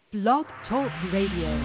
Blog Talk Radio.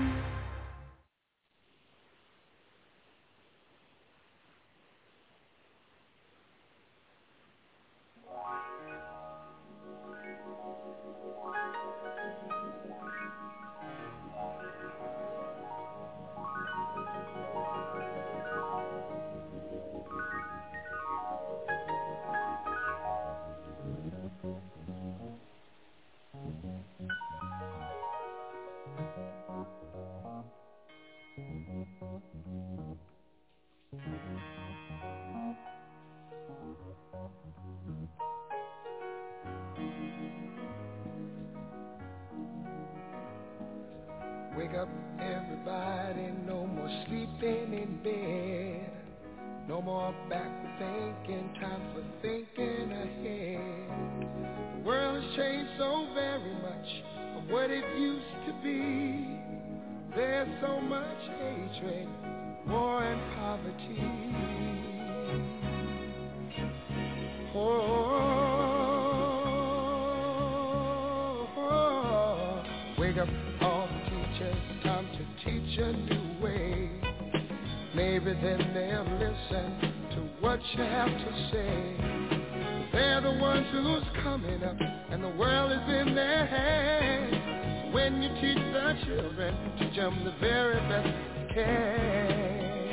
Wake up, everybody, no more sleeping in bed. No more backward thinking, time for thinking ahead. The world has changed so very much from what it used to be. There's so much hatred, war and poverty. Wake up, all the teachers, time to teach a new way. Maybe then they'll listen to what you have to say. They're the ones who's coming up, and the world is in their hands. When you teach the children, teach them the very best you can.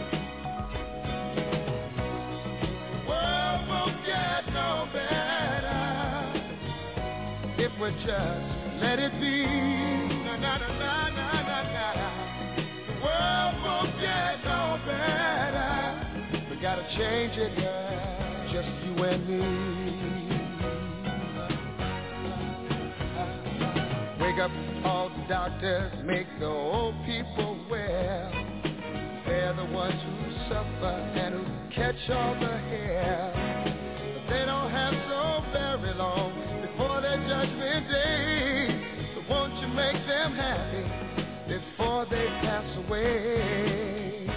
The world won't get no better if we just let it be. Na na na na na na na. The world won't get no better. We gotta change it, yeah. Just you and me. Wake up, all the doctors, make the old people well. They're the ones who suffer and who catch all the hair. But they don't have so very long before their judgment day. So won't you make them happy before they pass away?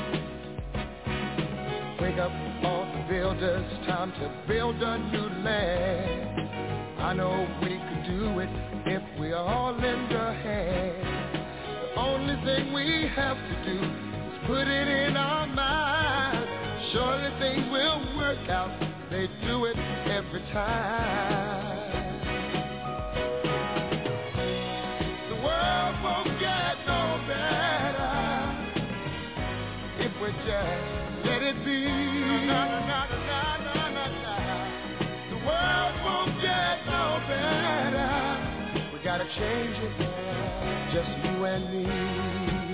Wake up, all the builders, time to build a new land. I know we could do it if we all lend a hand. The only thing we have to do is put it in our minds. Surely things will work out. They do it every time. The world won't get no better if we just let it be. Na, na, na, na, na, na, na. The world won't get no better. We gotta change it, yeah. Just you and me.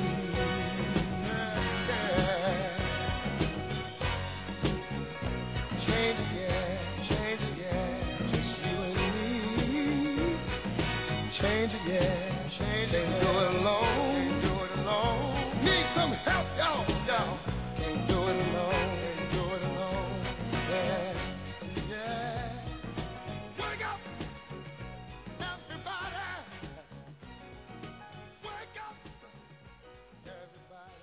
Change it, yeah, change it, yeah, just you and me. Change it, yeah, change it. Can't do it alone, can't do it alone. Need some help, y'all. Can't do it alone, can't do it alone. Yeah, yeah. Wake up, everybody. Wake up, everybody.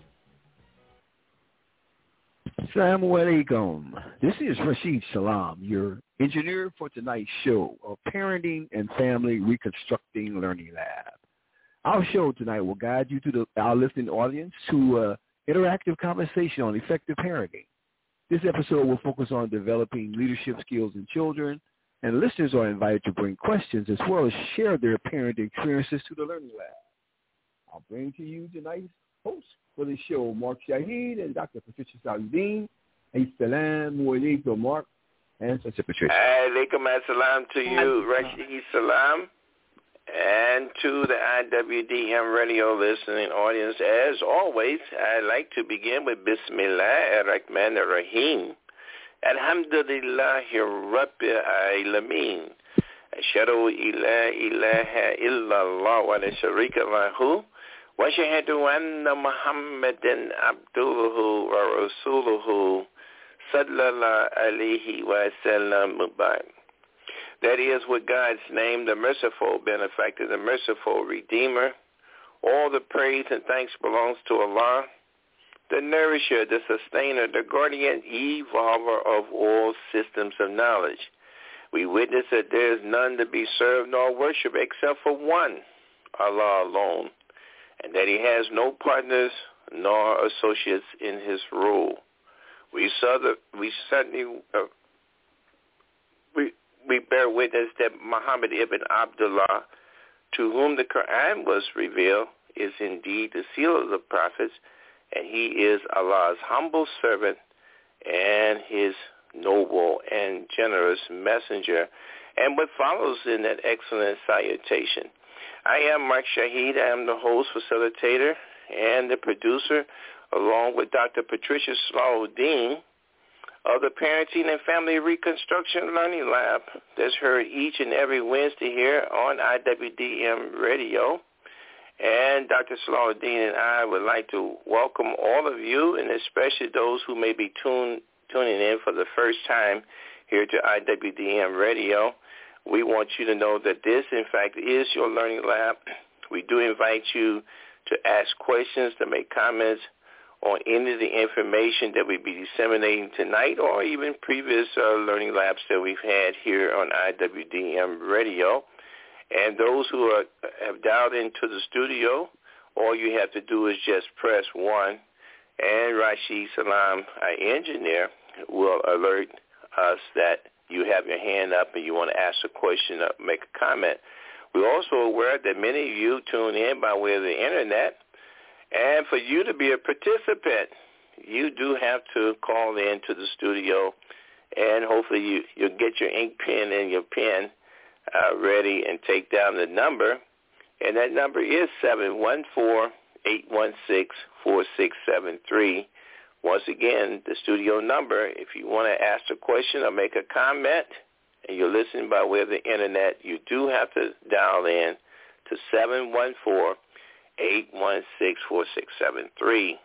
Assalamu alaikum. This is Rashid Salam, your engineer for tonight's show of Parenting and Family Reconstructing Learning Lab. Our show tonight will guide you to our listening audience to interactive conversation on effective parenting. This episode will focus on developing leadership skills in children, and listeners are invited to bring questions as well as share their parenting experiences to the Learning Lab. I'll bring to you tonight's hosts for the show, Mark Shahid and Dr. Patricia Saudin. Assalamu alaikum, Mark and Sister Patricia. Alaikum assalam to you, Rashid Salam, and to the IWDM radio listening audience. As always, I'd like to begin with Bismillah ar-Rahman ar-Rahim. Alhamdulillahi Rabbil Alameen. Ashhadu ila ilaha illallah wa la sharika lahu. وَشَهَدُ أَنَّ مُحَمَّدًا عَبْدُهُ وَرَسُولُهُ صَلَّى اللَّهُ عَلَيْهِ وَسَلَّمَ مُبَارَكًا. That is, with God's name, the merciful benefactor, the merciful redeemer. All the praise and thanks belongs to Allah, the nourisher, the sustainer, the guardian, evolver of all systems of knowledge. We witness that there is none to be served nor worshiped except for one, Allah alone, and that he has no partners nor associates in his rule. We bear witness that Muhammad ibn Abdullah, to whom the Quran was revealed, is indeed the seal of the prophets, and he is Allah's humble servant and his noble and generous messenger. And what follows in that excellent salutation. I am Mark Shahid. I am the host, facilitator, and the producer, along with Dr. Patricia Salahuddin of the Parenting and Family Reconstruction Learning Lab that's heard each and every Wednesday here on IWDM Radio. And Dr. Salahuddin and I would like to welcome all of you, and especially those who may be tuning in for the first time here to IWDM Radio. We want you to know that this, in fact, is your learning lab. We do invite you to ask questions, to make comments on any of the information that we'll be disseminating tonight or even previous learning labs that we've had here on IWDM Radio. And those who have dialed into the studio, all you have to do is just press 1, and Rashid Salam, our engineer, will alert us that you have your hand up and you want to ask a question or make a comment. We're also aware that many of you tune in by way of the Internet, and for you to be a participant, you do have to call in to the studio, and hopefully you'll get your ink pen and your pen ready and take down the number, and that number is 714-816-4673. Once again, the studio number, if you want to ask a question or make a comment and you're listening by way of the Internet, you do have to dial in to 714-816-4673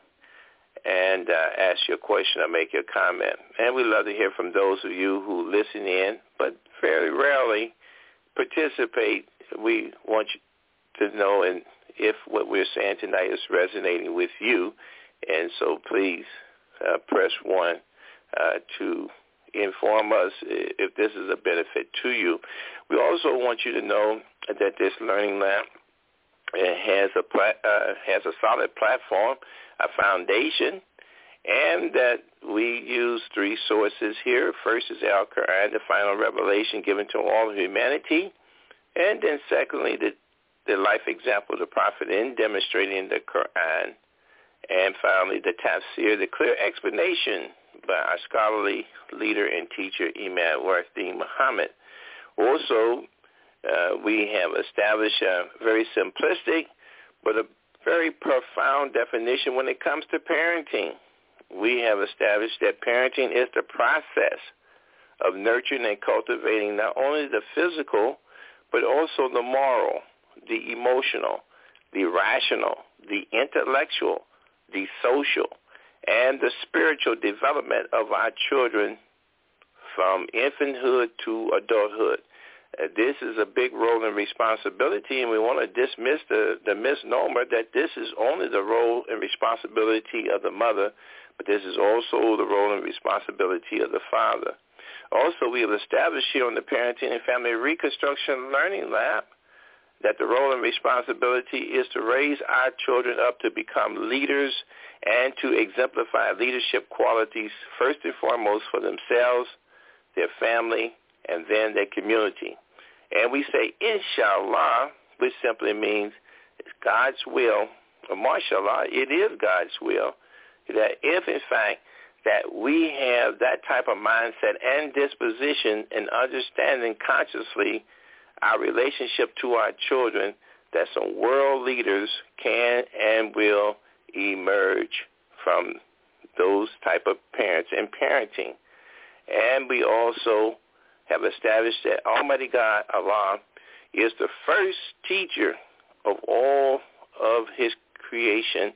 and ask your question or make your comment. And we love to hear from those of you who listen in, but very rarely participate. We want you to know and if what we're saying tonight is resonating with you. And so please press 1 to inform us if this is a benefit to you. We also want you to know that this learning lab has a solid platform, a foundation, and that we use 3 sources here. First is Al-Quran, the final revelation given to all of humanity. And then secondly, the life example of the Prophet in demonstrating the Quran. And finally, the tafsir, the clear explanation by our scholarly leader and teacher, Imam Warthin Muhammad. Also, we have established a very simplistic but a very profound definition when it comes to parenting. We have established that parenting is the process of nurturing and cultivating not only the physical, but also the moral, the emotional, the rational, the intellectual, the social, and the spiritual development of our children from infanthood to adulthood. This is a big role and responsibility, and we want to dismiss the misnomer that this is only the role and responsibility of the mother, but this is also the role and responsibility of the father. Also, we have established here on the Parenting and Family Reconstruction Learning Lab that the role and responsibility is to raise our children up to become leaders and to exemplify leadership qualities first and foremost for themselves, their family, and then their community. And we say, inshallah, which simply means it's God's will, or mashallah, it is God's will, that if, in fact, that we have that type of mindset and disposition and understanding consciously our relationship to our children, that some world leaders can and will emerge from those type of parents and parenting. And we also have established that Almighty God, Allah, is the first teacher of all of his creation,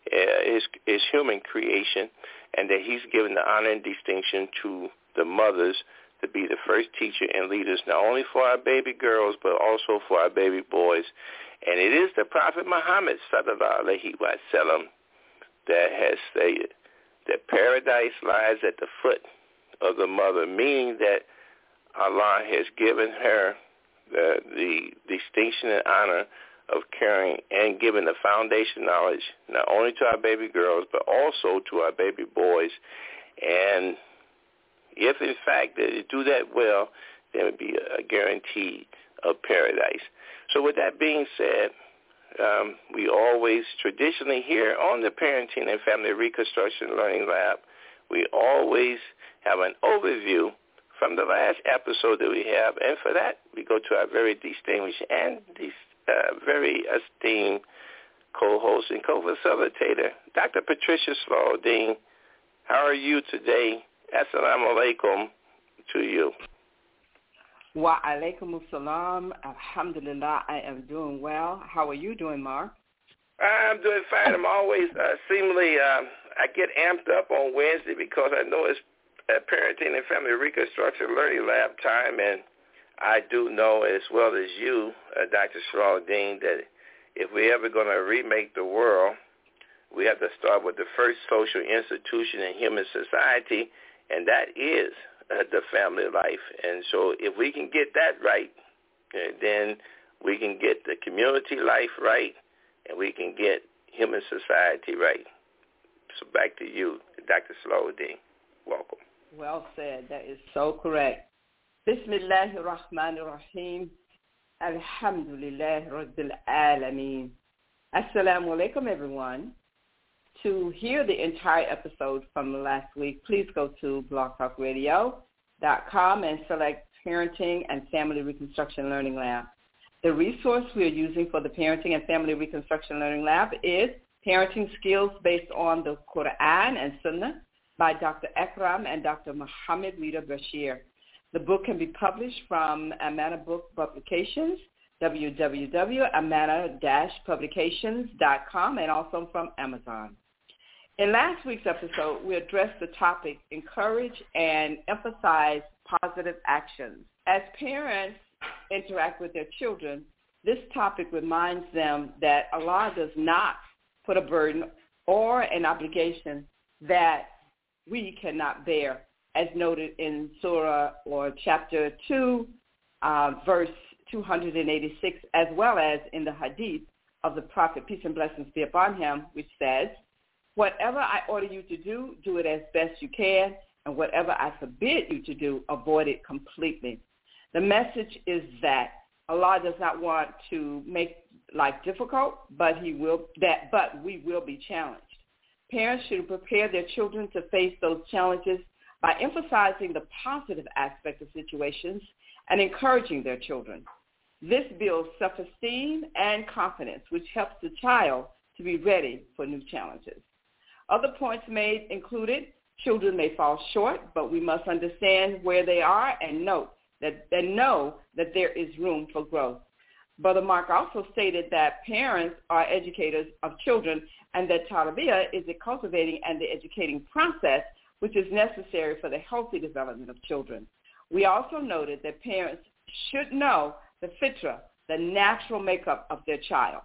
his human creation, and that he's given the honor and distinction to the mothers to be the first teacher and leaders, not only for our baby girls, but also for our baby boys. And it is the Prophet Muhammad, sallallahu alaihi wasallam, that has stated that paradise lies at the foot of the mother, meaning that Allah has given her the distinction and honor of caring and giving the foundation knowledge not only to our baby girls but also to our baby boys. And if, in fact, they do that well, there would be a guarantee of paradise. So with that being said, we always traditionally here on the Parenting and Family Reconstruction Learning Lab, we always have an overview from the last episode that we have. And for that, we go to our very distinguished and very esteemed co-host and co-facilitator, Dr. Patricia Slaudine. How are you today? Assalamu alaikum to you. Wa alaikum assalam. Alhamdulillah, I am doing well. How are you doing, Mark? I'm doing fine. I'm always seemingly, I get amped up on Wednesday because I know it's Parenting and Family Reconstruction Learning Lab time, and I do know as well as you, Dr. Slaudine, that if we're ever going to remake the world, we have to start with the first social institution in human society, and that is the family life. And so if we can get that right, then we can get the community life right, and we can get human society right. So back to you, Dr. Slaudine. Welcome. Well said. That is so correct. Bismillahir Rahmanir Rahim. Alhamdulillah Rabbil Alameen. Assalamu alaikum, everyone. To hear the entire episode from last week, please go to blogtalkradio.com and select Parenting and Family Reconstruction Learning Lab. The resource we are using for the Parenting and Family Reconstruction Learning Lab is Parenting Skills Based on the Quran and Sunnah by Dr. Ekram and Dr. Muhammad Rida Bashir. The book can be published from Amana Book Publications, www.amana-publications.com, and also from Amazon. In last week's episode, we addressed the topic, encourage and emphasize positive actions. As parents interact with their children, this topic reminds them that Allah does not put a burden or an obligation that we cannot bear, as noted in Surah or Chapter 2, verse 286, as well as in the Hadith of the Prophet, peace and blessings be upon him, which says, whatever I order you to do, do it as best you can, and whatever I forbid you to do, avoid it completely. The message is that Allah does not want to make life difficult, but we will be challenged. Parents should prepare their children to face those challenges by emphasizing the positive aspect of situations and encouraging their children. This builds self-esteem and confidence, which helps the child to be ready for new challenges. Other points made included children may fall short, but we must understand where they are and know that there is room for growth. Brother Mark also stated that parents are educators of children and that tarbiyah is the cultivating and the educating process which is necessary for the healthy development of children. We also noted that parents should know the fitra, the natural makeup of their child.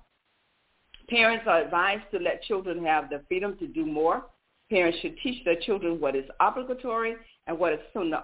Parents are advised to let children have the freedom to do more. Parents should teach their children what is obligatory and what is sunnah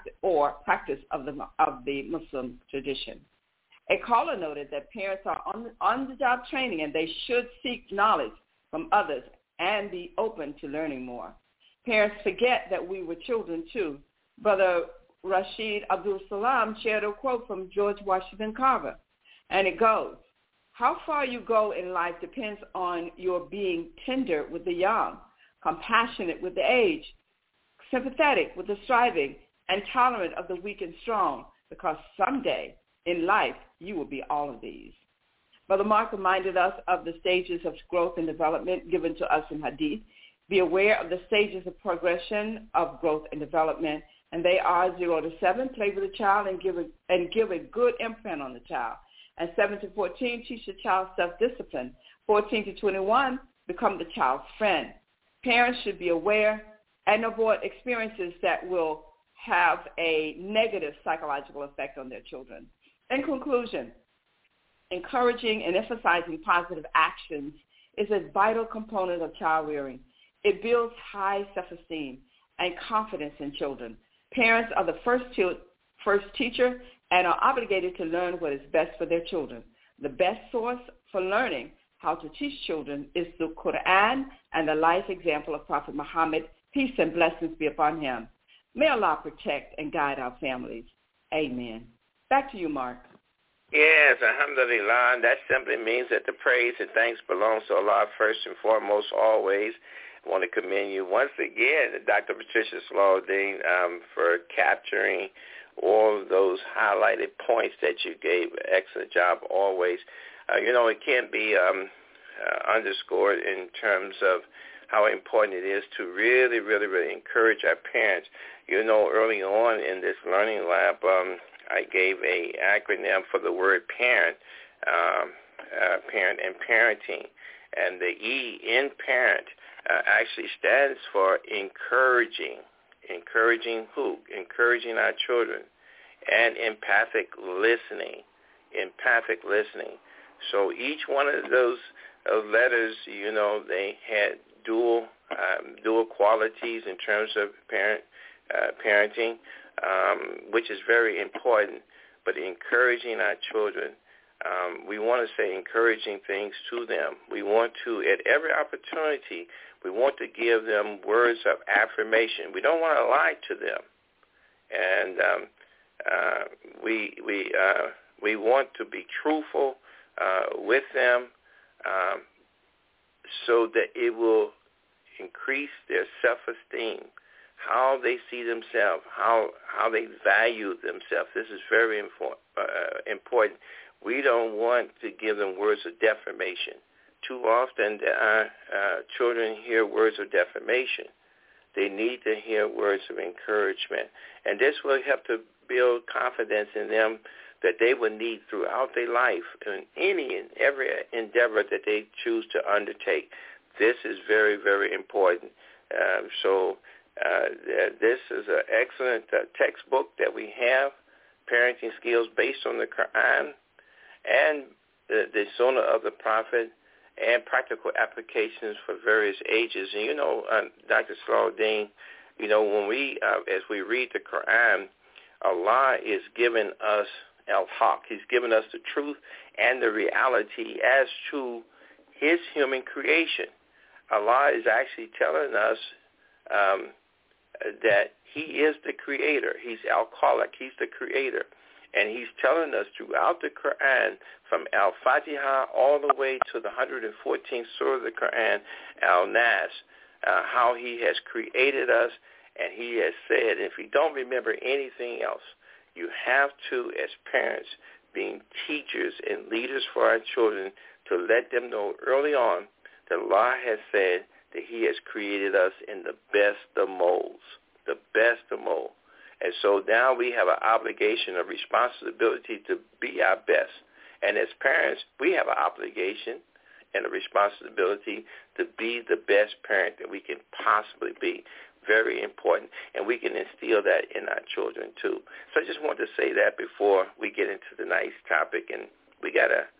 or practice of the Muslim tradition. A caller noted that parents are on-the-job training and they should seek knowledge from others and be open to learning more. Parents forget that we were children too. Brother Rashid Abdul Salam shared a quote from George Washington Carver, and it goes, how far you go in life depends on your being tender with the young, compassionate with the aged, sympathetic with the striving, and tolerant of the weak and strong, because someday in life you will be all of these. Brother Mark reminded us of the stages of growth and development given to us in Hadith. Be aware of the stages of progression of growth and development, and they are 0 to 7, play with the child and give a good imprint on the child. And 7 to 14, teach the child self-discipline. 14 to 21, become the child's friend. Parents should be aware and avoid experiences that will have a negative psychological effect on their children. In conclusion, encouraging and emphasizing positive actions is a vital component of child rearing. It builds high self-esteem and confidence in children. Parents are the first to first teacher and are obligated to learn what is best for their children. The best source for learning how to teach children is the Quran and the life example of Prophet Muhammad, peace and blessings be upon him. May Allah protect and guide our families. Amen. Back to you, Mark. Yes, alhamdulillah. That simply means that the praise and thanks belongs to Allah first and foremost always. I want to commend you once again, Dr. Patricia Salahuddin, for capturing all of those highlighted points that you gave. Excellent job always. It can't be underscored in terms of how important it is to really, really, really encourage our parents. Early on in this learning lab, I gave a acronym for the word parent, parent and parenting. And the E in parent actually stands for encouraging. Encouraging who? Encouraging our children. And empathic listening. Empathic listening. So each one of those letters, they had dual qualities in terms of parenting, which is very important. But encouraging our children, we want to say encouraging things to them. We want to, at every opportunity, we want to give them words of affirmation. We don't want to lie to them, and we want to be truthful with them, so that it will increase their self-esteem, how they see themselves, how they value themselves. This is very important. We don't want to give them words of defamation. Too often our children hear words of defamation. They need to hear words of encouragement. And this will help to build confidence in them that they will need throughout their life in any and every endeavor that they choose to undertake. This is very, very important. This is an excellent textbook that we have, Parenting Skills based on the Quran and the Sunnah of the Prophet, and practical applications for various ages. And Dr. Salahuddin, when we, as we read the Quran, Allah is giving us al-haq. He's given us the truth and the reality as to his human creation. Allah is actually telling us that he is the creator. He's al-Khaliq. He's the creator. And he's telling us throughout the Quran, from Al-Fatiha all the way to the 114th surah of the Quran, Al-Nas, how he has created us, and he has said, if you don't remember anything else, you have to, as parents, being teachers and leaders for our children, to let them know early on that Allah has said that he has created us in the best of molds, the best of molds. And so now we have an obligation, a responsibility to be our best. And as parents, we have an obligation and a responsibility to be the best parent that we can possibly be. Very important. And we can instill that in our children, too. So I just want to say that before we get into the nice topic. And we got a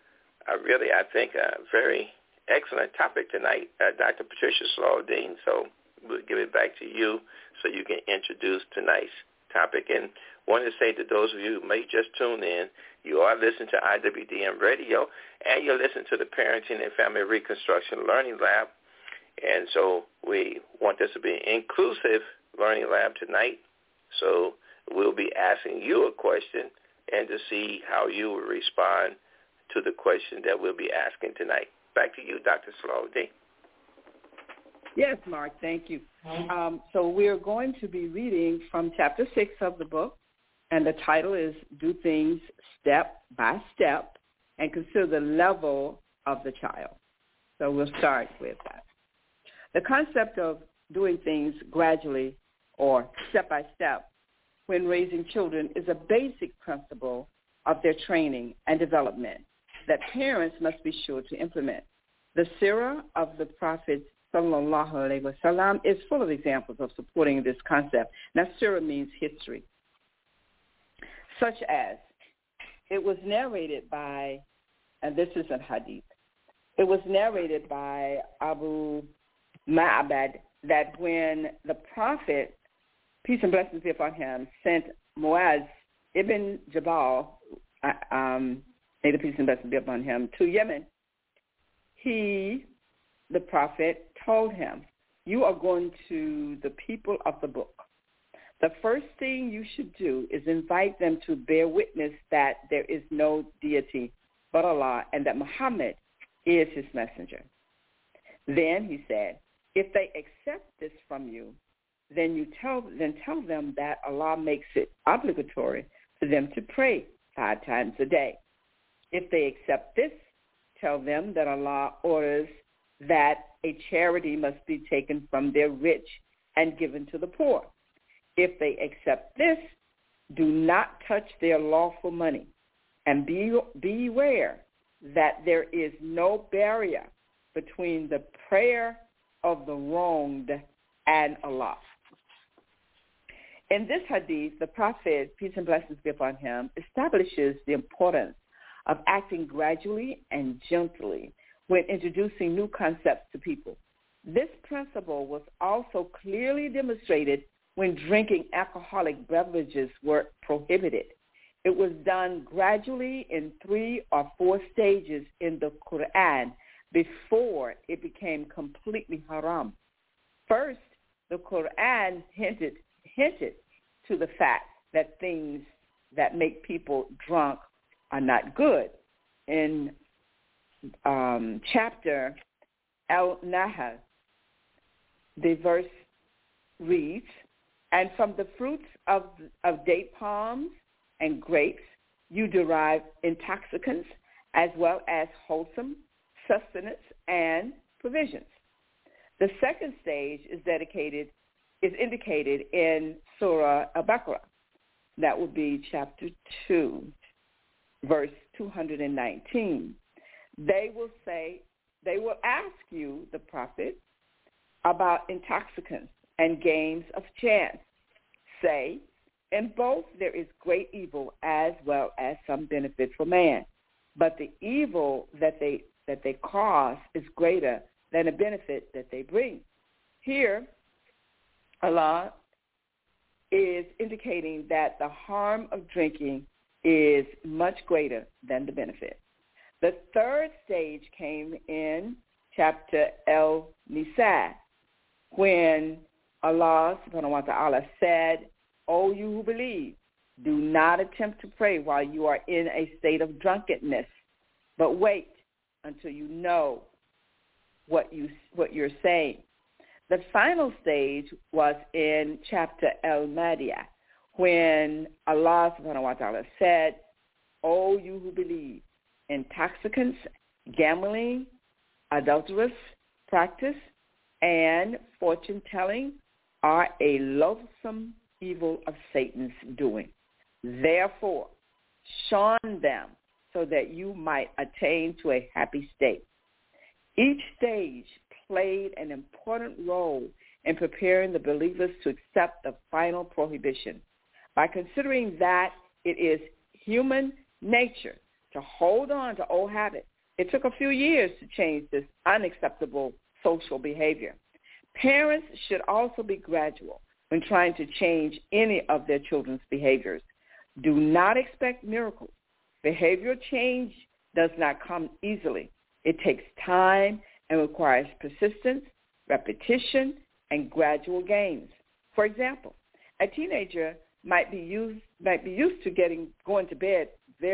very excellent topic tonight, Dr. Patricia Salahuddin. So we'll give it back to you so you can introduce tonight's topic. And want to say to those of you who may just tune in, you are listening to IWDM Radio, and you're listening to the Parenting and Family Reconstruction Learning Lab. And so we want this to be an inclusive learning lab tonight. So we'll be asking you a question and to see how you will respond to the question that we'll be asking tonight. Back to you, Dr. Salahuddin. Yes, Mark, thank you. So we're going to be reading from chapter 6 of the book, and the title is Do Things Step by Step and Consider the Level of the Child. So we'll start with that. The concept of doing things gradually or step by step when raising children is a basic principle of their training and development that parents must be sure to implement. The Sirah of the Prophet Sallallahu Alaihi Wasallam is full of examples of supporting this concept. Now, Sirah means history, such as it was narrated by, and this isn't hadith, it was narrated by Abu Ma'bad that when the Prophet, peace and blessings be upon him, sent Muaz Ibn Jabal, may the peace and blessing be upon him, to Yemen, he, the prophet, told him, you are going to the people of the book. The first thing you should do is invite them to bear witness that there is no deity but Allah and that Muhammad is his messenger. Then he said, if they accept this from you, then tell them that Allah makes it obligatory for them to pray 5 times a day. If they accept this, tell them that Allah orders that a charity must be taken from their rich and given to the poor. If they accept this, do not touch their lawful money, and beware that there is no barrier between the prayer of the wronged and Allah. In this hadith, the Prophet, peace and blessings be upon him, establishes the importance of acting gradually and gently when introducing new concepts to people. This principle was also clearly demonstrated when drinking alcoholic beverages were prohibited. It was done gradually in 3 or 4 stages in the Quran before it became completely haram. First, the Quran hinted to the fact that things that make people drunk are not good. In chapter Al-Nahl, the verse reads, and from the fruits of date palms and grapes you derive intoxicants as well as wholesome sustenance and provisions. The second stage is indicated in Surah Al-Baqarah. That would be chapter 2, verse 219. They will ask you, the prophet, about intoxicants and games of chance. Say, in both there is great evil as well as some benefit for man, but the evil that they cause is greater than the benefit that they bring. Here, Allah is indicating that the harm of drinking is much greater than the benefit. The third stage came in chapter El-Nisa, when Allah subhanahu wa ta'ala said, O you who believe, do not attempt to pray while you are in a state of drunkenness, but wait until you know what you're saying. The final stage was in chapter Al-Madiyah, when Allah subhanahu wa ta'ala said, O you who believe, intoxicants, gambling, adulterous practice, and fortune-telling are a loathsome evil of Satan's doing. Therefore, shun them so that you might attain to a happy state. Each stage played an important role in preparing the believers to accept the final prohibition. By considering that it is human nature to hold on to old habits, it took a few years to change this unacceptable social behavior. Parents should also be gradual when trying to change any of their children's behaviors. Do not expect miracles. Behavioral change does not come easily. It takes time and requires persistence, repetition, and gradual gains. For example, a teenager might be used to going to bed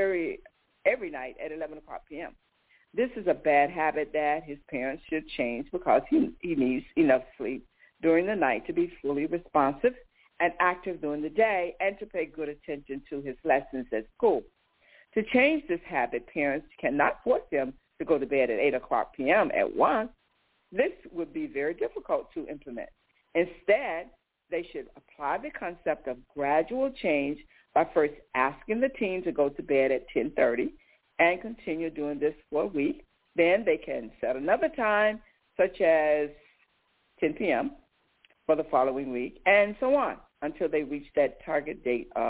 every night at 11 o'clock p.m. This is a bad habit that his parents should change because he needs enough sleep during the night to be fully responsive and active during the day and to pay good attention to his lessons at school. To change this habit, parents cannot force him to go to bed at 8 o'clock p.m. at once. This would be very difficult to implement. Instead, they should apply the concept of gradual change by first asking the teen to go to bed at 10:30 and continue doing this for a week. Then they can set another time, such as 10 p.m. for the following week, and so on until they reach that target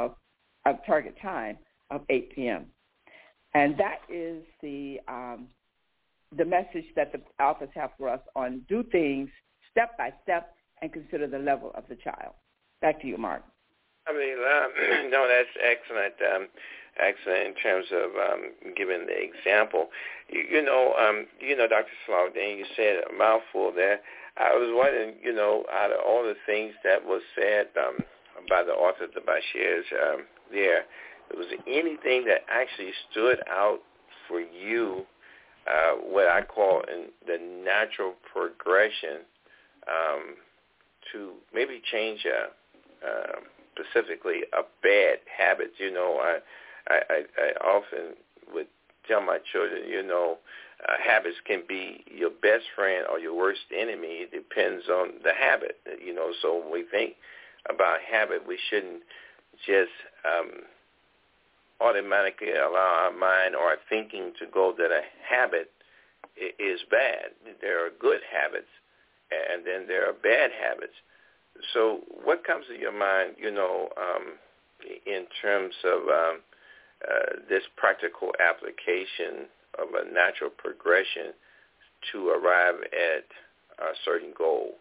time of 8 p.m. And that is the message that the authors have for us on do things step by step and consider the level of the child. Back to you, Mark. No, that's excellent. Excellent in terms of giving the example. You know, Dr. Salahuddin, you said a mouthful there. I was wondering, out of all the things that was said by the author of the Bashirs was anything that actually stood out for you, what I call the natural progression to maybe change specifically a bad habit? I often would tell my children, habits can be your best friend or your worst enemy. It depends on the habit, So when we think about habit, we shouldn't just automatically allow our mind or our thinking to go that a habit is bad. There are good habits, and then there are bad habits. So what comes to your mind, in terms of this practical application of a natural progression to arrive at a certain goal?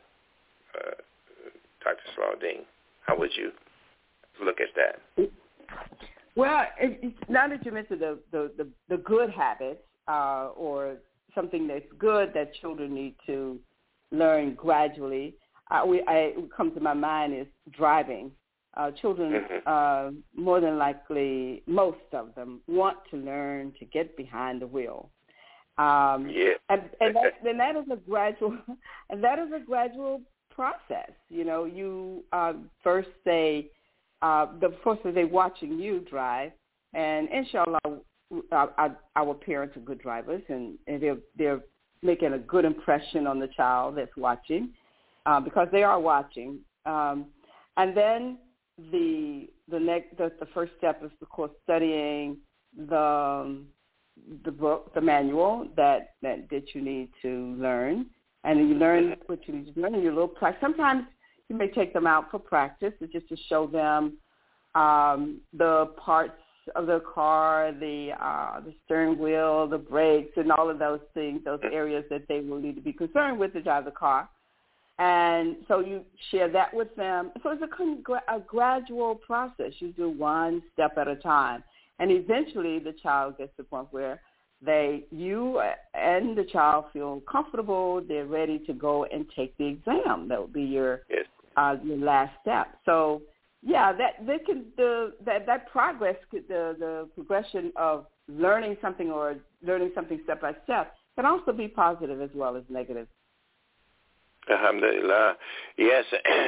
Dr. Salahuddin, how would you look at that? Well, now that you mentioned the good habits or something that's good that children need to learn gradually, what comes to my mind is driving. Children, more than likely, most of them want to learn to get behind the wheel. And that is a gradual process. You first say, the first they're watching you drive, and inshallah, our parents are good drivers, and they're making a good impression on the child that's watching, because they are watching. And then the first step is, of course, studying the book, the manual that you need to learn, and you learn what you need to learn, and you little practice. Sometimes you may take them out for practice, just to show them the parts of the car, the steering wheel, the brakes, and all of those things, those areas that they will need to be concerned with to drive the car. And so you share that with them. So it's a gradual process. You do one step at a time. And eventually the child gets to the point where you and the child feel comfortable. They're ready to go and take the exam. That would be your last step. So, yeah, that progress, the progression of learning something or learning something step by step can also be positive as well as negative. Alhamdulillah. Yes,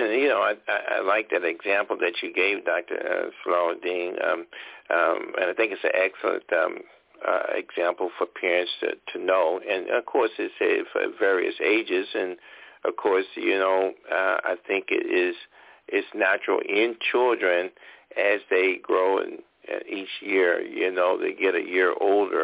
I like that example that you gave, Dr. Salahuddin, and I think it's an excellent example for parents to know. And, of course, it's for various ages. And, of course, I think it's natural in children as they grow and each year, they get a year older.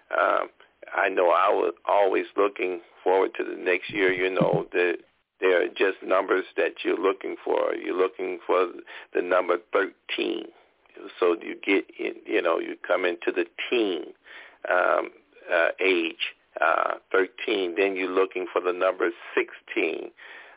I know I was always looking forward to the next year, that there are just numbers that you're looking for. You're looking for the number 13. So you get in, you come into the teen age, 13. Then you're looking for the number 16.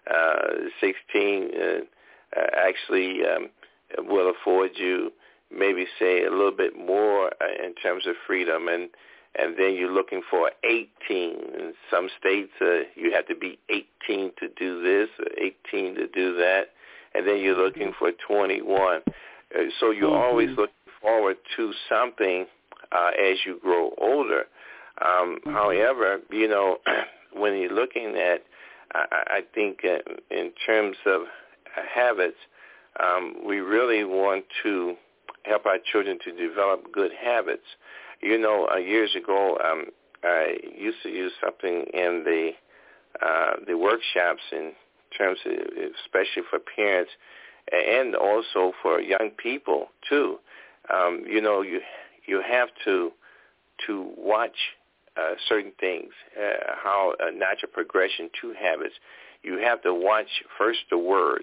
16 actually will afford you maybe say a little bit more in terms of freedom, and then you're looking for 18. In some states, you have to be 18 to do this, or 18 to do that, and then you're looking for 21. So you're always looking forward to something as you grow older. However, when you're looking at, I think in terms of habits, we really want to help our children to develop good habits. Years ago, I used to use something in the workshops in terms of, especially for parents and also for young people too. You have to watch certain things, how a natural progression to habits. You have to watch first the word.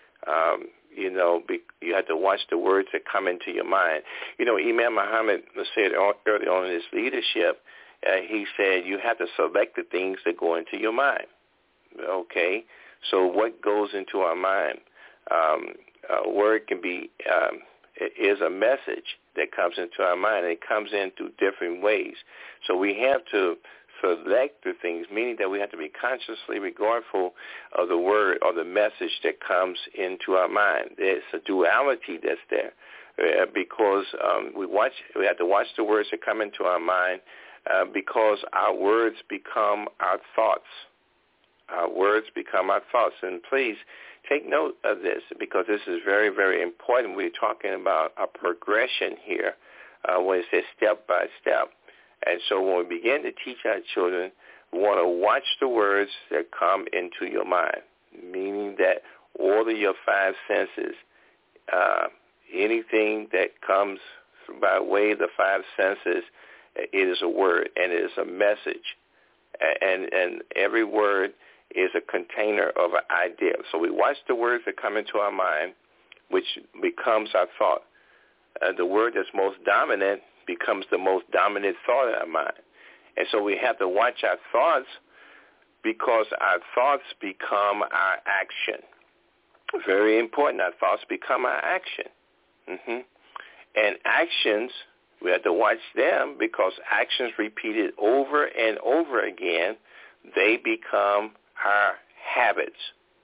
You have to watch the words that come into your mind. Imam Muhammad said early on in his leadership, he said you have to select the things that go into your mind. Okay? So what goes into our mind? A word can be is a message that comes into our mind, and it comes in through different ways. So we have to select the things, meaning that we have to be consciously regardful of the word or the message that comes into our mind. There's a duality that's there because we have to watch the words that come into our mind because our words become our thoughts. Our words become our thoughts. And please take note of this because this is very, very important. We're talking about a progression here when it says step by step. And so when we begin to teach our children, we want to watch the words that come into your mind, meaning that all of your five senses, anything that comes by way of the five senses, it is a word and it is a message. And every word is a container of an idea. So we watch the words that come into our mind, which becomes our thought. The word that's most dominant becomes the most dominant thought in our mind. And so we have to watch our thoughts because our thoughts become our action. Very important. Our thoughts become our action. And actions, we have to watch them because actions repeated over and over again, they become our habits.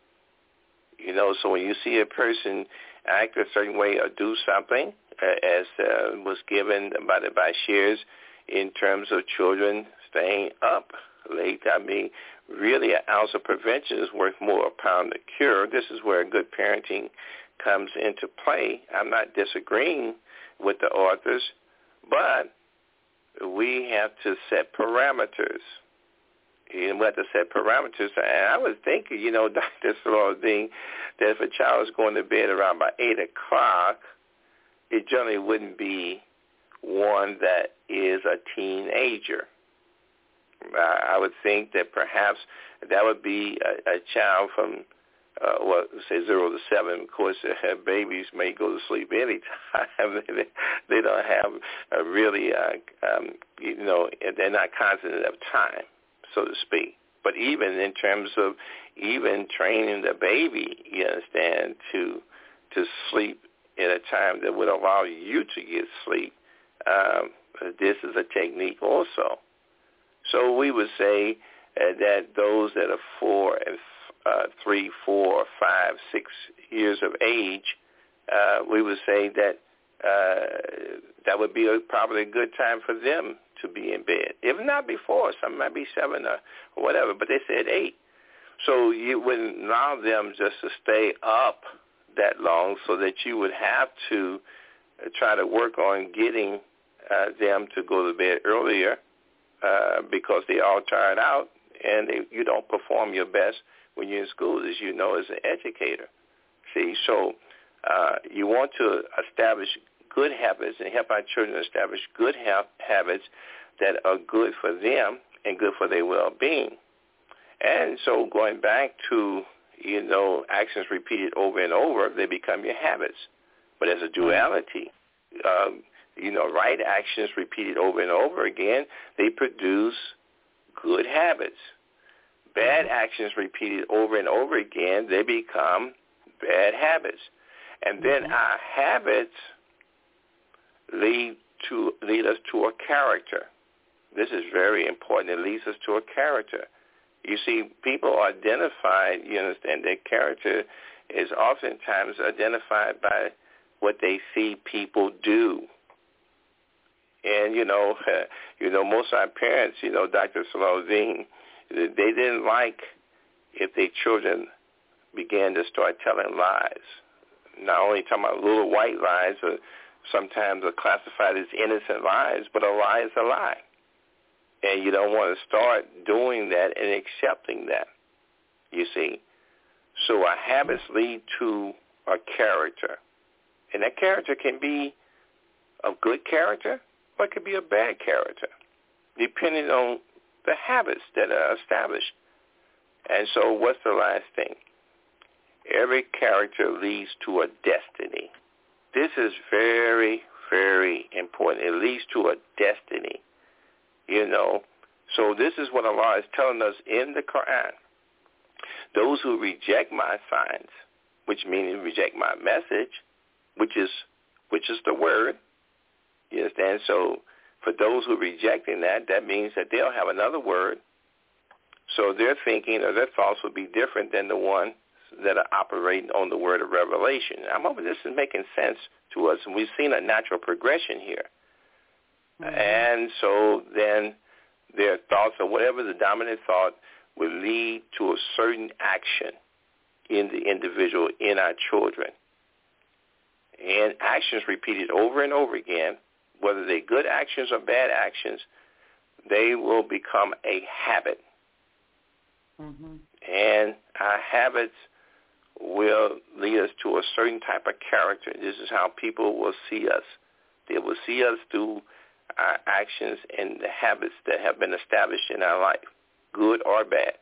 You know, so when you see a person act a certain way or do something, as was given by the Bashirs in terms of children staying up late. I mean, really an ounce of prevention is worth more a pound of cure. This is where good parenting comes into play. I'm not disagreeing with the authors, but we have to set parameters. And we have to set parameters. And I was thinking, you know, Dr. Saladin, that if a child is going to bed around about 8 o'clock, it generally wouldn't be one that is a teenager. I would think that perhaps that would be a child from, say 0 to 7. Of course, babies may go to sleep any time. They don't have really, you know, they're not constant of time, so to speak. But even in terms of even training the baby, you understand, to sleep at a time that would allow you to get sleep, this is a technique also. So we would say that those that are 3, 4, 5, 6 years of age, we would say that that would be probably a good time for them to be in bed. If not before, some might be 7 or whatever, but they said 8. So you wouldn't allow them just to stay up that long, so that you would have to try to work on getting them to go to bed earlier because they're all tired out and you don't perform your best when you're in school, as you know, as an educator. See, so you want to establish good habits and help our children establish good habits that are good for them and good for their well-being. And so going back to, you know, actions repeated over and over, they become your habits. But as a duality, you know, right actions repeated over and over again, they produce good habits. Bad actions repeated over and over again, they become bad habits. And then our habits lead us to a character. This is very important. It leads us to a character. You see, people are identified, you understand, their character is oftentimes identified by what they see people do. And, you know, most of our parents, you know, Dr. Saladin, they didn't like if their children began to start telling lies. Not only talking about little white lies, or sometimes are classified as innocent lies, but a lie is a lie. And you don't want to start doing that and accepting that, you see. So our habits lead to a character. And that character can be a good character or it could be a bad character, depending on the habits that are established. And so what's the last thing? Every character leads to a destiny. This is very, very important. It leads to a destiny. You know, so this is what Allah is telling us in the Quran. Those who reject my signs, which means reject my message, which is the word. You understand? So for those who are rejecting that, that means that they'll have another word. So their thinking or their thoughts would be different than the one that are operating on the word of revelation. I'm hoping this is making sense to us, and we've seen a natural progression here. Mm-hmm. And so then their thoughts or whatever the dominant thought will lead to a certain action in the individual, in our children. And actions repeated over and over again, whether they're good actions or bad actions, they will become a habit. Mm-hmm. And our habits will lead us to a certain type of character. This is how people will see us. They will see us through our actions and the habits that have been established in our life, good or bad.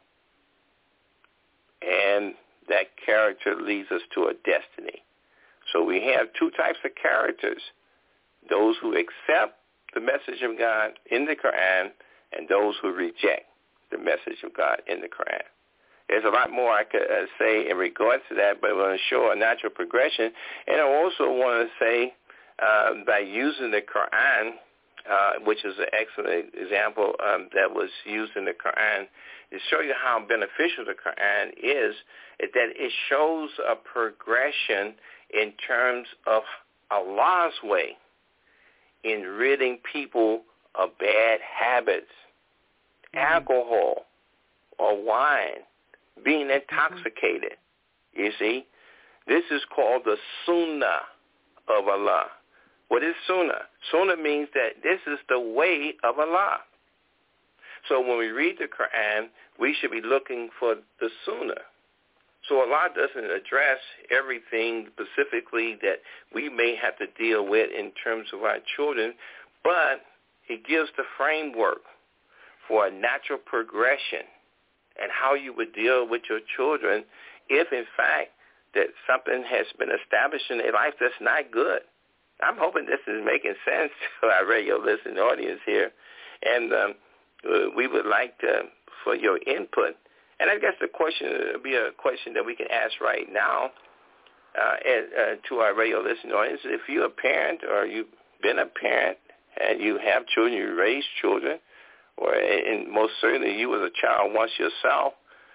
And that character leads us to a destiny. So we have two types of characters, those who accept the message of God in the Quran and those who reject the message of God in the Quran. There's a lot more I could say in regards to that, but I want to show a natural progression. And I also want to say by using the Quran, which is an excellent example that was used in the Quran, to show you how beneficial the Quran is that it shows a progression in terms of Allah's way in ridding people of bad habits, alcohol or wine, being intoxicated. You see, this is called the Sunnah of Allah. What is Sunnah? Sunnah means that this is the way of Allah. So when we read the Quran, we should be looking for the Sunnah. So Allah doesn't address everything specifically that we may have to deal with in terms of our children, but He gives the framework for a natural progression and how you would deal with your children if, in fact, that something has been established in their life that's not good. I'm hoping this is making sense to our radio listening audience here, and we would like for your input. And I guess the question would be a question that we can ask right now to our radio listening audience. If you're a parent or you've been a parent and you have children, you raise children, and most certainly you as a child once yourself,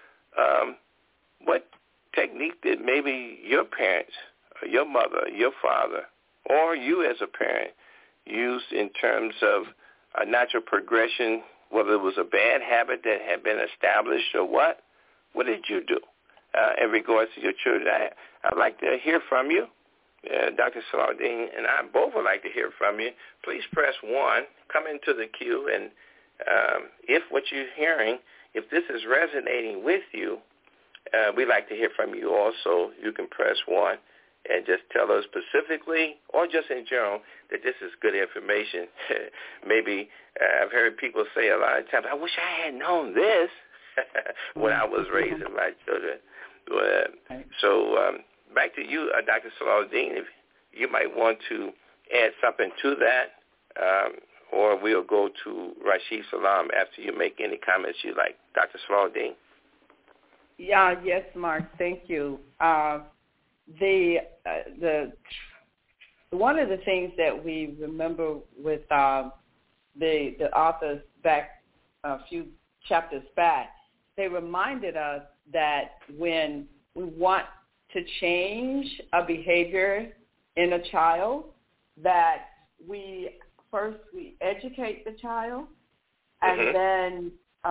what technique did maybe your parents, or your mother, your father, or you as a parent use in terms of a natural progression, whether it was a bad habit that had been established or what? What did you do in regards to your children? I'd like to hear from you. Dr. Salahuddin and I both would like to hear from you. Please press 1, come into the queue, and if what you're hearing, if this is resonating with you, we'd like to hear from you also. You can press 1 and just tell us specifically or just in general that this is good information. Maybe I've heard people say a lot of times, I wish I had known this when I was raising my children. So back to you, Dr. Salahuddin, if you might want to add something to that, or we'll go to Rashid Salam after you make any comments you like. Dr. Salahuddin. Yes, Mark, thank you. The one of the things that we remember with the authors back a few chapters back, they reminded us that when we want to change a behavior in a child, that we educate the child, and then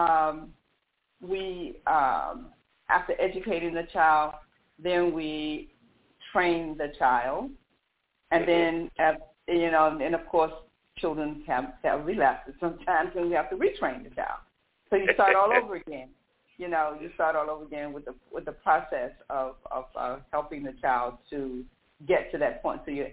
after educating the child, then we train the child, and then and of course children have relapses sometimes, and we have to retrain the child. So you start all over again. You start all over again with the process of helping the child to get to that point. So you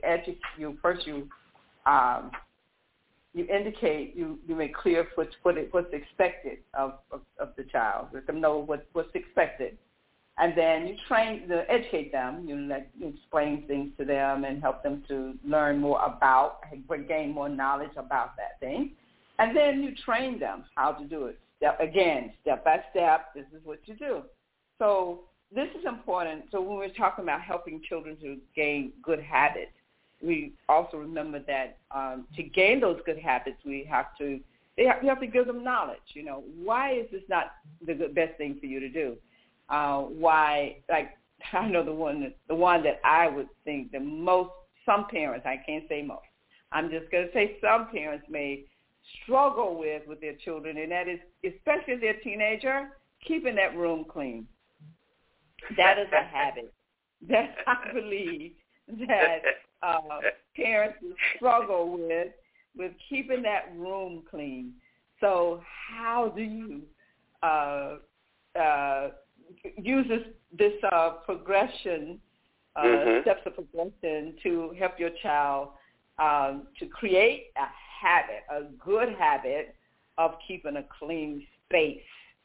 indicate, you make clear what's expected of the child. Let them know what's expected. And then you educate them, you explain things to them and help them to learn more about, gain more knowledge about that thing. And then you train them how to do it. Step by step, this is what you do. So this is important. So when we're talking about helping children to gain good habits, we also remember that to gain those good habits, we have to give them knowledge. You know, why is this not the best thing for you to do? Why? Like, I know the one that I would think the most. Some parents, I can't say most. I'm just going to say some parents may struggle with their children, and that is, especially if they're a teenager, keeping that room clean. That is a habit that I believe that parents struggle with keeping that room clean. So how do you use this progression, steps of progression to help your child to create a habit, a good habit of keeping a clean space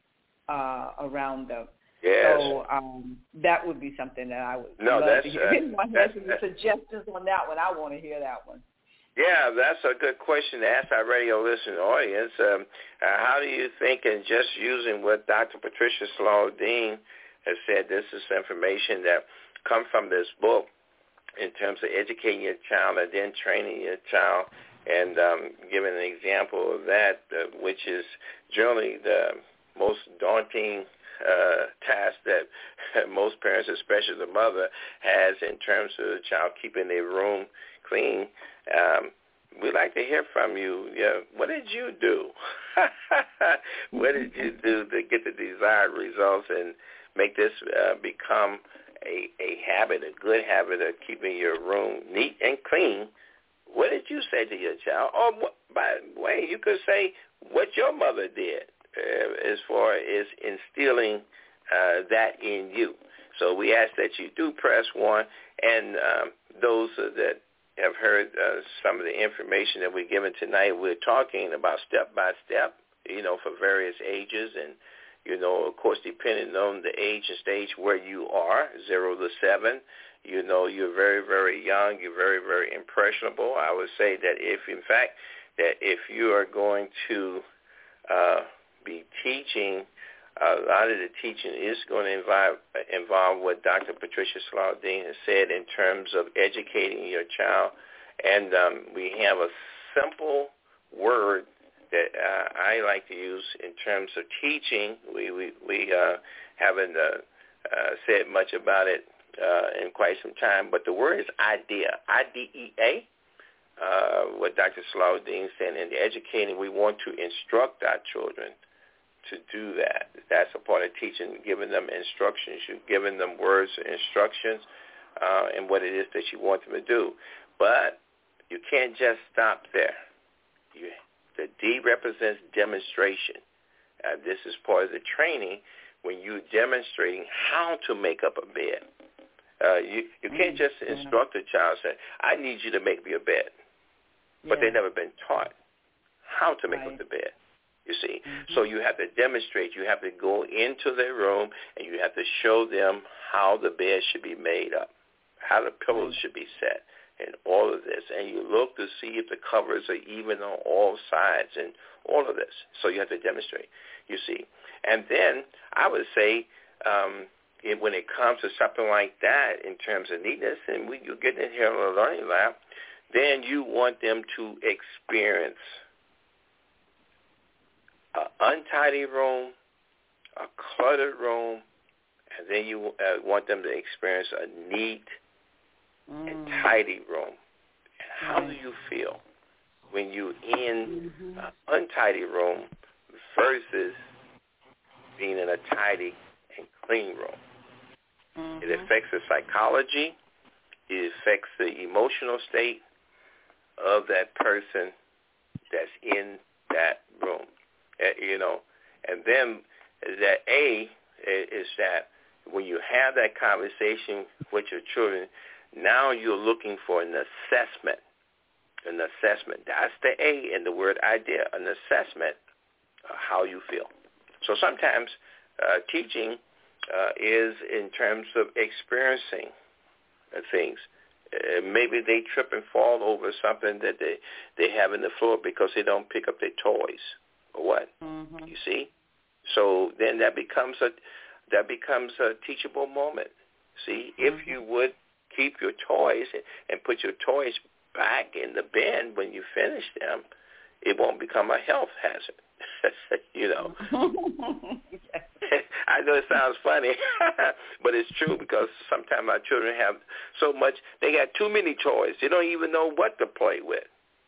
around them? Yes. So that would be something that I would love to hear. If anyone has any suggestions on that one, I want to hear that one. Yeah, that's a good question to ask our radio listening audience. How do you think, and just using what Dr. Patricia Salah-Ud-Din has said, this is information that comes from this book in terms of educating your child and then training your child, and giving an example of that, which is generally the most daunting task that most parents, especially the mother, has in terms of the child keeping their room clean. We'd like to hear from you. What did you do? What did you do to get the desired results and make this become a habit, a good habit of keeping your room neat and clean? What did you say to your child? Or, by the way, you could say what your mother did as far as instilling that in you. So we ask that you do press 1, and those that have heard some of the information that we're given tonight, we're talking about step by step, for various ages, and, of course, depending on the age and stage where you are, 0 to 7, you're very, very young, you're very, very impressionable. I would say that if you are going to be teaching, a lot of the teaching is going to involve what Dr. Patricia Salah-Ud-Din has said in terms of educating your child. And we have a simple word that I like to use in terms of teaching. We haven't said much about it in quite some time, but the word is idea, I-D-E-A. What Dr. Salah-Ud-Din said in the educating, we want to instruct our children to do that. That's a part of teaching, giving them instructions. You're giving them words and instructions and what it is that you want them to do. But you can't just stop there. The D represents demonstration. This is part of the training when you're demonstrating how to make up a bed. You can't just instruct a child, say, I need you to make me a bed. But they've never been taught how to make up the bed. You see, so you have to demonstrate. You have to go into their room and you have to show them how the bed should be made up, how the pillows should be set, and all of this. And you look to see if the covers are even on all sides and all of this. So you have to demonstrate, you see. And then I would say when it comes to something like that in terms of neatness, and you're getting in here on a learning lab, then you want them to experience an untidy room, a cluttered room, and then you want them to experience a neat and tidy room. And how do you feel when you're in an untidy room versus being in a tidy and clean room? It affects the psychology. It affects the emotional state of that person that's in that room. And then that A is that when you have that conversation with your children, now you're looking for an assessment. An assessment. That's the A in the word idea, an assessment of how you feel. So sometimes teaching is in terms of experiencing things. Maybe they trip and fall over something that they have in the floor because they don't pick up their toys or what. You see? So then that becomes that becomes a teachable moment. See, if you would keep your toys and put your toys back in the bin when you finish them, it won't become a health hazard. You know. I know it sounds funny, but it's true, because sometimes our children have so much. They got too many toys. They don't even know what to play with.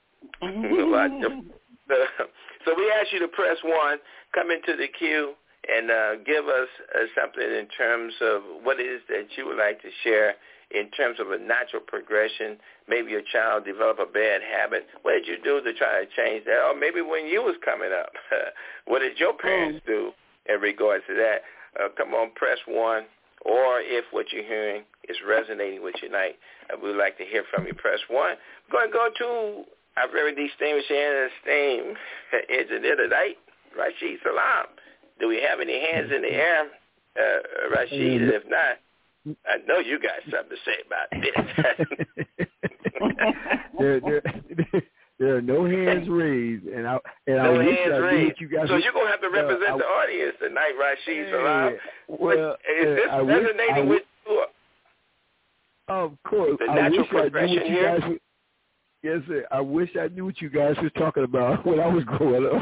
So we ask you to press 1, come into the queue, and give us something in terms of what it is that you would like to share in terms of a natural progression. Maybe your child developed a bad habit. What did you do to try to change that? Or maybe when you was coming up, what did your parents do in regards to that? Come on, press 1. Or if what you're hearing is resonating with you tonight, we would like to hear from you. Press 1. We're going to go to our very distinguished and esteemed engineer tonight, Rashid Salam. Do we have any hands in the air, Rashid? And if not, I know you got something to say about this. There are no hands raised, and I no wish hands I knew what you guys. So you're gonna have to represent the audience tonight, Rashid Salam. Well, is this resonating with you? Of course, the I natural wish I knew what you guys. Yes, sir. I wish I knew what you guys was talking about when I was growing up.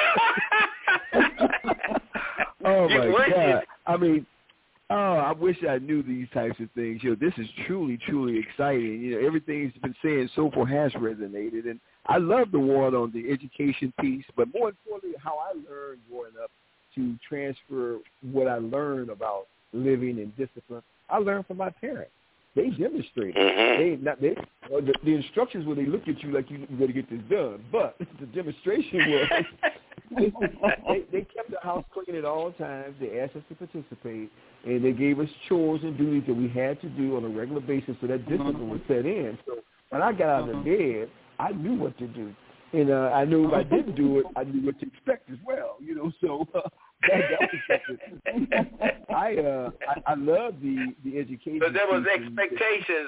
Oh my God! I mean. Oh, I wish I knew these types of things. You know, this is truly, truly exciting. You know, everything he's been saying so far has resonated, and I love the one on the education piece. But more importantly, how I learned growing up to transfer what I learned about living and discipline. I learned from my parents. They demonstrated. The instructions were they look at you like you got to get this done, but the demonstration was they kept the house clean at all times. They asked us to participate, and they gave us chores and duties that we had to do on a regular basis, so that discipline was set in. So when I got out of bed, I knew what to do, and I knew if I didn't do it, I knew what to expect as well. You know, so. That was something. I love the education. So there was expectations.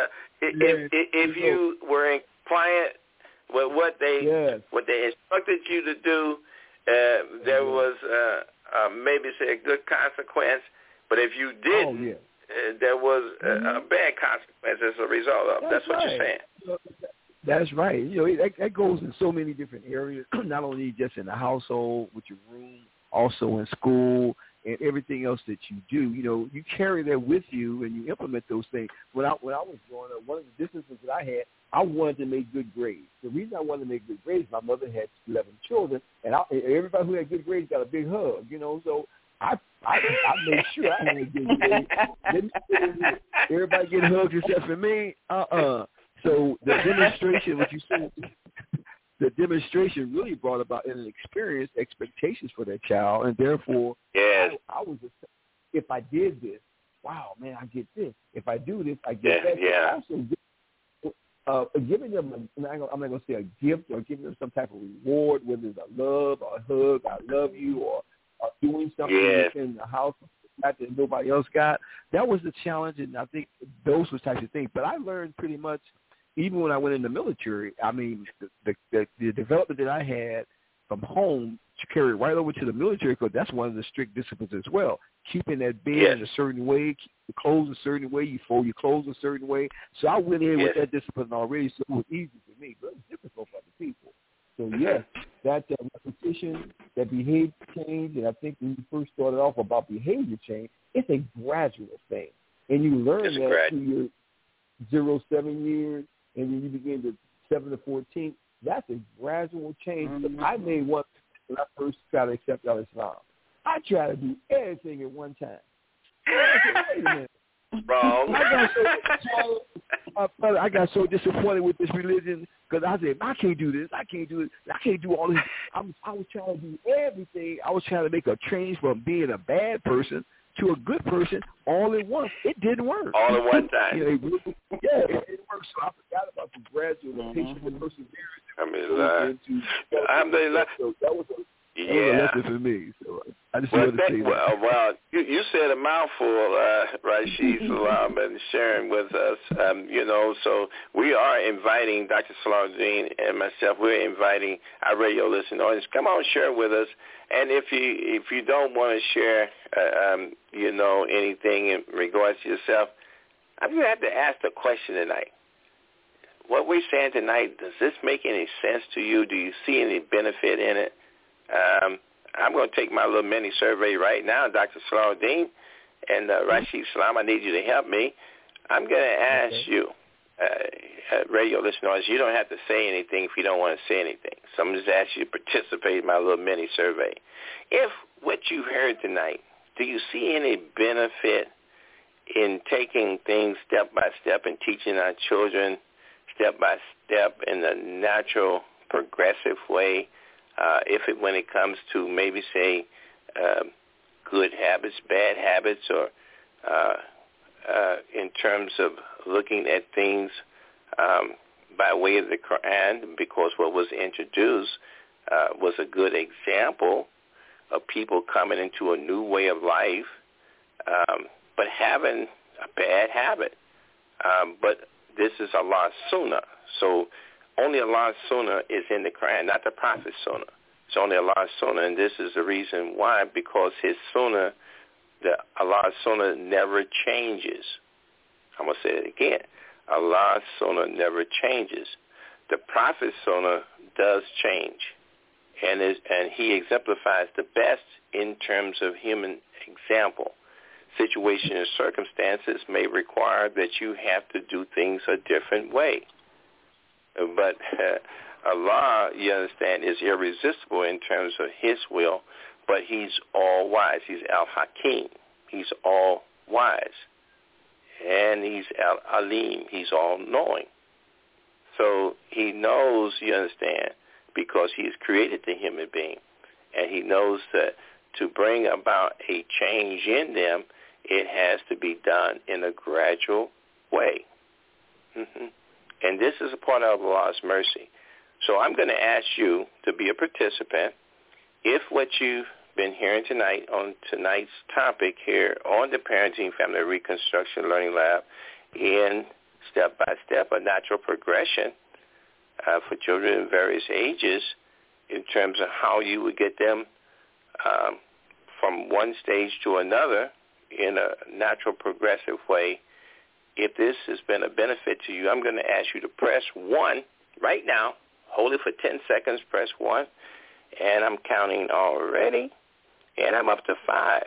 If you were in compliant with what they instructed you to do, there was maybe say a good consequence. But if you didn't, there was a bad consequence as a result of. That's what you're saying. That's right. You know, that goes in so many different areas. Not only just in the household with your room. Also in school and everything else that you do, you know, you carry that with you and you implement those things. When I was growing up, one of the disciplines that I had, I wanted to make good grades. The reason I wanted to make good grades, my mother had 11 children, and everybody who had good grades got a big hug, you know. So I made sure I had a good grade. Everybody get hugs except for me. So the demonstration, what you said. The demonstration really brought about an experience, expectations for that child, and therefore, I was just, if I did this, wow, man, I get this. If I do this, I get that. Yeah. Also, giving them, I'm not going to say a gift or giving them some type of reward, whether it's a love or a hug, I love you, or doing something within the house that nobody else got. That was the challenge, and I think those were types of things. But I learned pretty much. Even when I went in the military, I mean, the development that I had from home to carry right over to the military, because that's one of the strict disciplines as well. Keeping that bed in a certain way, keep the clothes a certain way, you fold your clothes a certain way. So I went in with that discipline already, so it was easy for me, but it was difficult for other people. So, yes, that repetition, that behavior change, and I think when you first started off about behavior change, it's a gradual thing. And you learn that through your 0-7 years, and then you begin to 7 to 14, that's a gradual change. Mm-hmm. I made one when I first tried to accept Islam. I tried to do everything at one time. I said, wait a minute. Wrong. I got so disappointed with this religion because I said, I can't do this. I can't do it. I can't do all this. I was trying to do everything. I was trying to make a change from being a bad person to a good person all at once. It didn't work. All at one time. It didn't work. So I forgot about the gradual, the patience, and perseverance. Alhamdulillah. So that was a lesson for me. So I just want to say that. Well, you said a mouthful, Rashid Salam, and sharing with us. So we are inviting Dr. Salahuddin and myself. We're inviting our radio listening audience. Come on, share with us. And if you don't want to share, anything in regards to yourself, I'm going to have to ask the question tonight. What we're saying tonight, does this make any sense to you? Do you see any benefit in it? I'm going to take my little mini survey right now, Dr. Salahuddin and Rashid Salam. I need you to help me. I'm going to ask you, radio listeners, you don't have to say anything if you don't want to say anything. So I'm just asking you to participate in my little mini survey. If what you heard tonight, do you see any benefit in taking things step by step and teaching our children step by step in a natural, progressive way? When it comes to maybe say good habits, bad habits, or in terms of looking at things by way of the Quran, because what was introduced was a good example of people coming into a new way of life, but having a bad habit. But this is Allah's Sunnah, so only Allah's Sunnah is in the Quran, not the Prophet's Sunnah. It's only Allah's Sunnah, and this is the reason why, because his Sunnah, Allah's Sunnah never changes. I'm going to say it again. Allah's Sunnah never changes. The Prophet's Sunnah does change, and he exemplifies the best in terms of human example. Situation and circumstances may require that you have to do things a different way. But Allah, you understand, is irresistible in terms of his will, but he's all-wise. He's Al-Hakim. He's all-wise. And he's Al-Alim. He's all-knowing. So he knows, you understand, because he's created the human being, and he knows that to bring about a change in them, it has to be done in a gradual way. Mm-hmm. And this is a part of Allah's mercy. So I'm going to ask you to be a participant. If what you've been hearing tonight on tonight's topic here on the Parenting Family Reconstruction Learning Lab in step-by-step, a natural progression for children in various ages in terms of how you would get them from one stage to another in a natural progressive way, if this has been a benefit to you, I'm going to ask you to press 1 right now. Hold it for 10 seconds, press 1. And I'm counting already. And I'm up to 5.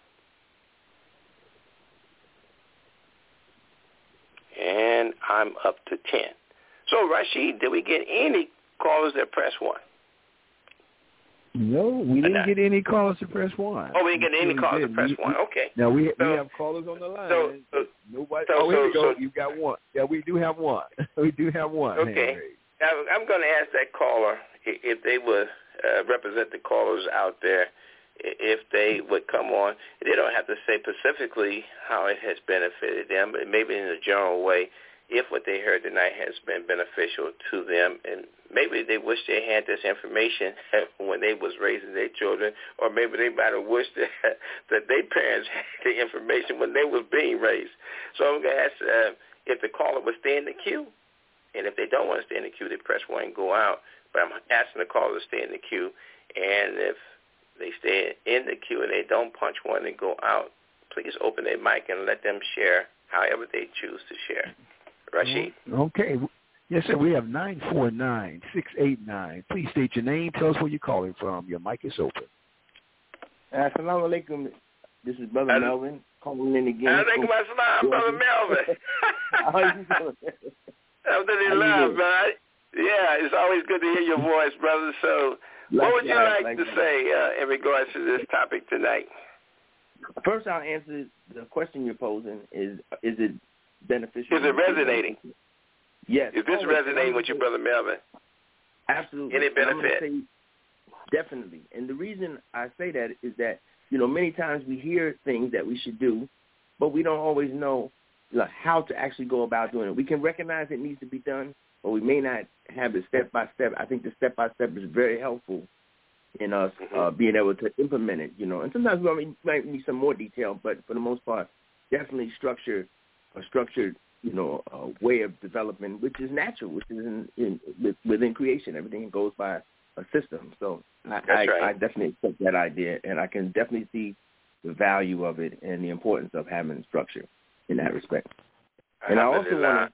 And I'm up to 10. So, Rashid, did we get any callers that press 1? No, we didn't get any callers to press 1. Oh, we didn't get any callers to press 1. Okay. Now, we have callers on the line. Nobody. Here we go. You got one. Yeah, we do have one. We do have one. Okay. Now, I'm going to ask that caller if they would represent the callers out there, if they would come on. They don't have to say specifically how it has benefited them, but maybe in a general way, if what they heard tonight has been beneficial to them, and maybe they wish they had this information when they was raising their children, or maybe they might have wished that their parents had the information when they was being raised. So I'm going to ask if the caller would stay in the queue, and if they don't want to stay in the queue, they press 1 and go out. But I'm asking the caller to stay in the queue, and if they stay in the queue and they don't punch 1 and go out, please open their mic and let them share however they choose to share. Rashid. Okay. Yes, sir. We have 949-689. Please state your name. Tell us where you're calling from. Your mic is open. Assalamu alaikum. This is Brother Melvin calling in again. Alaikum assalam, Brother Melvin. How are you doing? Alhamdulillah, man. Yeah, it's always good to hear your voice, brother. So what would you like to say in regards to this topic tonight? First, I'll answer the question you're posing. Is it beneficial? Is it resonating? Yes. Is this resonating with you, Brother Melvin? Absolutely. Any benefit? Definitely. And the reason I say that is that, many times we hear things that we should do, but we don't always know how to actually go about doing it. We can recognize it needs to be done, but we may not have the step-by-step. I think the step-by-step is very helpful in us being able to implement it, you know. And sometimes we might need some more detail, but for the most part, definitely a structured, you know, way of development, which is natural, which is within creation. Everything goes by a system. So I definitely accept that idea, and I can definitely see the value of it and the importance of having structure in that respect. And I also want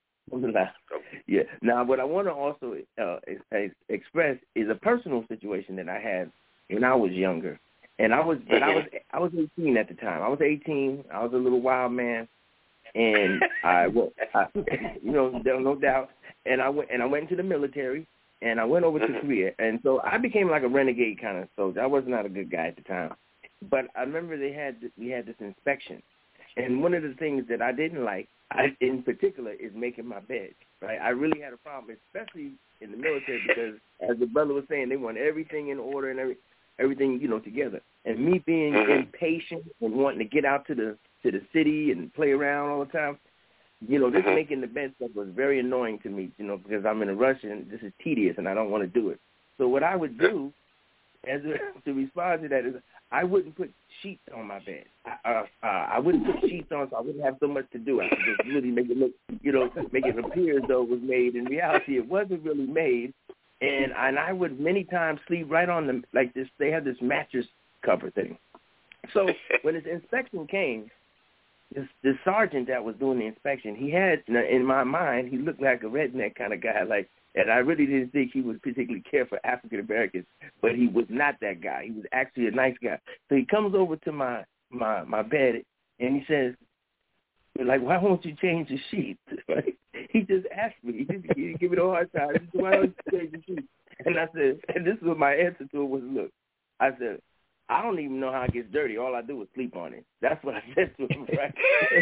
to, Now, what I want to also express is a personal situation that I had when I was younger, and I was 18 at the time. I was 18. I was a little wild man, and I you know, no doubt. And I went into the military, and I went over to Korea, and so I became like a renegade kind of soldier. I was not a good guy at the time, but I remember we had this inspection, and one of the things that I didn't like, in particular, is making my bed. Right, I really had a problem, especially in the military, because as the brother was saying, they want everything in order and everything, you know, together. And me being impatient and wanting to get out to the city and play around all the time, you know, this making the bed stuff was very annoying to me, you know, because I'm in a rush and this is tedious and I don't want to do it. So what I would do to respond to that is I wouldn't put sheets on my bed. I wouldn't put sheets on so I wouldn't have so much to do. I could just really make it look, you know, make it appear as though it was made. In reality, it wasn't really made. And I would many times sleep right on the, like this, they have this mattress cover thing. So when this inspection came, this sergeant that was doing the inspection, he had, in my mind, he looked like a redneck kind of guy, like, and I really didn't think he would particularly care for African Americans, but he was not that guy. He was actually a nice guy. So he comes over to my bed and he says, like, why won't you change the sheets? Right? He just asked me. He didn't give me a hard time. He said, why don't you change the sheets? And I said, and this is what my answer to it was, look, I said, I don't even know how it gets dirty. All I do is sleep on it. That's what I said to him, right?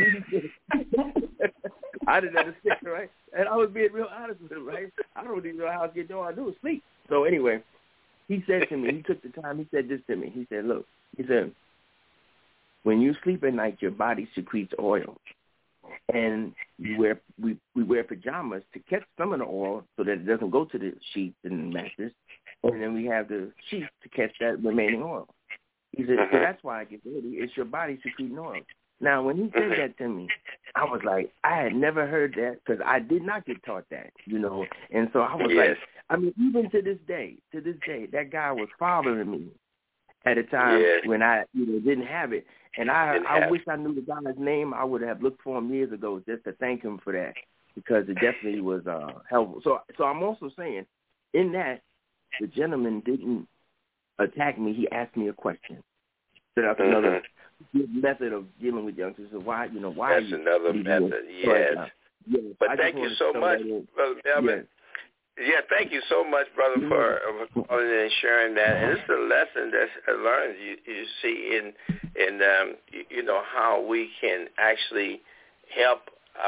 I didn't understand, right? And I was being real honest with him, right? I don't even know how it gets dirty. All I do is sleep. So anyway, he said to me, he took the time, he said this to me. He said, look, he said, when you sleep at night, your body secretes oil. And we wear pajamas to catch some of the oil so that it doesn't go to the sheets and mattress. And then we have the sheets to catch that remaining oil. He said, so that's why I get dirty. It's your body secreting oil. Now, when he said that to me, I was like, I had never heard that because I did not get taught that, you know. And so I was like, I mean, even to this day, that guy was following me at a time when I, you know, didn't have it. And I wish I knew the guy's name. I would have looked for him years ago just to thank him for that because it definitely was helpful. So I'm also saying in that the gentleman didn't attack me. He asked me a question. So that's another good method of dealing with youngsters. So why, you know, why? That's another method, yes. But thank you so much, Brother Melvin. Yeah, thank you so much, brother, for calling and sharing that. And it's a lesson that's learned. You see in you know how we can actually help.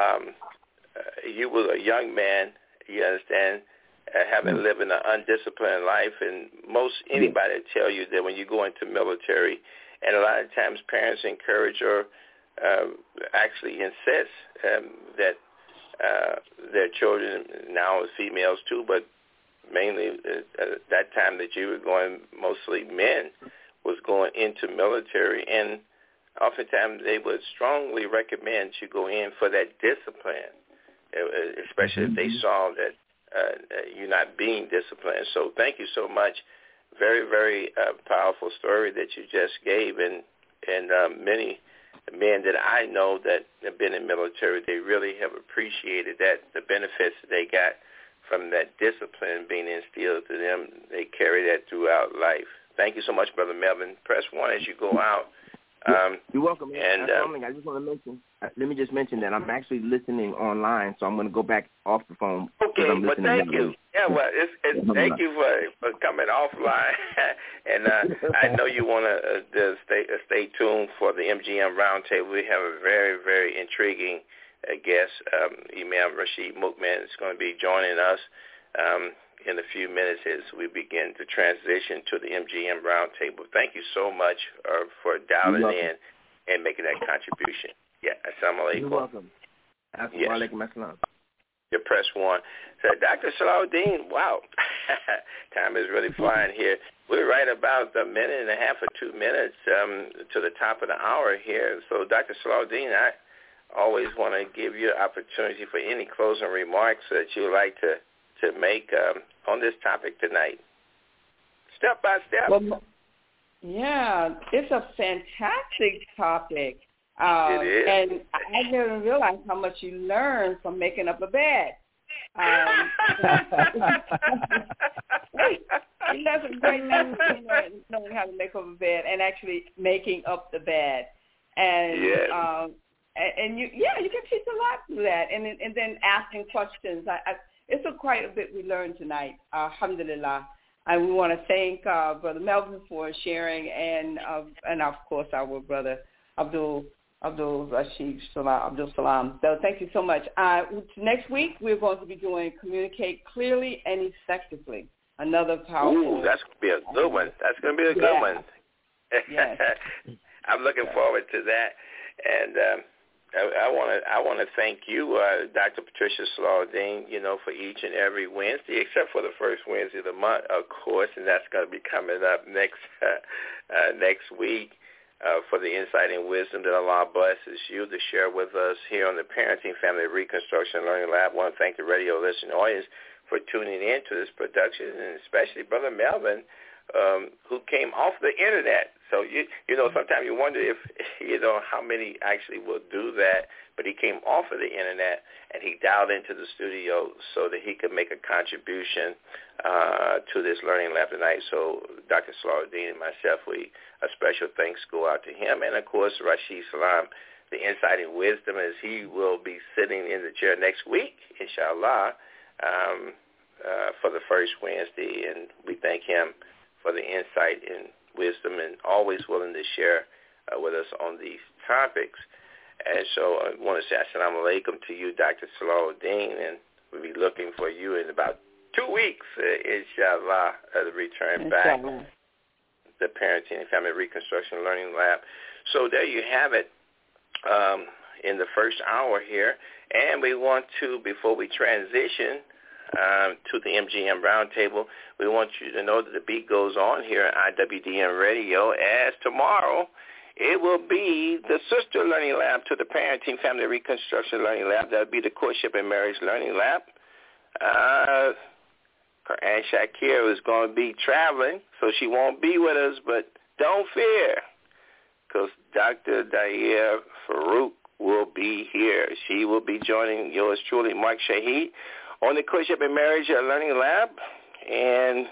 You were a young man, you understand, having lived in an undisciplined life, and most anybody tell you that when you go into military, and a lot of times parents encourage or actually insist that their children, now as females too, but mainly at that time that you were going, mostly men, was going into military, and oftentimes they would strongly recommend you go in for that discipline, especially if they saw that you're not being disciplined. So thank you so much. Very, very powerful story that you just gave, and many men that I know that have been in military, they really have appreciated that, the benefits that they got from that discipline being instilled to them. They carry that throughout life. Thank you so much, Brother Melvin. Press 1 as you go out. You're welcome. And I just want to mention, let me just mention that I'm actually listening online, so I'm going to go back off the phone. Okay, well, thank you. Yeah, well, thank you for coming offline. And I know you want to stay tuned for the MGM Roundtable. We have a very, very intriguing guest. Imam Rashid Mukman is going to be joining us in a few minutes as we begin to transition to the MGM Roundtable. Thank you so much for dialing in and making that contribution. Yeah, assalamu alaikum. You're welcome. Assalamu alaikum. you press 1. So Dr. Salahuddin, wow, time is really flying here. We're right about a minute and a half or 2 minutes to the top of the hour here. So Dr. Salahuddin, I always want to give you an opportunity for any closing remarks that you would like to make on this topic tonight. Step by step. Well, yeah, it's a fantastic topic. It is. And I didn't realize how much you learn from making up a bed. That's a great lesson, knowing how to make up a bed and actually making up the bed. And yes. And you can teach a lot through that. And then asking questions. It's quite a bit we learned tonight. Alhamdulillah. And we want to thank Brother Melvin for sharing, and of course our brother Abdul Rashid Salam. So thank you so much. Next week we're going to be doing Communicate Clearly and Effectively. Another powerful. Ooh, that's going to be a good one. That's going to be a good one. Yes. I'm looking forward to that. And I want to thank you, Dr. Patricia Salahuddin, for each and every Wednesday, except for the first Wednesday of the month, of course, and that's going to be coming up next week for the insight and wisdom that Allah blesses you to share with us here on the Parenting, Family Reconstruction Learning Lab. I want to thank the radio listening audience for tuning in to this production, and especially Brother Melvin, who came off the internet. So, sometimes you wonder if, how many actually will do that. But he came off of the internet, and he dialed into the studio so that he could make a contribution to this learning lab tonight. So Dr. Salahuddin and myself, a special thanks go out to him. And, of course, Rashid Salam, the insight and wisdom, as he will be sitting in the chair next week, inshallah, for the first Wednesday. And we thank him for the insight and wisdom and always willing to share with us on these topics. And so I want to say assalamu alaikum to you, Dr. Salahuddin, and we'll be looking for you in about 2 weeks, inshallah, to return back to the Parenting and Family Reconstruction Learning Lab. So there you have it in the first hour here. And we want to, before we transition to the MGM Roundtable, we want you to know that the beat goes on here at IWDM Radio, as tomorrow it will be the sister learning lab to the Parenting, Family Reconstruction Learning Lab. That will be the Courtship and Marriage Learning Lab. Quran Shakir is going to be traveling, so she won't be with us, but don't fear, because Dr. Dair Farouk will be here. She will be joining yours truly, Mark Shahid, on the Courtship and Marriage Learning Lab, and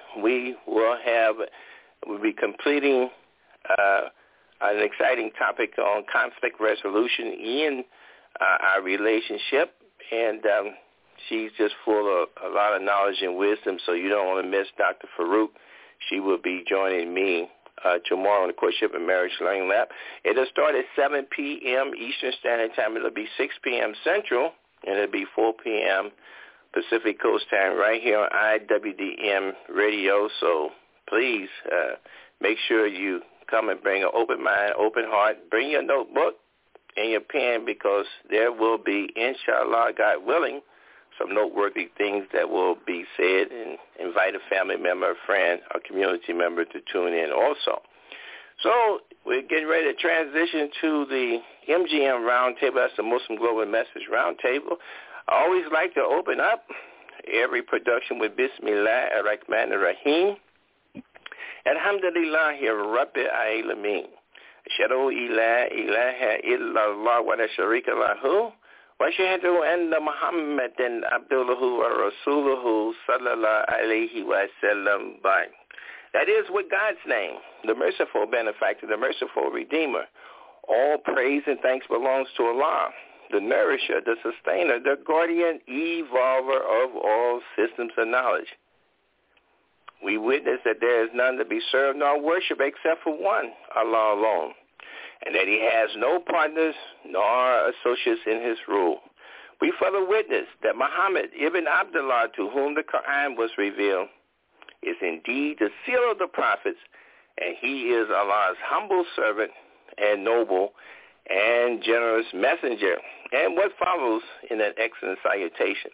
we'll be completing an exciting topic on conflict resolution in our relationship, and she's just full of a lot of knowledge and wisdom, so you don't want to miss Dr. Farouk. She will be joining me tomorrow on the Courtship and Marriage Learning Lab. It'll start at 7 p.m. Eastern Standard Time. It'll be 6 p.m. Central, and it'll be 4 p.m. Pacific Coast Time right here on IWDM Radio. So please make sure you come and bring an open mind, open heart. Bring your notebook and your pen, because there will be, inshallah, God willing, some noteworthy things that will be said, and invite a family member, a friend, a community member to tune in also. So we're getting ready to transition to the MGM Roundtable. That's the Muslim Global Message Roundtable. I always like to open up every production with Bismillah ar-Rahman ar-Rahim. Alhamdulillahi Rabbil Alameen. Ashhadu la ilaha illallah wa la sharika lahu. Wa ashhadu anna Muhammadan abduhu wa rasuluhu sallallahu alayhi wa sallam. That is with God's name, the merciful benefactor, the merciful redeemer. All praise and thanks belongs to Allah, the nourisher, the sustainer, the guardian, evolver of all systems of knowledge. We witness that there is none to be served nor worshipped except for one, Allah alone, and that he has no partners nor associates in his rule. We further witness that Muhammad ibn Abdullah, to whom the Quran was revealed, is indeed the seal of the prophets, and he is Allah's humble servant and noble and generous messenger. And what follows in that excellent salutation.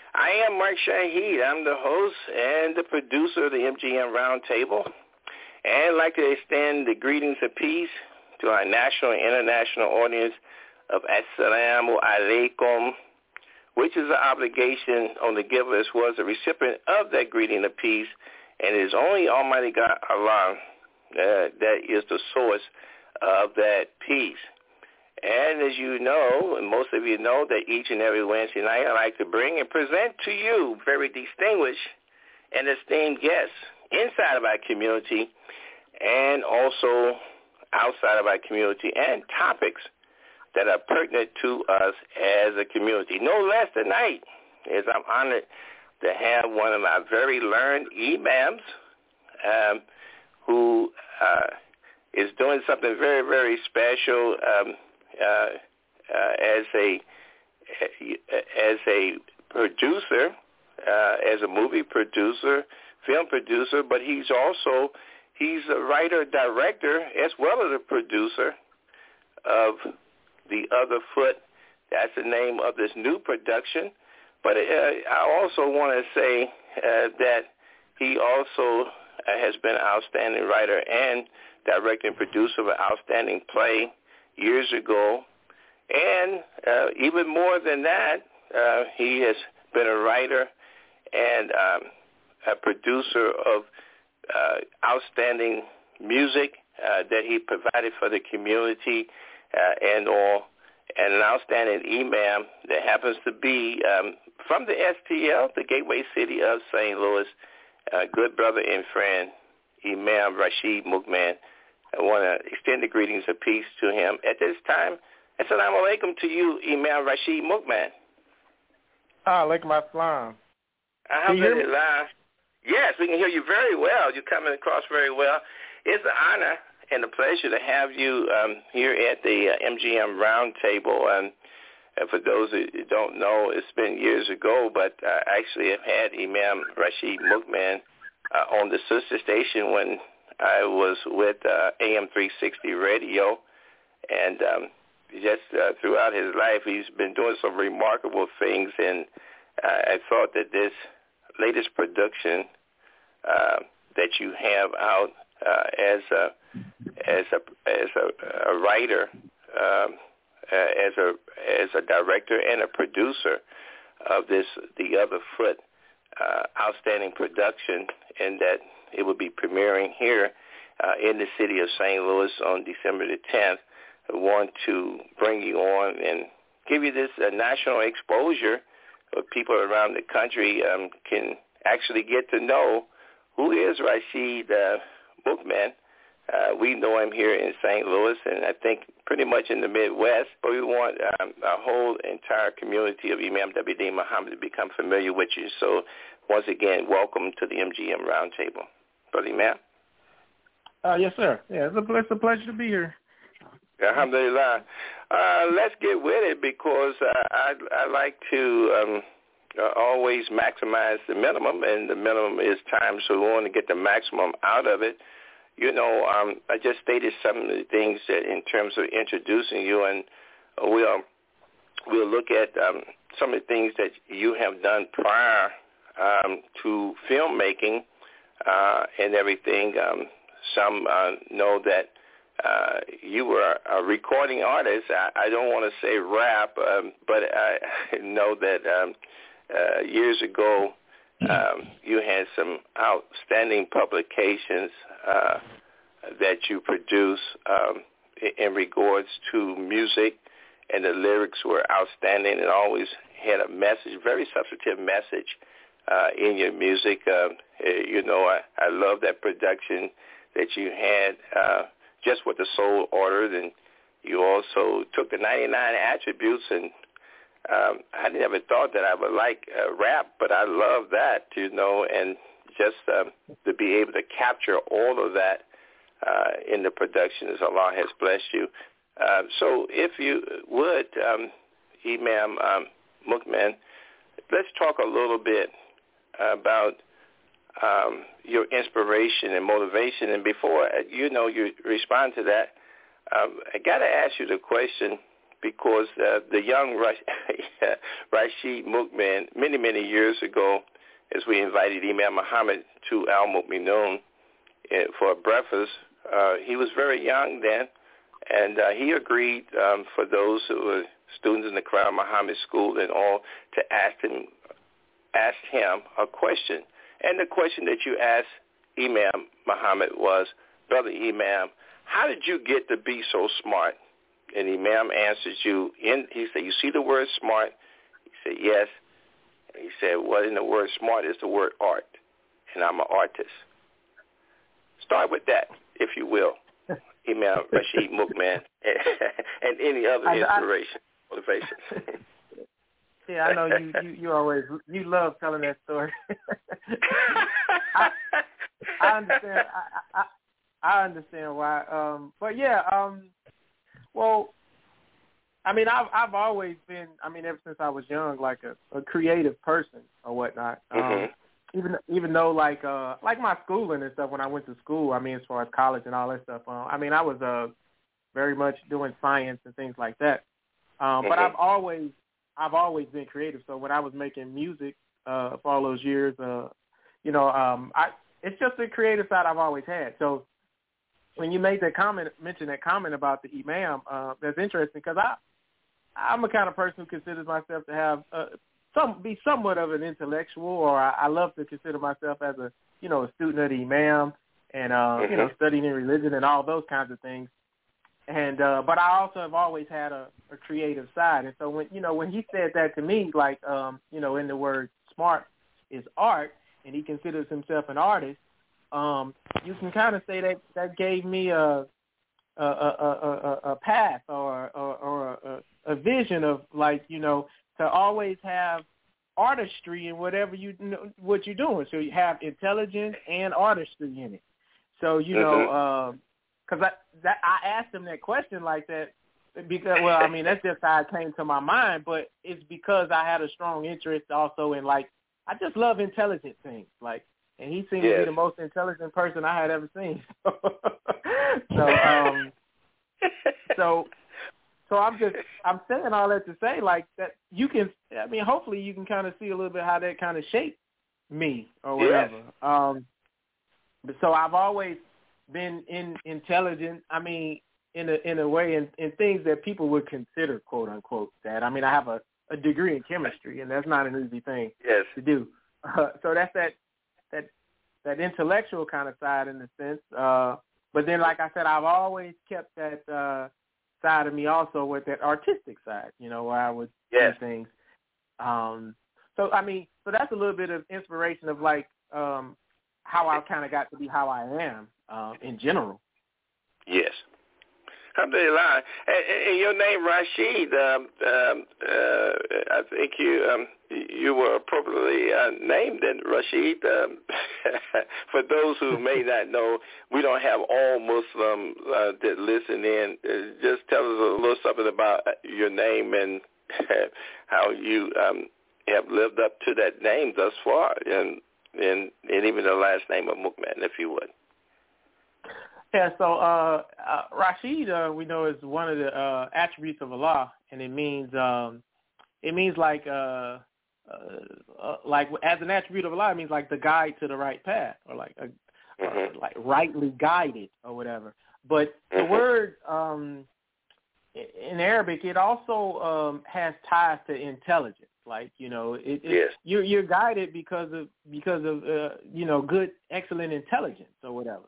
I am Mark Shahid. I'm the host and the producer of the MGM Roundtable. And I'd like to extend the greetings of peace to our national and international audience of Assalamu Alaikum, which is an obligation on the giver as well as the recipient of that greeting of peace. And it is only Almighty God, Allah, that is the source of that peace. And as you know, and most of you know, that each and every Wednesday night I like to bring and present to you very distinguished and esteemed guests inside of our community and also outside of our community, and topics that are pertinent to us as a community. No less tonight is I'm honored to have one of my very learned imams who is doing something very, very special as a producer, as a movie producer, film producer, but he's a writer, director, as well as a producer of The Other Foot. That's the name of this new production. But I also want to say that he also has been an outstanding writer and director and producer of an outstanding play years ago. And even more than that, he has been a writer and a producer of outstanding music that he provided for the community and an outstanding imam that happens to be from the STL, the Gateway City of St. Louis, good brother and friend, Imam Rashid Mukman. I want to extend the greetings of peace to him at this time. Assalamu alaikum to you, Imam Rashid Mukman. Alaikum assalam. Alhamdulillah. Yes, we can hear you very well. You're coming across very well. It's an honor and a pleasure to have you here at the MGM Roundtable. And for those who don't know, it's been years ago, but I actually have had Imam Rashid Mukman on the sister station when I was with AM 360 Radio. And just throughout his life, he's been doing some remarkable things. And I thought that this latest production that you have out as a writer, as a director and a producer of this The Other Foot outstanding production, and that it will be premiering here in the city of St. Louis on December the 10th. I want to bring you on and give you this national exposure where people around the country can actually get to know who is Rashid Mukman. We know him here in St. Louis, and I think pretty much in the Midwest, but we want our whole entire community of Imam W.D. Muhammad to become familiar with you. So once again, welcome to the MGM Roundtable. Brother Imam? Yes, sir. Yeah, it's a pleasure to be here. Alhamdulillah. Let's get with it because I like to always maximize the minimum, and the minimum is time, so we want to get the maximum out of it. You know, I just stated some of the things that in terms of introducing you, and we'll look at some of the things that you have done prior to filmmaking and everything. Some know that you were a recording artist. I don't want to say rap, but I know that years ago you had some outstanding publications that you produced in regards to music, and the lyrics were outstanding and always had a message, very substantive message in your music. You know, I love that production that you had just with the Soul Ordered, and you also took the 99 Attributes, and I never thought that I would like rap, but I love that, you know, and just to be able to capture all of that in the production as Allah has blessed you. So if you would, Imam Mukman, let's talk a little bit about your inspiration and motivation. And before, you respond to that, I got to ask you the question, because the young Rashid Mukman, many years ago, as we invited Imam Muhammad to Al Mu'minun for breakfast, he was very young then, and he agreed for those who were students in the Crown Muhammad School and all to ask him a question. And the question that you asked Imam Muhammad was, Brother Imam, how did you get to be so smart? And Imam answered you, he said, you see the word smart? He said, yes. And he said, well, in the word smart is the word art, and I'm an artist. Start with that, if you will, Imam Rashid Mukman, and any other inspiration, motivation. Yeah, I know you always you love telling that story. I understand. I understand why. But yeah, well, I mean, I've always been, I mean, ever since I was young, like a creative person or whatnot. Even though like my schooling and stuff, when I went to school, I mean, as far as college and all that stuff, I mean, I was very much doing science and things like that. But I've always been creative. So when I was making music for all those years, it's just the creative side I've always had. So when you made mentioned that comment about the Imam, that's interesting because I'm a kind of person who considers myself to have be somewhat of an intellectual, or I love to consider myself as a student of the Imam and studying in religion and all those kinds of things. And but I also have always had a creative side, and so when he said that to me, like in the word smart is art, and he considers himself an artist, you can kind of say that gave me a path or a vision of to always have artistry in whatever what you're doing. So you have intelligence and artistry in it. So because I asked him that question like that because, well, I mean, that's just how it came to my mind, but it's because I had a strong interest also in, I just love intelligent things, and he seemed to be the most intelligent person I had ever seen. So I'm saying all that to say, that you can, I mean, hopefully you can kind of see a little bit how that kind of shaped me or whatever. Yes. So I've always been intelligent, I mean, in a way, in things that people would consider, quote unquote, that. I mean, I have a degree in chemistry, and that's not an easy thing to do. So that's that intellectual kind of side in a sense. But then, like I said, I've always kept that side of me also with that artistic side, where I would do things. So that's a little bit of inspiration of how I kind of got to be how I am in general. Yes. Alhamdulillah. And your name, Rashid, I think you were appropriately named in Rashid. For those who may not know, we don't have all Muslims that listen in. Just tell us a little something about your name and how you have lived up to that name thus far, and even the last name of Mukman, if you would. Yeah, so Rashid, we know, is one of the attributes of Allah, and it means like as an attribute of Allah, it means like the guide to the right path, or like rightly guided or whatever. But the word in Arabic, it also has ties to intelligence. You're guided because of good, excellent intelligence or whatever.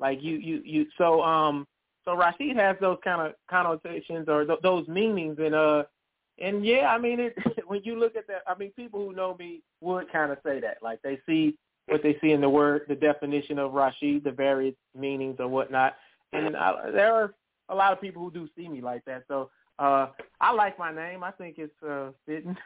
So Rashid has those kind of connotations or those meanings, and yeah, I mean, when you look at that, I mean, people who know me would kind of say that, they see what they see in the word, the definition of Rashid, the various meanings or whatnot, and there are a lot of people who do see me like that. So I like my name. I think it's fitting.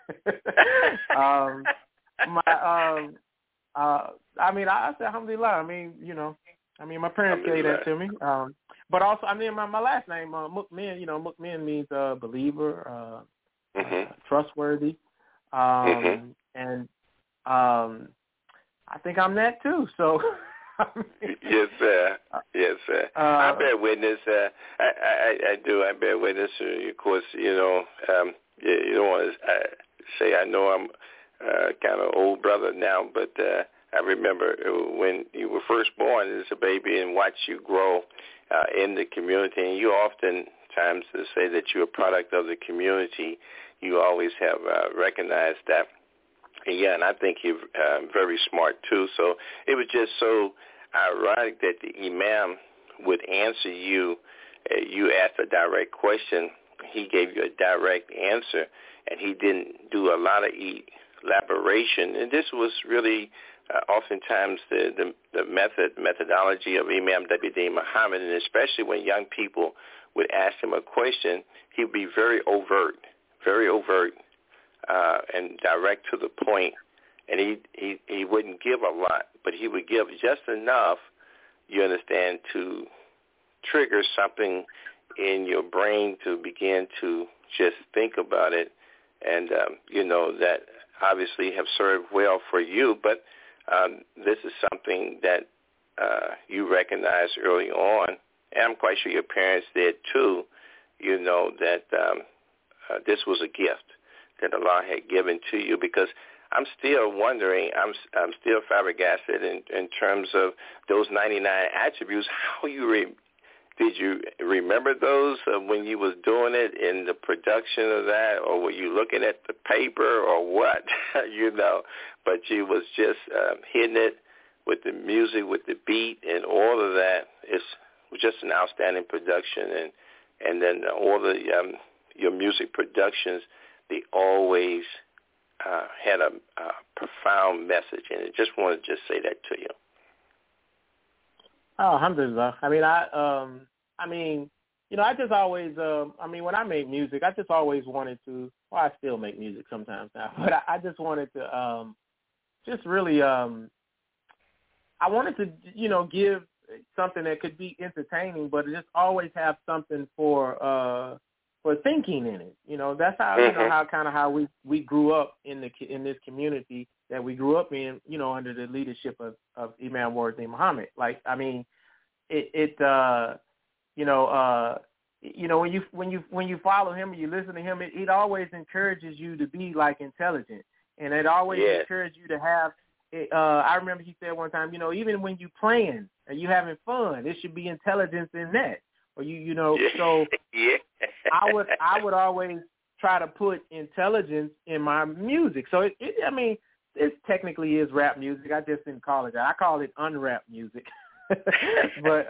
I say alhamdulillah. I mean, my parents say that to me. But also, I mean, my last name, Mukmin, Mukmin means believer, trustworthy. And I think I'm that too. So Yes, sir. Yes, sir. I bear witness. I do. I bear witness. Of course, you don't want to say I know I'm kind of old brother now, but I remember when you were first born as a baby and watched you grow in the community, and you oftentimes say that you're a product of the community. You always have recognized that. Yeah, and I think you're very smart, too. So it was just so ironic that the imam would answer you. You asked a direct question. He gave you a direct answer, and he didn't do a lot of elaboration. And this was really oftentimes the methodology of Imam W.D. Muhammad, and especially when young people would ask him a question, he would be very overt, and direct to the point, and he wouldn't give a lot, but he would give just enough, you understand, to trigger something in your brain to begin to just think about it, and that obviously have served well for you, but this is something that you recognized early on, and I'm quite sure your parents did too, that this was a gift that Allah had given to you, because I'm still wondering, I'm still flabbergasted in terms of those 99 attributes. How did you remember those when you was doing it in the production of that, or were you looking at the paper or what? But you was just hitting it with the music, with the beat, and all of that. It was just an outstanding production, and then all the your music productions, they always had a profound message, and I just wanted to just say that to you. Oh, alhamdulillah. I just always, when I made music, I just always wanted to, well, I still make music sometimes now, but I just wanted to just really, I wanted to, give something that could be entertaining, but just always have something for thinking in it. That's how, how we grew up in this community that we grew up in, under the leadership of Imam Ward Muhammad. When you follow him and you listen to him, it always encourages you to be intelligent, and it always encourages you to have. I remember he said one time, even when you playing and you having fun, there should be intelligence in that. Or so I would always try to put intelligence in my music. So it technically is rap music. I just didn't call it that. I call it unrap music. but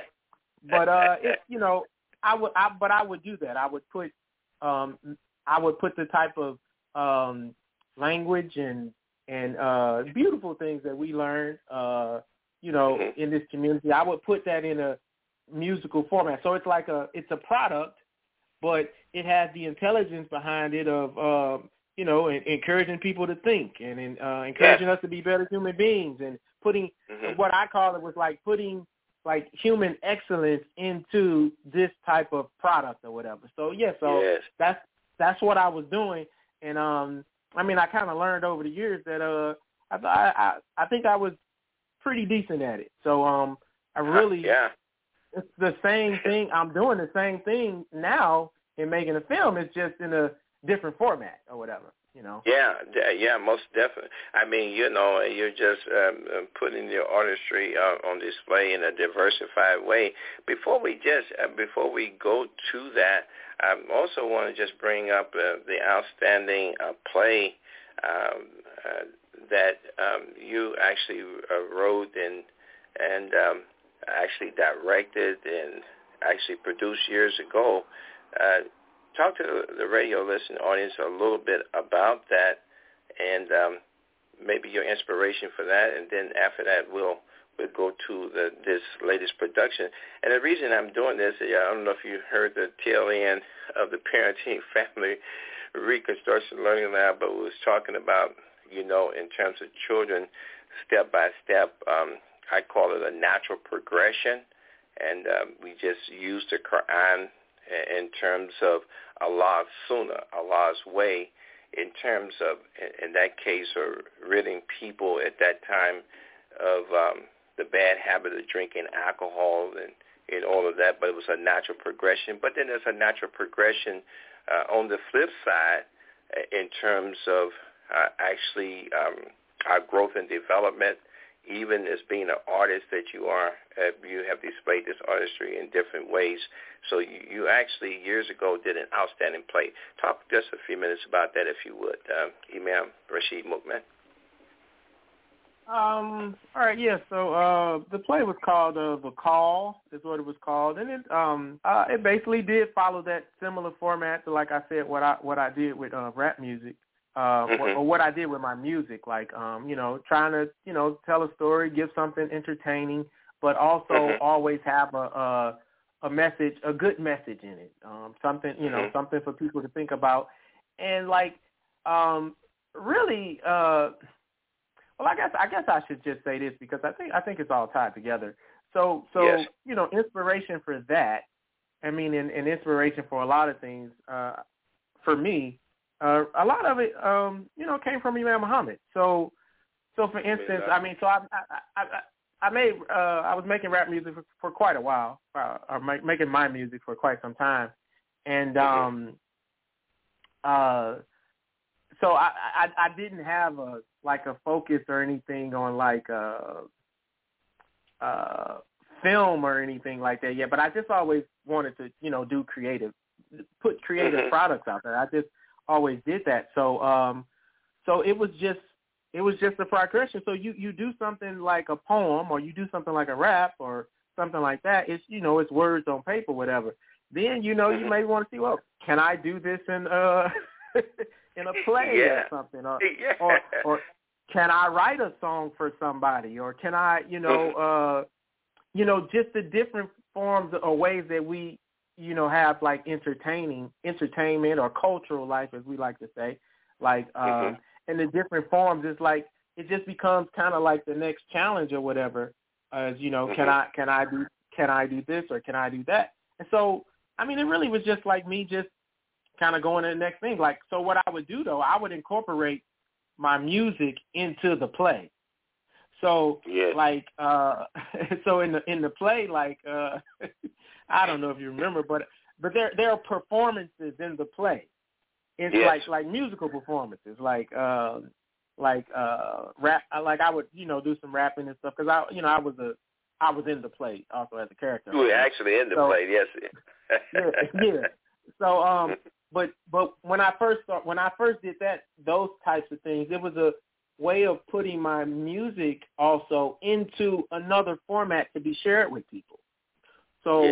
I would do that. I would put the type of language and beautiful things that we learned, in this community. I would put that in a musical format. So it's a product, but it has the intelligence behind it of encouraging people to think and encouraging us to be better human beings, and putting what I call it was putting human excellence into this type of product or whatever. So that's what I was doing, and I kind of learned over the years that I think I was pretty decent at it. So I really it's the same thing. I'm doing the same thing now in making a film. It's just in a different format or whatever. Yeah, most definitely. You're just putting your artistry on display in a diversified way. Before we go to that, I also want to just bring up the outstanding play that you actually wrote and actually directed and actually produced years ago. Talk to the radio listening audience a little bit about that, and maybe your inspiration for that, and then after that we'll go to this latest production. And the reason I'm doing this, I don't know if you heard the tail end of the Parenting Family Reconstruction Learning Lab, but we was talking about, in terms of children, step by step. I call it a natural progression, and we just use the Quran in terms of Allah's sunnah, Allah's way, in terms of, in that case, ridding people at that time of the bad habit of drinking alcohol and all of that, but it was a natural progression. But then there's a natural progression on the flip side in terms of actually our growth and development, even as being an artist that you are. You have displayed this artistry in different ways. So you actually years ago did an outstanding play. Talk just a few minutes about that, if you would, Imam Rashid Mukman. All right, yeah. So the play was called The Call, is what it was called, and it basically did follow that similar format to, like I said, what I did with rap music, or what I did with my music, like trying to tell a story, give something entertaining, but also always have a message, a good message in it, something something for people to think about, and really. Well, I guess I should just say this because I think it's all tied together. So yes. Inspiration for that. I mean, and inspiration for a lot of things. For me, a lot of it, came from Imam Muhammad. So for instance, I mean, so I was making rap music for quite a while, or making my music for quite some time, and so I didn't have a focus or anything on film or anything like that yet, but I just always wanted to put creative products out there. I just always did that. So it was just a progression. So you do something like a poem, or you do something like a rap or something like that. It's it's words on paper, whatever. Then you may want to see, well, can I do this in in a play or something, or can I write a song for somebody, or can I, just the different forms or ways that we, have like entertainment or cultural life, as we like to say, and the different forms. It's like it just becomes kind of like the next challenge or whatever. As can I do this or can I do that? And so, I mean, it really was just like me just kind of going to the next thing. Like, so what I would do though, I would incorporate my music into the play. So so in the play, I don't know if you remember, but there are performances in the play. It's like musical performances, rap. Like I would do some rapping and stuff because I was in the play also as a character. You were actually in the play, yes. yeah. So but when I first did those types of things, it was a way of putting my music also into another format to be shared with people. So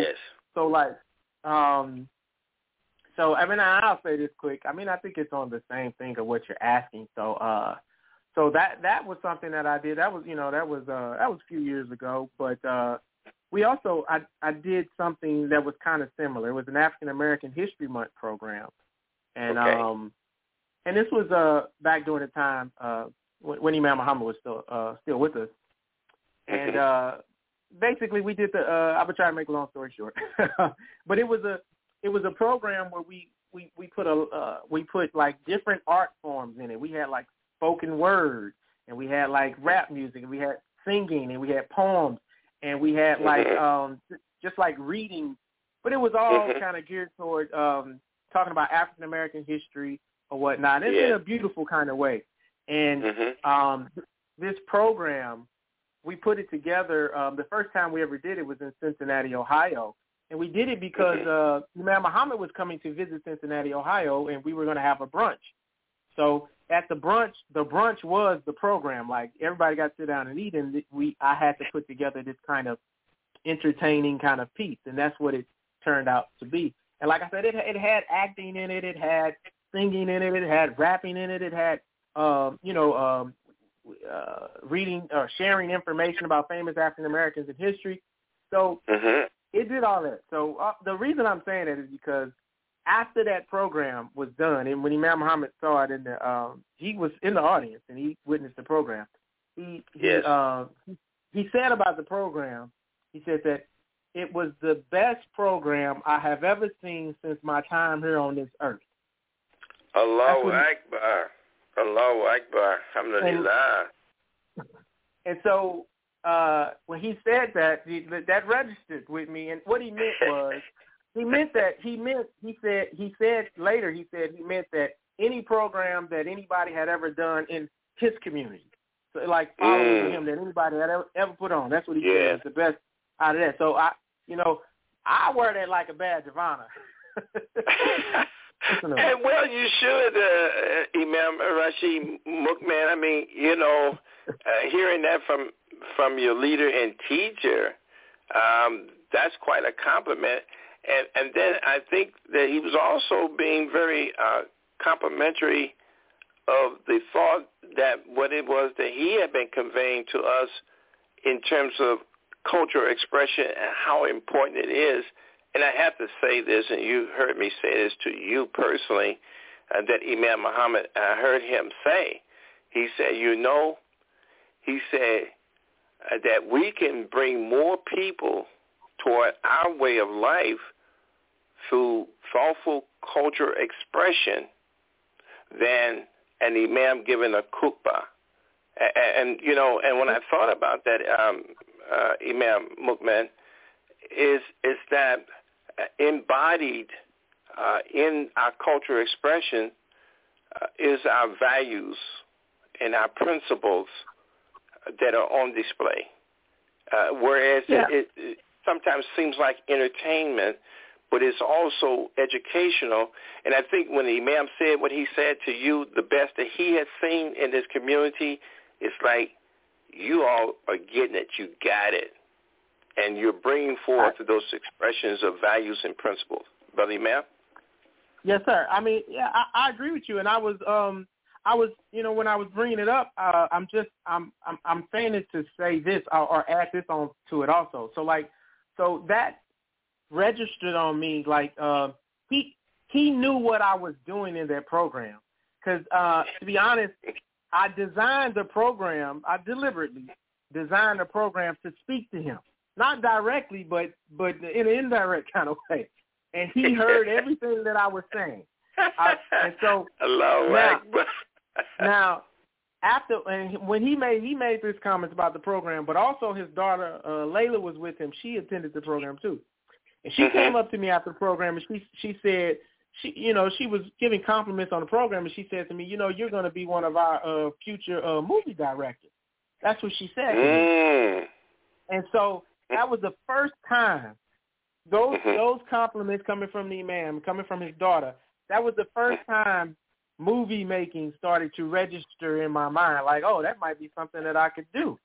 I mean, I'll say this quick. I mean, I think it's on the same thing of what you're asking. So that was something that I did. That was a few years ago, but we also, I did something that was kind of similar. It was an African American History Month program, and and this was back during the time when Imam Muhammad was still with us, and basically we did I would try to make a long story short, but it was a program where we put like different art forms in it. We had like spoken word, and we had like rap music, and we had singing, and we had poems. And we had like just like reading, but it was all kind of geared toward talking about African American history or whatnot. It's in a beautiful kind of way. And this program, we put it together. The first time we ever did it was in Cincinnati, Ohio, and we did it because Imam Muhammad was coming to visit Cincinnati, Ohio, and we were going to have a brunch. So at the brunch was the program. Like everybody got to sit down and eat, and I had to put together this kind of entertaining kind of piece, and that's what it turned out to be. And like I said, it had acting in it, it had singing in it, it had rapping in it, it had reading or sharing information about famous African Americans in history. So it did all that. So the reason I'm saying that is because after that program was done, and when Imam Muhammad saw it he was in the audience and he witnessed the program. He said about the program, he said that it was the best program I have ever seen since my time here on this earth. Allahu Akbar. Allahu Akbar. Alhamdulillah. And so when he said that, that registered with me. And what he meant was, he meant that he meant any program that anybody had ever done in his community, so like following him, that anybody had ever put on. That's what he said was the best out of that. So I wear that like a badge of honor. And well, you should, Imam Rashid Mukman. I mean, hearing that from your leader and teacher, that's quite a compliment. And then I think that he was also being very complimentary of the thought that what it was that he had been conveying to us in terms of cultural expression and how important it is. And I have to say this, and you heard me say this to you personally, that Imam Muhammad, I heard him say. He said, that we can bring more people toward our way of life through thoughtful cultural expression than an imam giving a khutbah. And when I thought about that, Imam Mukman, is that embodied in our cultural expression is our values and our principles that are on display. Whereas it sometimes seems like entertainment, but it's also educational. And I think when the Imam said what he said to you, the best that he has seen in this community, it's like you all are getting it. You got it. And you're bringing forth those expressions of values and principles. Brother Imam? Yes, sir. I mean, I agree with you. And I was, when I was bringing it up, I'm saying it to say this or add this on to it also. So that registered on me. Like he knew what I was doing in that program. Because to be honest, I designed the program. I deliberately designed the program to speak to him, not directly, but in an indirect kind of way. And he heard everything that I was saying. And so now, after when he made these comments about the program, but also his daughter Layla was with him. She attended the program too, and she came up to me after the program, and she said she was giving compliments on the program, and she said to me, you're going to be one of our future movie directors. That's what she said to me. And so that was the first time those compliments coming from the Imam, coming from his daughter. That was the first time movie making started to register in my mind, like, oh, that might be something that I could do.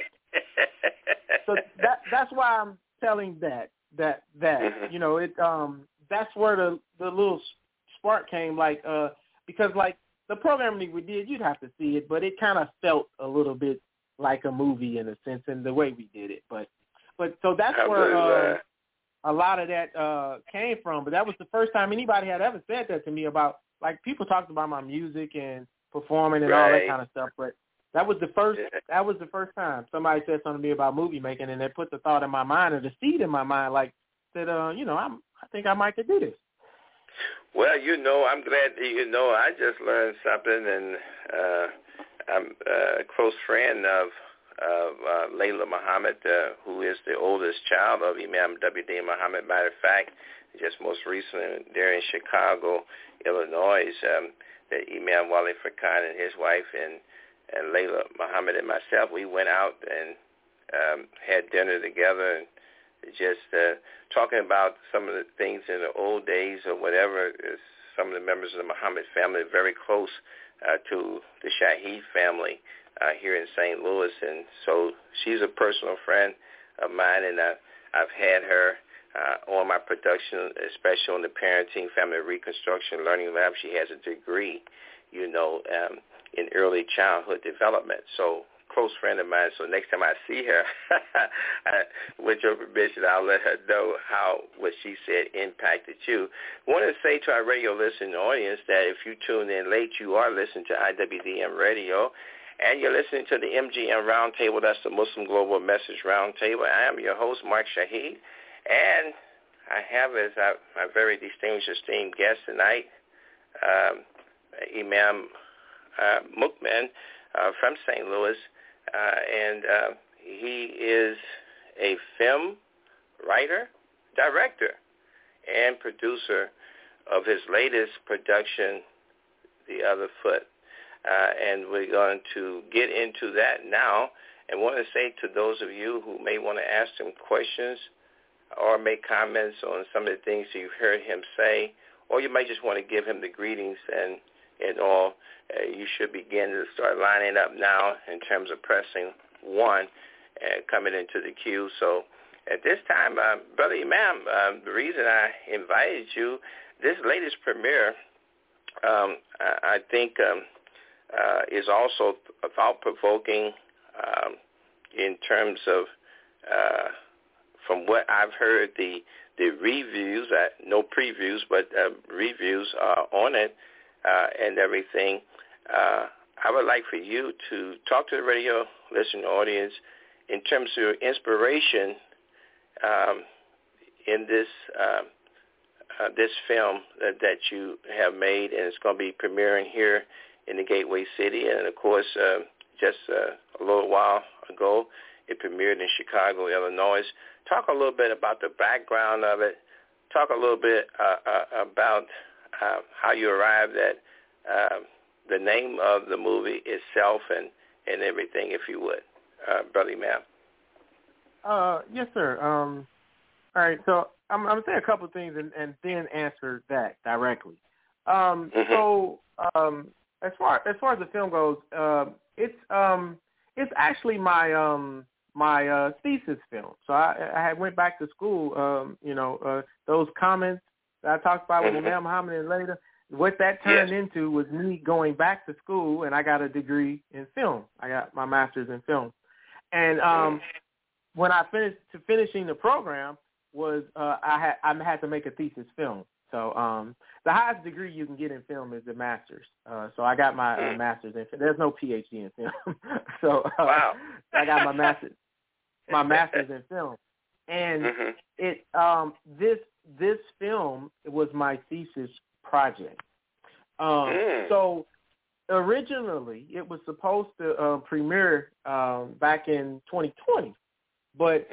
So that's why I'm telling that that's where the little spark came, because like the programming we did, you'd have to see it, but it kind of felt a little bit like a movie in a sense, in the way we did it. But so that's where a lot of that came from. But that was the first time anybody had ever said that to me about, like, people talked about my music and performing and all that kind of stuff. But that was the first time somebody said something to me about movie making, and it put the thought in my mind, or the seed in my mind, like that. I think I might could do this. Well, I'm glad that I just learned something, and I'm a close friend of Layla Muhammad, who is the oldest child of Imam W.D. Muhammad. Matter of fact, just most recently there in Chicago, Illinois, that Imam Wali Furqan and his wife and Layla Muhammad and myself, we went out and had dinner together and just talking about some of the things in the old days or whatever. Some of the members of the Muhammad family are very close to the Shaheed family here in St. Louis, and so she's a personal friend of mine, and I've had her on my production, especially on the Parenting, Family Reconstruction Learning Lab. She has a degree, in early childhood development. So close friend of mine. So next time I see her, with your permission, I'll let her know how what she said impacted you. I want to say to our radio listening audience that if you tuned in late, you are listening to IWDM Radio, and you're listening to the MGM Roundtable. That's the Muslim Global Message Roundtable. I am your host, Mark Shaheed, and I have as my very distinguished, esteemed guest tonight, Imam Mukman from St. Louis, and he is a film writer, director, and producer of his latest production, The Other Foot. And we're going to get into that now, and want to say to those of you who may want to ask him questions or make comments on some of the things you've heard him say, or you might just want to give him the greetings and all, you should begin to start lining up now in terms of pressing 1 and coming into the queue. So at this time, Brother Imam, the reason I invited you, this latest premiere, I think is also thought-provoking in terms of, from what I've heard, the reviews, no previews, but reviews on it and everything. I would like for you to talk to the radio listening audience in terms of your inspiration in this this film that you have made, and it's going to be premiering here in the Gateway City. And, of course, just a little while ago, it premiered in Chicago, Illinois. Talk a little bit about the background of it. Talk a little bit about how you arrived at the name of the movie itself and everything, if you would, Brother Imam. Yes, sir. All right, so I'm going to say a couple of things and then answer that directly. So as far as the film goes, it's actually my thesis film. So I went back to school. Those comments that I talked about with Imam Muhammad and later, what that turned into was me going back to school, and I got a degree in film. I got my master's in film, and when I finishing the program was I had to make a thesis film. So the highest degree you can get in film is the master's. So I got my master's in film. There's no PhD in film. So wow. I got my master's in film. And this film was my thesis project. So originally it was supposed to premiere back in 2020, but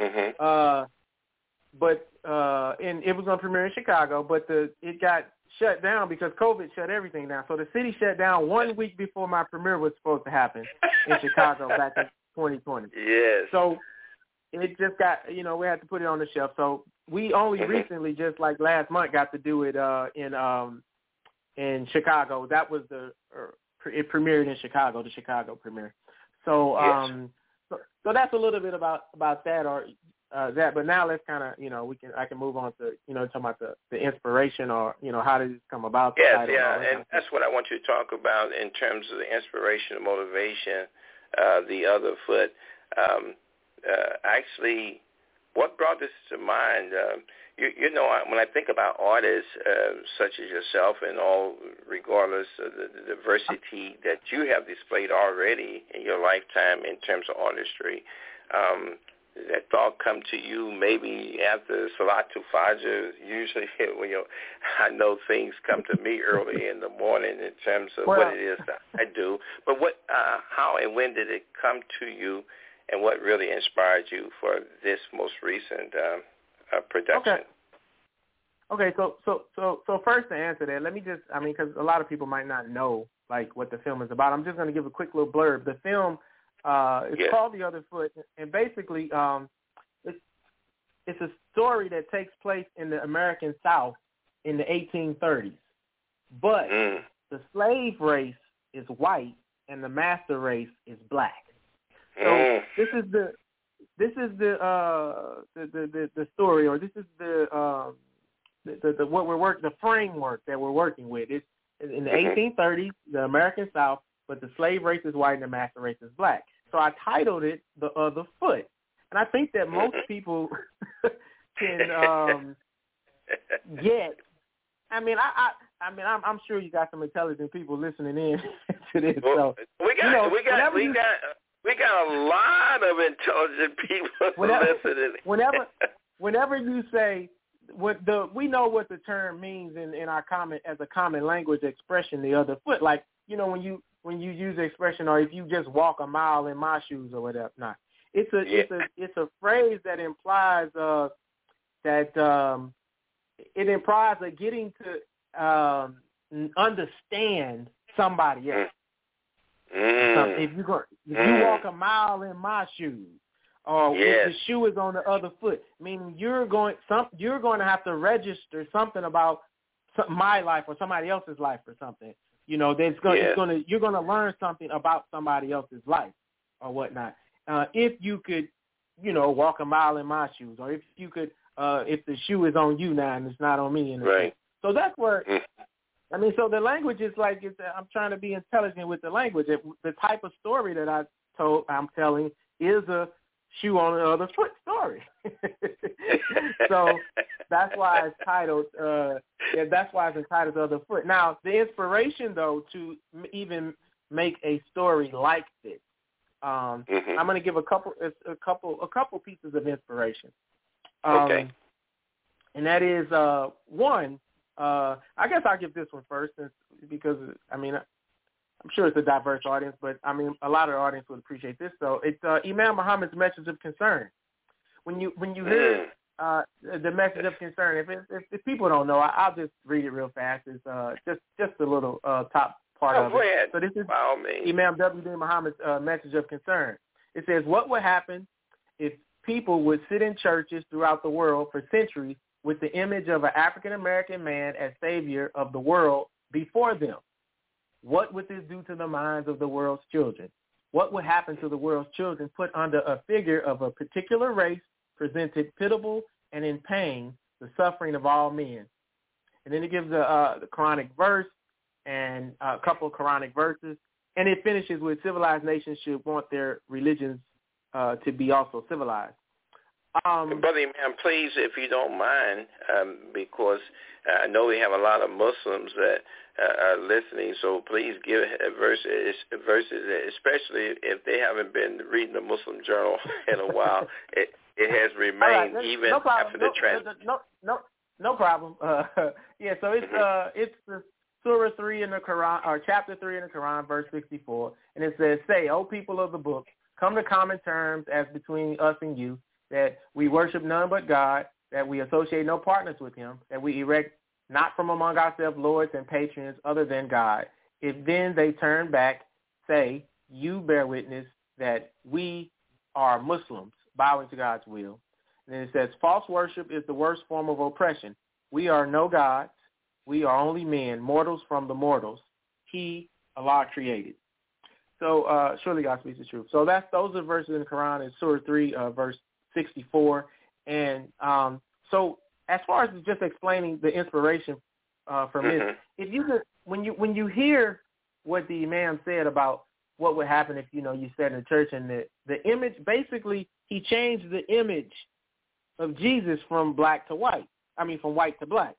and it was going to premiere in Chicago, but it got shut down because COVID shut everything down. So the city shut down 1 week before my premiere was supposed to happen in Chicago back in 2020. Yes. So it just got, we had to put it on the shelf. So we only recently, just like last month, got to do it in Chicago. That was it premiered in Chicago, the Chicago premiere. So so that's a little bit about that or that. But now let's kind of, I can move on to, talking about the inspiration or, how did it come about? Yes, and that's what I want you to talk about in terms of the inspiration and motivation, The Other Foot. Actually, what brought this to mind? When I think about artists such as yourself and all, regardless of the diversity that you have displayed already in your lifetime in terms of artistry, that thought come to you maybe after Salatul Fajr. Usually, I know things come to me early in the morning in terms of what it is that I do. But how and when did it come to you, and what really inspired you for this most recent production? Okay. So first to answer that, let me just, because a lot of people might not know like what the film is about. I'm just going to give a quick little blurb. The film is called The Other Foot, and basically it's a story that takes place in the American South in the 1830s. But the slave race is white and the master race is black. So this is the story, or this is the what we're working, the framework that we're working with. It's in the 1830s, the American South, but the slave race is white and the master race is black. So I titled it The Other Foot, and I think that most people can get. I'm sure you got some intelligent people listening in to this. Well, so we got a lot of intelligent people listening. Whenever you say we know what the term means in our as a common language expression, the other foot. Like when you use the expression, or if you just walk a mile in my shoes or whatever. Nah, it's a phrase that implies it implies that getting to understand somebody else. If you walk a mile in my shoes, or if the shoe is on the other foot, meaning you're going to have to register something about my life or somebody else's life or something. You know, you're going to learn something about somebody else's life or whatnot. If you could, you know, walk a mile in my shoes, or if you could, if the shoe is on you now and it's not on me. Right. So that's where. I mean, so the language is like I'm trying to be intelligent with the language. The type of story that I'm telling is a shoe on the other foot story. So that's why it's titled. That's why it's entitled The Other Foot. Now, the inspiration though to even make a story like this, I'm going to give a couple pieces of inspiration. Okay. And that is one. I guess I'll give this one first, because I mean, I'm sure it's a diverse audience, but I mean, a lot of the audience would appreciate this. So it's Imam Muhammad's message of concern. When you hear the message of concern, if people don't know, I'll just read it real fast. It's just a little top part of it. Ahead. So this is Imam W.D. Muhammad's message of concern. It says, what would happen if people would sit in churches throughout the world for centuries with the image of an African-American man as savior of the world before them? What would this do to the minds of the world's children? What would happen to the world's children put under a figure of a particular race, presented pitiable and in pain, the suffering of all men? And then it gives the Quranic verse and a couple of Quranic verses, and it finishes with civilized nations should want their religions to be also civilized. Brother Imam, please, if you don't mind, because I know we have a lot of Muslims that are listening, so please give verses, especially if they haven't been reading the Muslim Journal in a while. It has remained even after the translation. No problem. So it's the Surah 3 in the Quran, or chapter 3 in the Quran, verse 64, and it says, "Say, O people of the book, come to common terms as between us and you, that we worship none but God, that we associate no partners with him, that we erect not from among ourselves lords and patrons other than God. If then they turn back, say, you bear witness that we are Muslims, bowing to God's will." And then it says, false worship is the worst form of oppression. We are no gods. We are only men, mortals from the mortals. He, Allah, created. So surely God speaks the truth. So those are verses in the Quran in Surah 3, verse 64. And so as far as just explaining the inspiration from this, if you could, when you hear what the Imam said about what would happen if you sat in the church, and the image, basically he changed the image of Jesus from black to white. I mean, from white to black.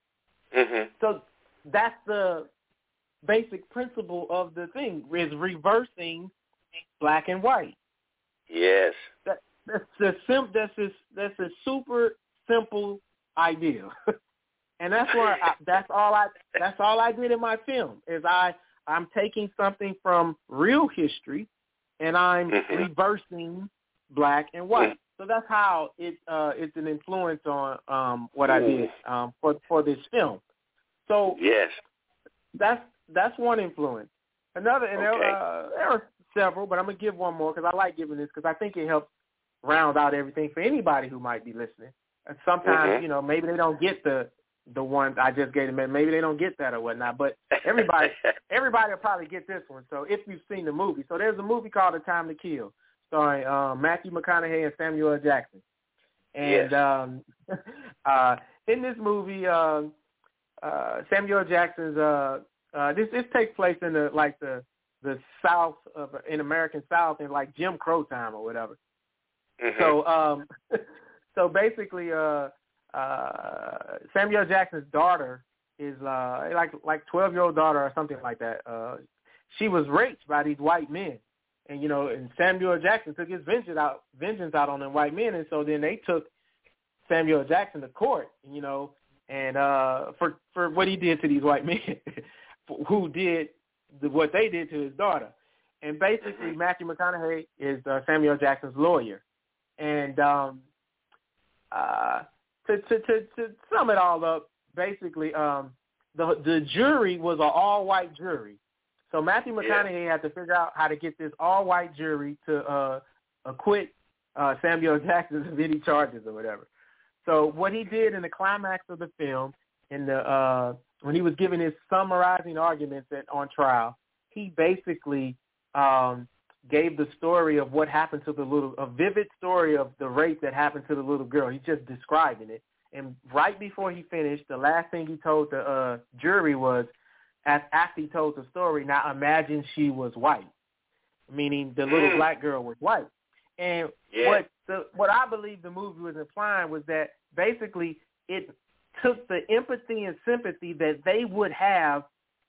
So that's the basic principle of the thing, is reversing black and white. Yes. That's a super simple idea, and that's why that's all I did in my film, is I'm taking something from real history and I'm reversing black and white. So that's how it's an influence on what I did for this film. So yes, that's one influence. Another, and there are several, but I'm gonna give one more because I like giving this because I think it helps round out everything for anybody who might be listening. And sometimes, maybe they don't get the ones I just gave them. Maybe they don't get that or whatnot. But everybody will probably get this one. So if you've seen the movie, so there's a movie called A Time to Kill, starring Matthew McConaughey and Samuel L. Jackson. And in this movie, Samuel L. Jackson's this takes place in the South in American South, in like Jim Crow time or whatever. So basically, Samuel L. Jackson's daughter is like 12-year-old daughter or something like that. She was raped by these white men, and Samuel L. Jackson took his vengeance out on them white men, and so then they took Samuel L. Jackson to court, and for what he did to these white men, who did what they did to his daughter. And basically, Matthew McConaughey is Samuel Jackson's lawyer. And to sum it all up, basically, the jury was an all-white jury. So Matthew McConaughey had to figure out how to get this all-white jury to acquit Samuel Jackson of any charges or whatever. So what he did in the climax of the film, when he was giving his summarizing arguments on trial, he basically gave the story of what happened to a vivid story of the rape that happened to the little girl. He's just describing it. And right before he finished, the last thing he told the jury was, after he told the story, now imagine she was white, meaning the little black girl was white. And what I believe the movie was implying was that basically it took the empathy and sympathy that they would have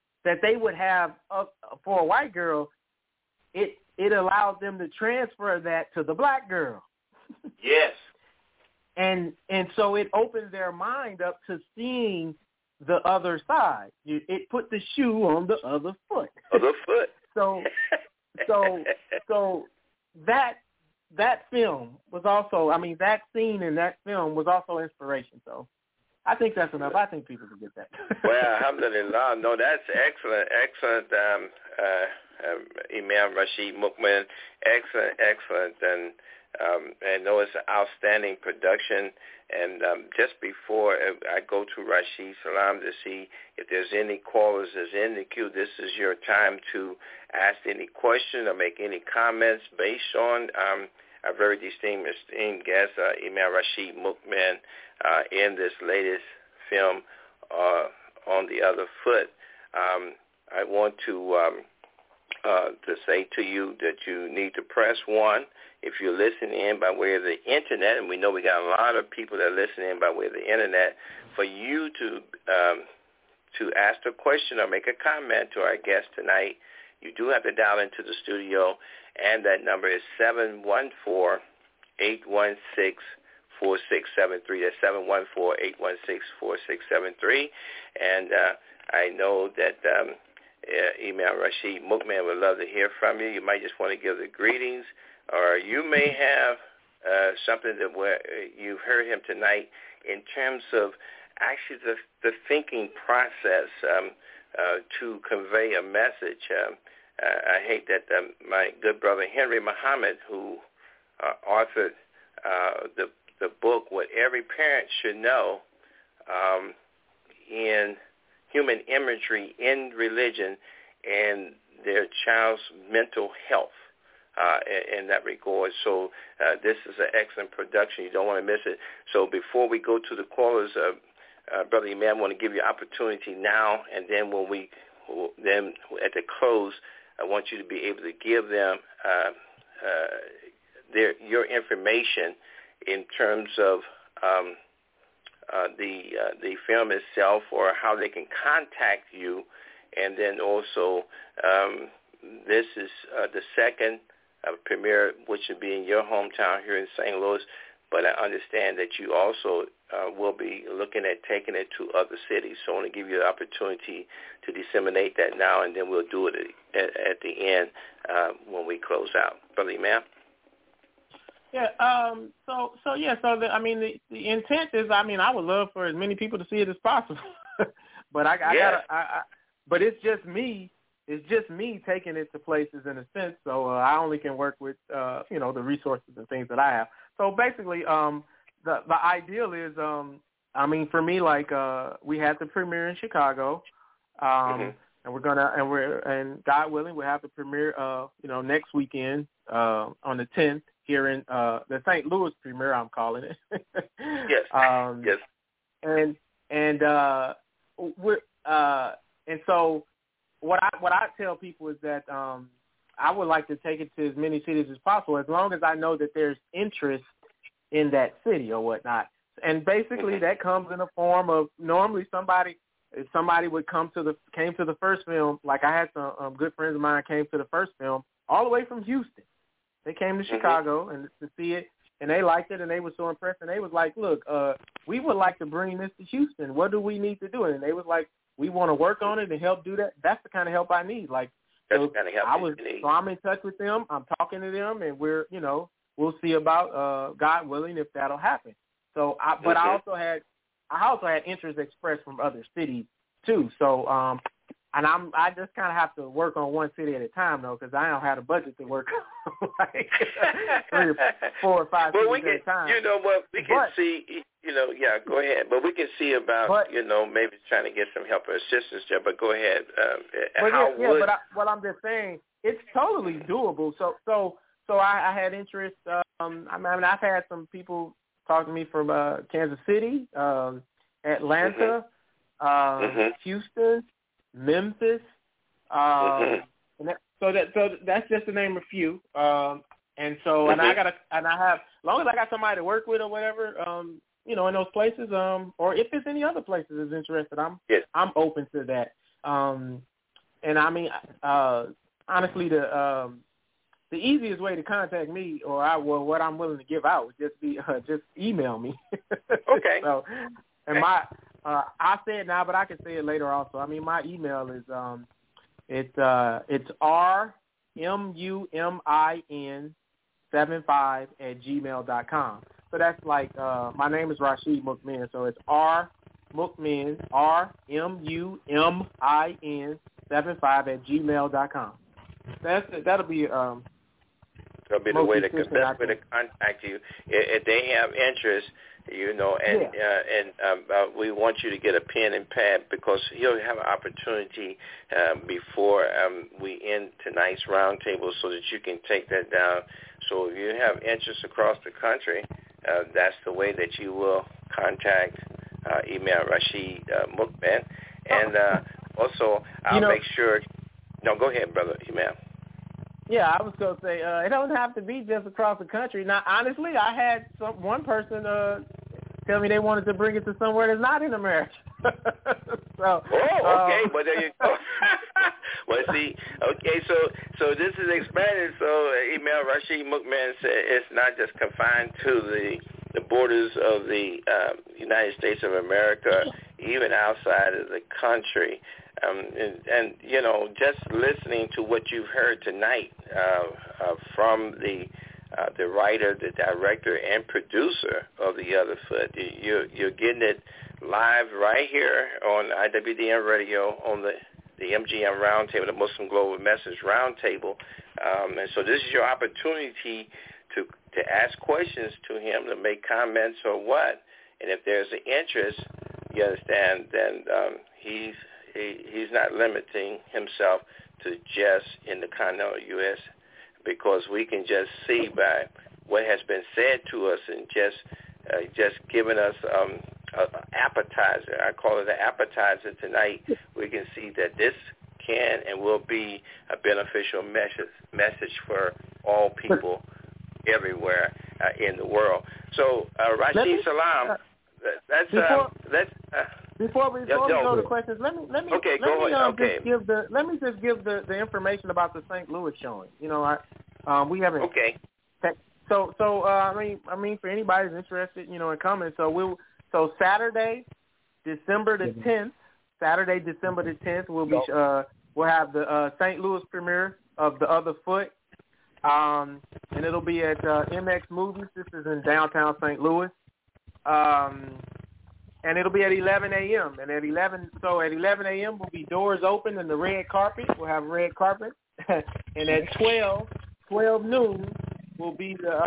for a white girl. It allowed them to transfer that to the black girl. Yes. And so it opened their mind up to seeing the other side. It put the shoe on the other foot. Other foot. So that film was also, that scene in that film was also inspiration. So I think that's enough. I think people can get that. Well, alhamdulillah. No, that's excellent. Imam Rashid Mukman, excellent. And I know it's an outstanding production. And just before I go to Rashid Salam to see if there's any callers that's in the queue, this is your time to ask any question or make any comments based on our very esteemed guest, Imam Rashid Mukman, in this latest film, On the Other Foot. I want to say to you that you need to press 1 if you're listening in by way of the internet, and we know we got a lot of people that are listening in by way of the internet, for you to ask a question or make a comment to our guest tonight. You do have to dial into the studio, and that number is 714-816-4673. That's 714-816-4673. And I know that Imam Rashid Mukman would love to hear from you. You might just want to give the greetings, or you may have something that you've heard him tonight in terms of actually the thinking process to convey a message. I hate that my good brother Henry Muhammad, who authored the book What Every Parent Should Know in Human Imagery in Religion and Their Child's Mental Health in that regard. So this is an excellent production. You don't want to miss it. So before we go to the callers, Brother Imam, I want to give you an opportunity now, and then then at the close, I want you to be able to give them your information in terms of the film itself, or how they can contact you. And then also, this is the second premiere, which will be in your hometown here in St. Louis, but I understand that you also will be looking at taking it to other cities. So I want to give you the opportunity to disseminate that now, and then we'll do it at the end when we close out. Brother Imam? Yeah. The intent is, I would love for as many people to see it as possible, but but it's just me. It's just me taking it to places in a sense. So I only can work with the resources and things that I have. So basically, the ideal is, for me, we had the premiere in Chicago, and God willing, we'll have the premiere, next weekend on the 10th. Here in the St. Louis premiere, I'm calling it. Yes. Yes. And so what I tell people is that I would like to take it to as many cities as possible, as long as I know that there's interest in that city or whatnot. And basically, that comes in a form of normally somebody came to the first film. Like I had some good friends of mine came to the first film all the way from Houston. They came to Chicago and to see it, and they liked it, and they were so impressed. And they was like, "Look, we would like to bring this to Houston. What do we need to do?" And they was like, "We want to work on it and help do that. That's the kind of help I need. Like, That's the kind of help you need. So I'm in touch with them. I'm talking to them, and we'll see about God willing if that'll happen. So, but I also had interest expressed from other cities too. So, and I just kind of have to work on one city at a time though, because I don't have the budget to work like 3 or 4 or 5 cities at a time. You know what? We can see. Yeah, go ahead. But we can see about maybe trying to get some help or assistance there. But go ahead. But I'm just saying it's totally doable. So I had interest. I've had some people talk to me from Kansas City, Atlanta, Houston, Memphis. And that's just to name a few. And I have, as long as I got somebody to work with or whatever, in those places, or if there's any other places that's interested, I'm open to that. And I mean, honestly, the easiest way to contact me, or what I'm willing to give out, would just be just email me. Okay. So, and I say it now, but I can say it later also. I mean, my email is it's rmumin75@gmail.com. So that's like my name is Rashid Mukmin, so it's rmukmin rmumin75@gmail.com. That'll be that'll be the way to contact you if they have interest. We want you to get a pen and pad because you'll have an opportunity before we end tonight's roundtable so that you can take that down. So if you have interest across the country, that's the way that you will contact email Rashid Mukmin. And also, I'll make sure. No, go ahead, brother. Email. Yeah, I was going to say, it doesn't have to be just across the country. Now, honestly, I had one person tell me they wanted to bring it to somewhere that's not in America. Okay, well, there you go. Well, see, okay, so this is expanded. So email Rashid Mukmin said it's not just confined to the borders of the United States of America, even outside of the country. And just listening to what you've heard tonight from the writer, the director, and producer of The Other Foot, you're getting it live right here on IWDM Radio on the MGM Roundtable, the Muslim Global Message Roundtable. And so this is your opportunity to ask questions to him, to make comments or what. And if there's an interest, you understand, then he's not limiting himself to just in the continental U.S. because we can just see by what has been said to us and just giving us an appetizer. I call it an appetizer tonight. We can see that this can and will be a beneficial message for all people everywhere in the world. So, Rashid Salam, Before we go to questions, let me just give the information about the St. Louis showing. We haven't. Okay. So I mean, for anybody who's interested, in coming. So Saturday, December the 10th. We'll have the St. Louis premiere of The Other Foot, and it'll be at MX Movies. This is in downtown St. Louis. And it'll be at 11 a.m. And at 11 a.m. will be doors open and the red carpet. We'll have red carpet. And at 12 noon will be the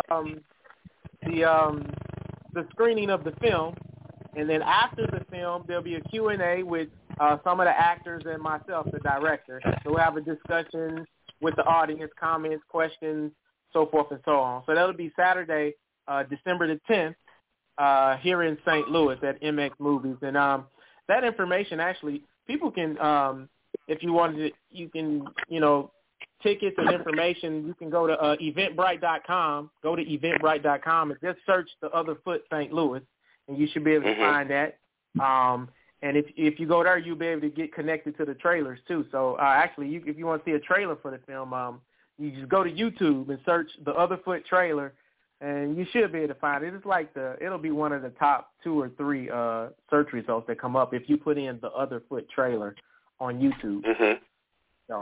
screening of the film. And then after the film, there'll be a Q&A with some of the actors and myself, the director. So we'll have a discussion with the audience, comments, questions, so forth and so on. So that'll be Saturday, December the 10th. Here in St. Louis at MX Movies. And that information actually, people can, if you wanted to, you can, tickets and information, you can go to Eventbrite.com, and just search The Other Foot St. Louis, and you should be able to find that. And if you go there, you'll be able to get connected to the trailers too. So actually, if you want to see a trailer for the film, you just go to YouTube and search The Other Foot trailer, and you should be able to find it. It's like it'll be one of the top 2 or 3 search results that come up if you put in The Other Foot trailer on YouTube. Mm-hmm. So,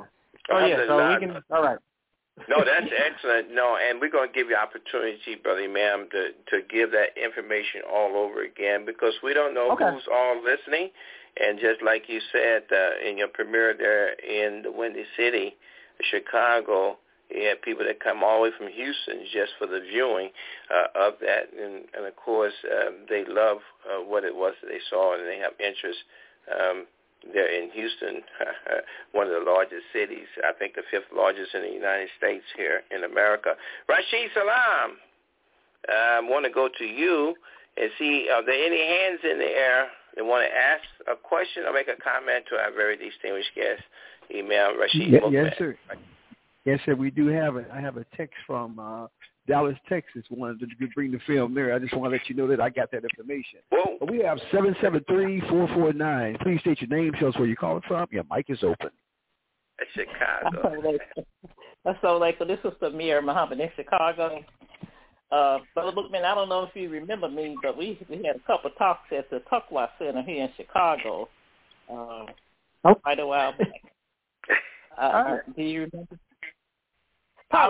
Oh, yeah, so we can, all right. No, that's excellent. No, and we're going to give you opportunity, Brother Imam, to give that information all over again because we don't know who's all listening. And just like you said in your premiere there in the Windy City, Chicago, you had people that come all the way from Houston just for the viewing of that. And of course, they love what it was that they saw, and they have interest. They're in Houston, one of the largest cities, I think the 5th largest in the United States here in Rashid Salam, I want to go to you and see, are there any hands in the air that want to ask a question or make a comment to our very distinguished guest, Imam Rashid Muhammad? Yes, sir. Yes, sir, we do have it. I have a text from Dallas, Texas, wanted to bring the film there. I just want to let you know that I got that information. Whoa. We have 773-449. Please state your name. Tell us where you're calling from. Your mic is open. Chicago. So this is Samir Muhammad in Chicago. Brother Bookman, I don't know if you remember me, but we had a couple of talks at the Tuckwa Center here in Chicago quite a while back. Do you remember? I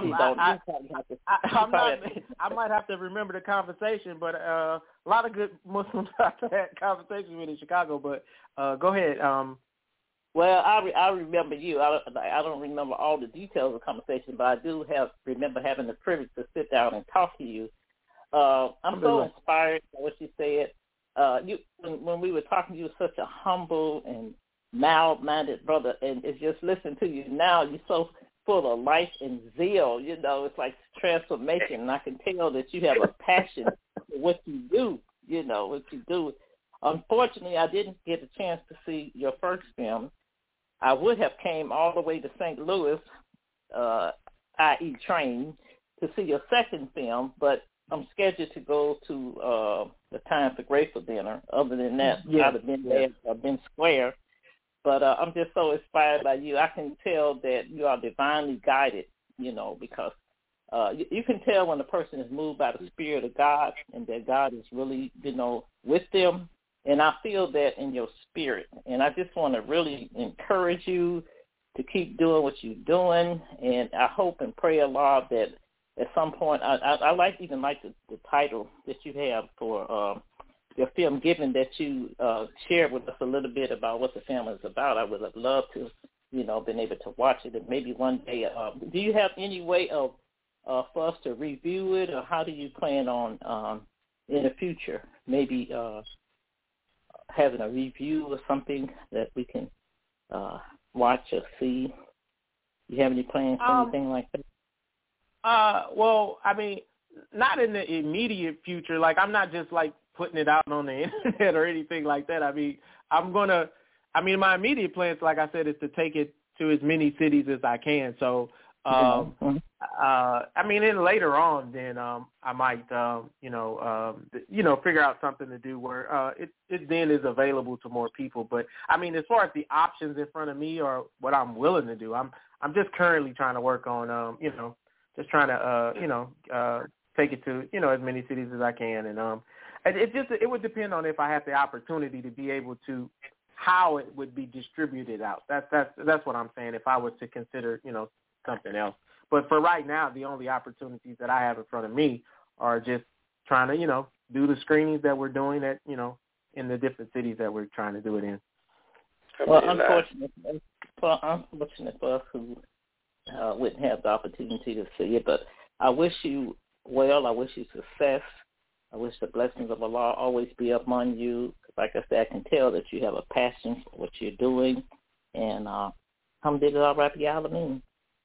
might have to remember the conversation, but a lot of good Muslims I've had conversations with in Chicago. But go ahead. Well, I remember you. I don't remember all the details of the conversation, but I do remember having the privilege to sit down and talk to you. I'm so inspired by what you said. When we were talking, you were such a humble and mild-mandered brother, and it's just listening to you now. You're so full of life and zeal. You know, it's like transformation, and I can tell that you have a passion for what you do. You know what you do. Unfortunately, I didn't get a chance to see your first film. I would have came all the way to St. Louis, i.e. train, to see your second film, but I'm scheduled to go to the Time for Grateful dinner. Other than that, I'd have been there. I've been square. But I'm just so inspired by you. I can tell that you are divinely guided, you know, because you can tell when a person is moved by the Spirit of God and that God is really, you know, with them. And I feel that in your spirit. And I just want to really encourage you to keep doing what you're doing. And I hope and pray, Allah, that at some point, I like the title that you have for your film, given that you shared with us a little bit about what the film is about. I would have loved to, you know, been able to watch it, and maybe one day. Do you have any way of for us to review it, or how do you plan on in the future maybe having a review or something that we can watch or see? You have any plans for anything like that? Well, I mean, not in the immediate future. Like, I'm not just like putting it out on the internet or anything like that. I mean, my immediate plans, like I said, is to take it to as many cities as I can. So, I mean, then later on, then I might, figure out something to do where it then is available to more people. But I mean, as far as the options in front of me or what I'm willing to do, I'm just currently trying to work on, just trying to, take it to, as many cities as I can. And it would depend on if I have the opportunity to be able to, how it would be distributed out. That's what I'm saying. If I was to consider, something else. But for right now, the only opportunities that I have in front of me are just trying to, do the screenings that we're doing at, in the different cities that we're trying to do it in. Well, unfortunate for us who wouldn't have the opportunity to see it, but I wish you well. I wish you success. I wish the blessings of Allah always be upon you. Like I said, I can tell that you have a passion for what you're doing. And alhamdulillah, Rabbil Alameen.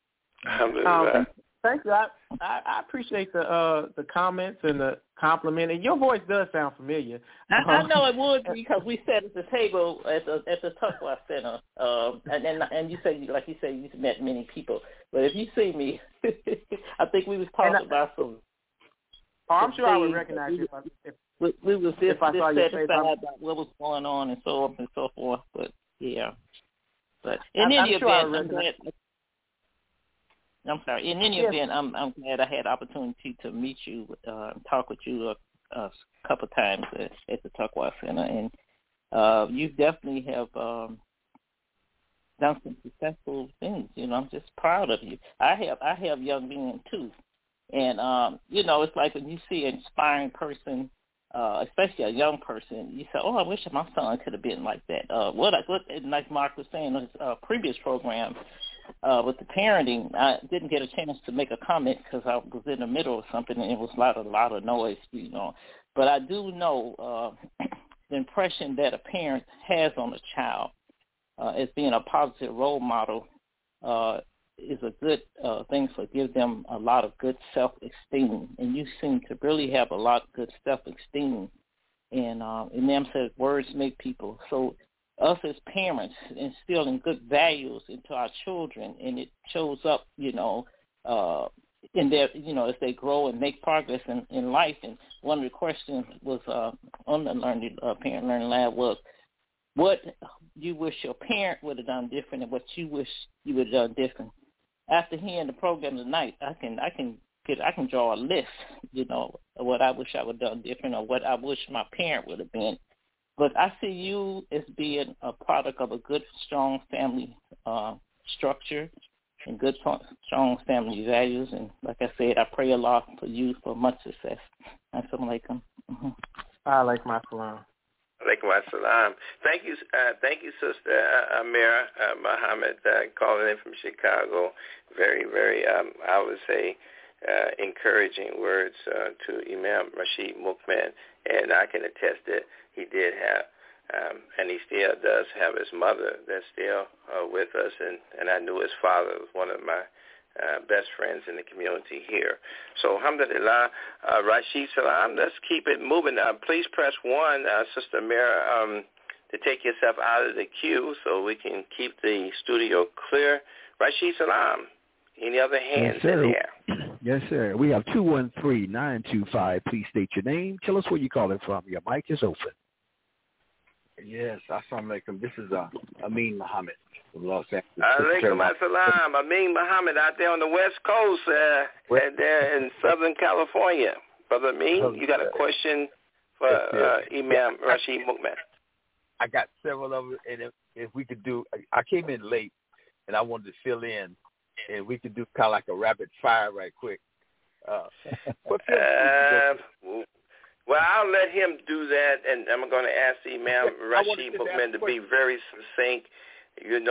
Thank you. I appreciate the comments and the compliment. And your voice does sound familiar. I know it would, because we sat at the table at the Tuckwa Center, and you say, like you said, you've met many people. But if you see me, I think we was talking about some. Oh, I'm sure I would recognize you we was if I saw your face. About what was going on and so on and so forth. But yeah, but in any event, I'm sorry. In any event, I'm glad I had the opportunity to meet you, talk with you a couple of times at the Tuckwa Center, and you definitely have done some successful things. I'm just proud of you. I have young men too, and it's like when you see an inspiring person, especially a young person, you say, "Oh, I wish my son could have been like that." What like Mark was saying in his previous program with the parenting, I didn't get a chance to make a comment because I was in the middle of something and it was a lot of noise, But I do know the impression that a parent has on a child as being a positive role model is a good thing for give them a lot of good self-esteem. And you seem to really have a lot of good self-esteem. And them says words make people. So us as parents instilling good values into our children, and it shows up, in their, as they grow and make progress in life. And one of the questions was on the Parent Learning Lab was, what you wish your parent would have done different and what you wish you would have done different. After hearing the program tonight, I can draw a list, of what I wish I would have done different or what I wish my parent would have been. But I see you as being a product of a good, strong family structure and good, strong family values. And like I said, I pray a lot for you for much success. Assalamu alaikum. Alaikum assalam. Alaikum assalam. Thank you, Sister Amira Muhammad, calling in from Chicago. Very, very, I would say, encouraging words to Imam Rashid Mukman, and I can attest that he did have, and he still does have his mother that's still with us, and I knew his father was one of my best friends in the community here. So, alhamdulillah, Rashid Salam, let's keep it moving. Please press 1, Sister Amira, to take yourself out of the queue so we can keep the studio clear. Rashid Salam, any other hands in there? Yes, sir. We have 213-925. Please state your name. Tell us where you're calling from. Your mic is open. Yes, assalamu alaikum. This is Amin Muhammad from Los Angeles. Alaikum assalam. Amin Muhammad out there on the West Coast, and there in Southern California. Brother Amin, you got a question for Imam Rashid Mukman? I got several of them, and if we could do, I came in late, and I wanted to fill in, and we could do kind of like a rapid fire right quick. Well, I'll let him do that, and I'm going to ask Imam Rashid Mukman to be very succinct. He's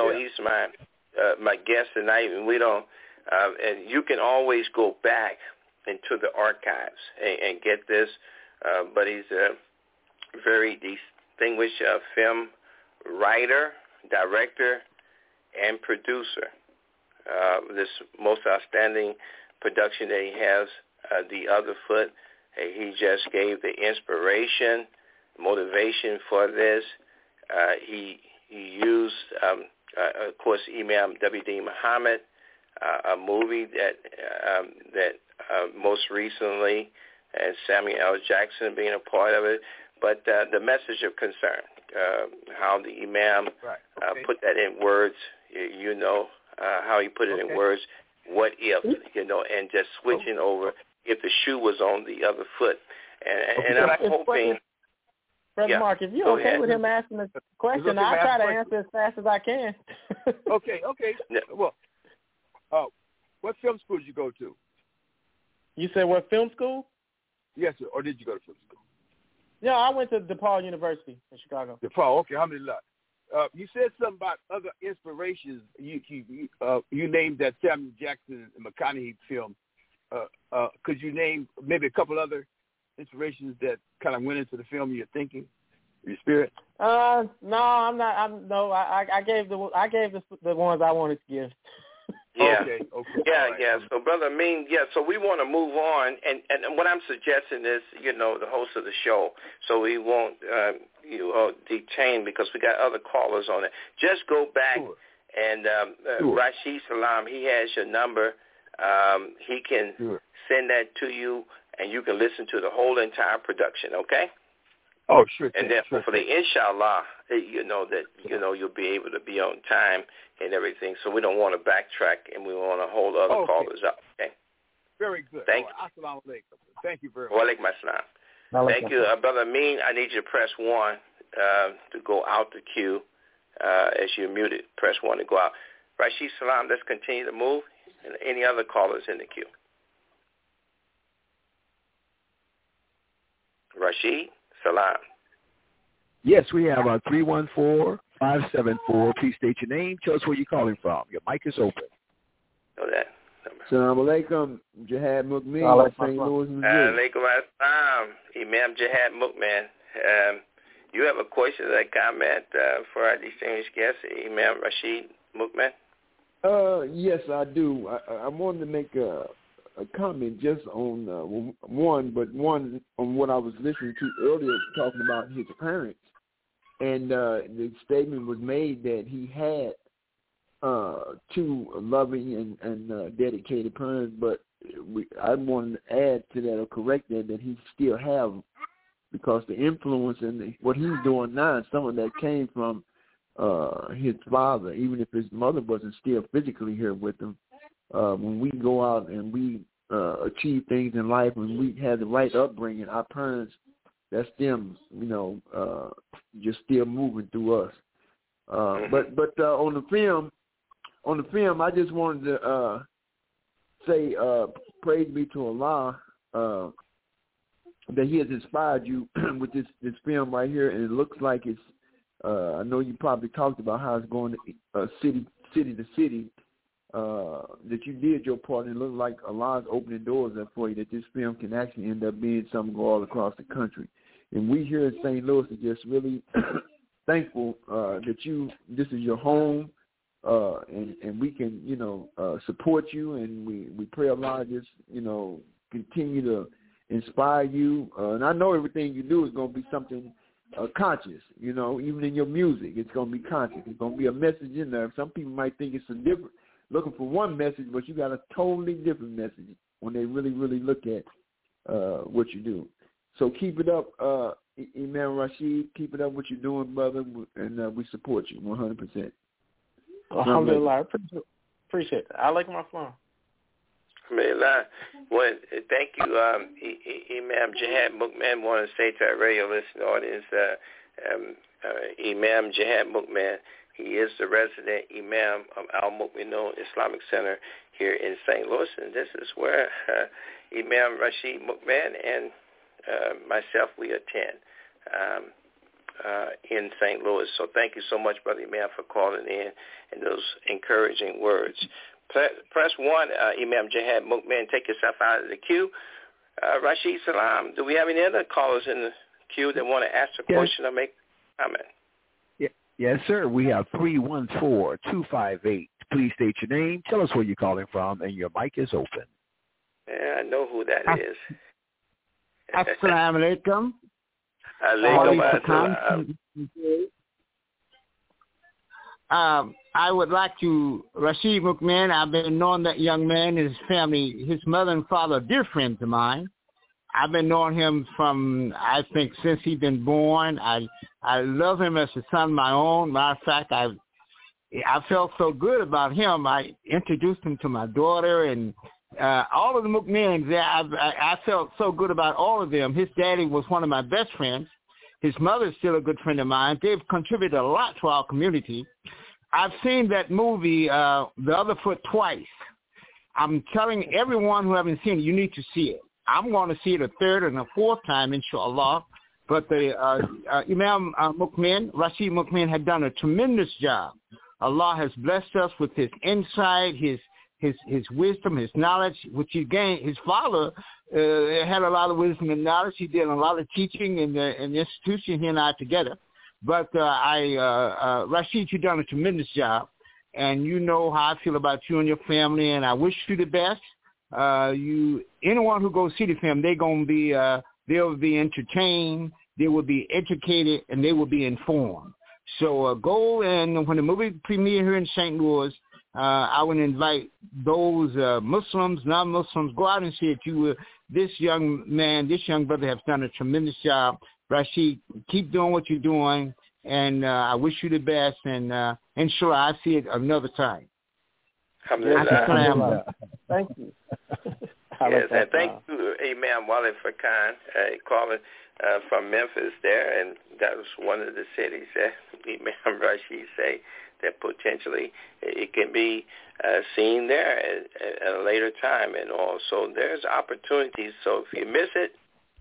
my guest tonight, and we don't. And you can always go back into the archives and get this. But he's a very distinguished film writer, director, and producer. This most outstanding production that he has, The Other Foot. He just gave the inspiration, motivation for this. He used, of course, Imam W.D. Muhammad, a movie that most recently, and Samuel L. Jackson being a part of it. But the message of concern, how the Imam put that in words, how he put it in words, what if, and just switching over. If the shoe was on the other foot. And I'm hoping... Brother Mark, if you're okay with him asking the question, I'll try to answer as fast as I can. Okay. Well, what film school did you go to? You said what film school? Yes, sir. Or did you go to film school? Yeah, I went to DePaul University in Chicago. DePaul, okay, alhamdulillah. You said something about other inspirations. You named that Samuel Jackson and McConaughey film. Could you name maybe a couple other inspirations that kind of went into the film you're thinking, your spirit? No, I'm not. I gave the ones I wanted to give. Yeah. Okay. Yeah. So, Brother Amin, so we want to move on, and what I'm suggesting is, the host of the show, so we won't detain because we got other callers on it. Just go back and Rashid Salam, he has your number. He can send that to you, and you can listen to the whole entire production, okay? Oh, sure. And then hopefully, inshallah, you'll be able to be on time and everything. So we don't want to backtrack, and we want to hold other callers up, okay? Very good. Thank you. Assalamu alaikum. Thank you very much. Wa alaikum assalam. Thank you. Brother Amin, I need you to press 1 to go out the queue. as you're muted. Press 1 to go out. Rashid Salam, let's continue to move. And any other callers in the queue? Rashid Salam. Yes, we have 314-574. Please state your name. Tell us where you're calling from. Your mic is open. Know that. Assalamu alaikum, Jihad Mukmin, St. Louis, Missouri. Alaikum assalam, Imam Jihad Mukmin. You have a question or a comment for our distinguished guest, Imam Rashid Mukmin? Yes, I do. I wanted to make a comment just on one on what I was listening to earlier, talking about his parents. And the statement was made that he had two loving and dedicated parents, but I want to add to that or correct that he still have, because the influence and what he's doing now, some of that came from his father, even if his mother wasn't still physically here with him. When we go out and we achieve things in life, when we have the right upbringing, our parents, that's them, just still moving through us. But on the film, I just wanted to say, praise be to Allah, that He has inspired you with this film right here, and it looks like it's. I know you probably talked about how it's going to city to city. That you did your part, and it looks like Allah's opening doors up for you. That this film can actually end up being something go all across the country. And we here in St. Louis are just really thankful that this is your home. And we can, support you, and we pray Allah just, continue to inspire you. And I know everything you do is going to be something conscious, even in your music, it's going to be conscious. It's going to be a message in there. Some people might think it's looking for one message, but you got a totally different message when they really, really look at what you do. So keep it up, Imam Rashid. Keep it up what you're doing, brother, and we support you 100%. Alhamdulillah, I appreciate that. I like my phone. Alhamdulillah. Well, thank you, Imam Jihad Mukmin. Want to say to our radio listening audience, Imam Jihad Mukmin, he is the resident Imam of Al-Mu'minun Islamic Center here in St. Louis, and this is where Imam Rashid Mukmin and myself, we attend. In St. Louis. So thank you so much, Brother Imam, for calling in and those encouraging words. Press 1, Imam Jihad Mukmin, take yourself out of the queue. Rashid Salam, do we have any other callers in the queue that want to ask a question or make a comment? Yes, sir. We have 314-258. Please state your name. Tell us where you're calling from, and your mic is open. Yeah, I know who that is. Assalamu alaikum. I would like to, Rashid Mukmin, I've been knowing that young man and his family. His mother and father are dear friends of mine. I've been knowing him from, I think, since he's been born. I love him as a son of my own. Matter of fact, I felt so good about him. I introduced him to my daughter, and all of the Mukmins, I felt so good about all of them. His daddy was one of my best friends. His mother is still a good friend of mine. They've contributed a lot to our community. I've seen that movie, The Other Foot, twice. I'm telling everyone who haven't seen it, you need to see it. I'm going to see it a third and a fourth time, inshallah. But the Imam Mukmin, Rashid Mukmin, had done a tremendous job. Allah has blessed us with his insight, his wisdom, his knowledge, which he gained. His father had a lot of wisdom and knowledge. He did a lot of teaching in the institution, he and I together. But Rashid, you've done a tremendous job, and you know how I feel about you and your family, and I wish you the best. Anyone who goes see the film, they'll be entertained, they will be educated, and they will be informed. So go, and when the movie premiere here in St. Louis, I would invite those Muslims, non-Muslims, go out and see it. This young brother has done a tremendous job. Rashid, keep doing what you're doing, and I wish you the best, and inshallah, I'll see it another time. Alhamdulillah. Thank you. and thank you, Imam Wale Fakan, calling from Memphis there, and that was one of the cities that Imam Rashid say that potentially it can be seen there at a later time, and also there's opportunities. So if you miss it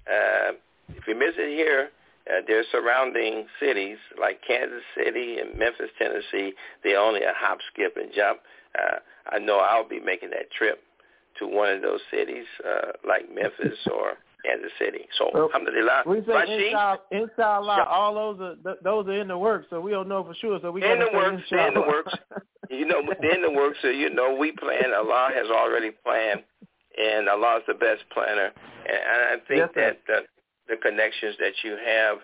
here, there's surrounding cities like Kansas City and Memphis, Tennessee. They're only a hop, skip, and jump. I know I'll be making that trip to one of those cities like Memphis or Kansas City. So, alhamdulillah. We say inshallah, all those are in the works, so we don't know for sure. So we in the works. In the works. So we plan. Allah has already planned, and Allah is the best planner. And I think that the connections that you have,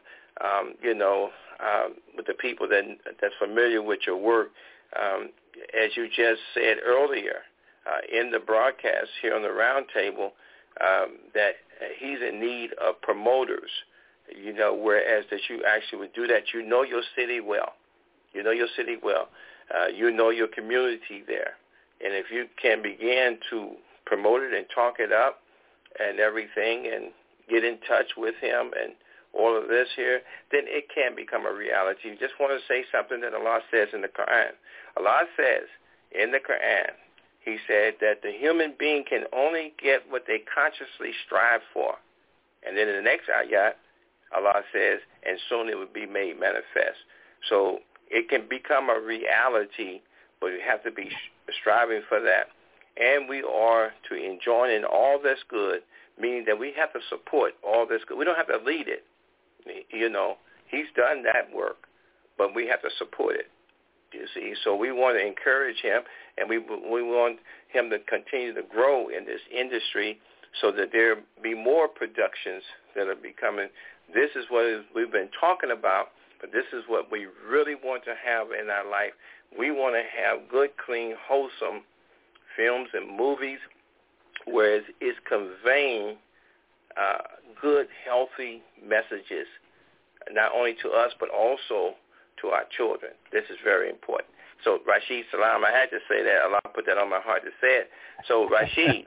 with the people that's familiar with your work, as you just said earlier in the broadcast here on the round table, that he's in need of promoters, whereas that you actually would do that. You know your city well. You know your community there. And if you can begin to promote it and talk it up and everything and get in touch with him and all of this here, then it can become a reality. You just want to say something that Allah says in the Quran. Allah says in the Quran, he said that the human being can only get what they consciously strive for. And then in the next ayat, Allah says, and soon it will be made manifest. So it can become a reality, but you have to be striving for that. And we are to enjoin in all that's good, meaning that we have to support all this good. We don't have to lead it. He's done that work, but we have to support it. You see, so we want to encourage him, and we want him to continue to grow in this industry so that there be more productions that are becoming. This is what we've been talking about, but this is what we really want to have in our life. We want to have good, clean, wholesome films and movies where it's conveying good, healthy messages, not only to us but also to our children. This is very important. So, Rashid Salam, I had to say that. Allah put that on my heart to say it. So, Rashid,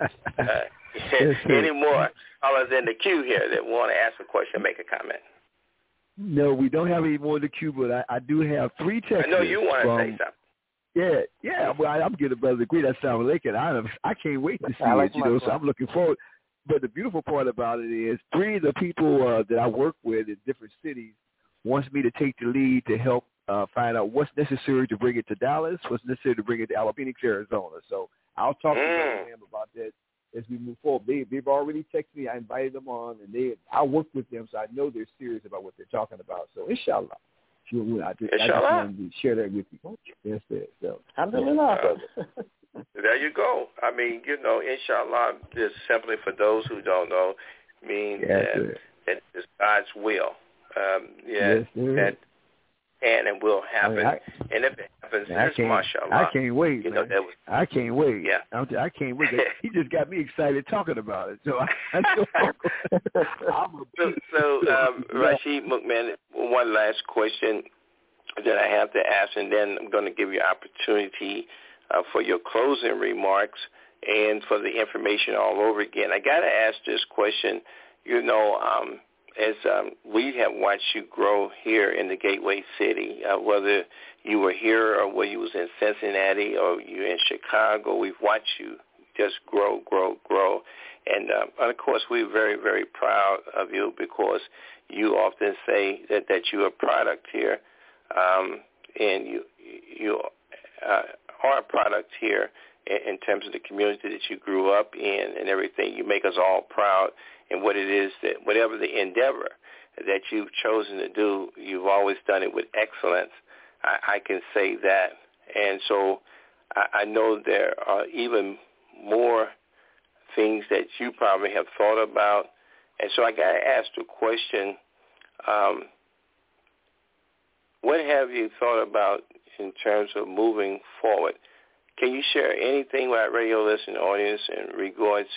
any more callers in the queue here that want to ask a question, make a comment? No, we don't have any more in the queue, but I do have 3 texts. I know you want to say something. Yeah. Well, I'm getting Brother Agree. That sounds like it. I can't wait to see like it, so I'm looking forward. But the beautiful part about it is 3 of the people that I work with in different cities wants me to take the lead to help find out what's necessary to bring it to Dallas, what's necessary to bring it to Phoenix, Arizona. So I'll talk to them about that as we move forward. They've already texted me. I invited them on, and I work with them, so I know they're serious about what they're talking about. So inshallah. I just wanted to share that with you. Yes, so. Alhamdulillah. There you go. I mean, inshallah, just simply for those who don't know, means that it's God's will. That can and will happen. And if it happens, mashallah. I can't wait. I can't wait. Yeah. I can't wait. He just got me excited talking about it. So Rashid Mukman, one last question that I have to ask, and then I'm going to give you opportunity for your closing remarks and for the information all over again. I got to ask this question. As we have watched you grow here in the Gateway City, whether you were here or whether you was in Cincinnati or you're in Chicago, we've watched you just grow. And of course, we're very, very proud of you because you often say that you're a product here, and you are a product here in terms of the community that you grew up in and everything. You make us all proud. And what it is that whatever the endeavor that you've chosen to do, you've always done it with excellence. I can say that. And so I know there are even more things that you probably have thought about. And so I got to ask the question, what have you thought about in terms of moving forward? Can you share anything with our radio listening audience in regards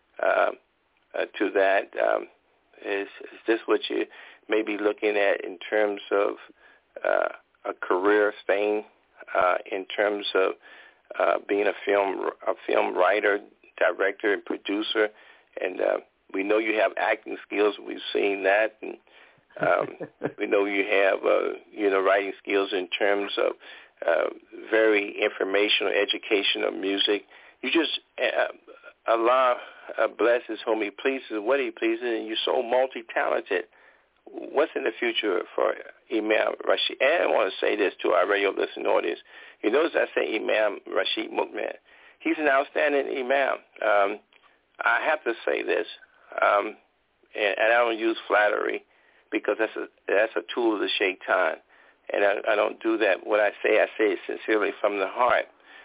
to that? Is this what you may be looking at in terms of a career thing, in terms of being a film writer? director and producer, and we know you have acting skills. We've seen that, and we know you have writing skills in terms of very informational, educational music. You just Allah bless his whom he pleases, what he pleases, and you're so multi-talented. What's in the future for Imam Rashid? And I want to say this to our radio listening audience. You notice I say Imam Rashid Mukman. He's an outstanding Imam. I have to say this, and I don't use flattery because that's a tool of the shaitan, and I don't do that. What I say it sincerely from the heart.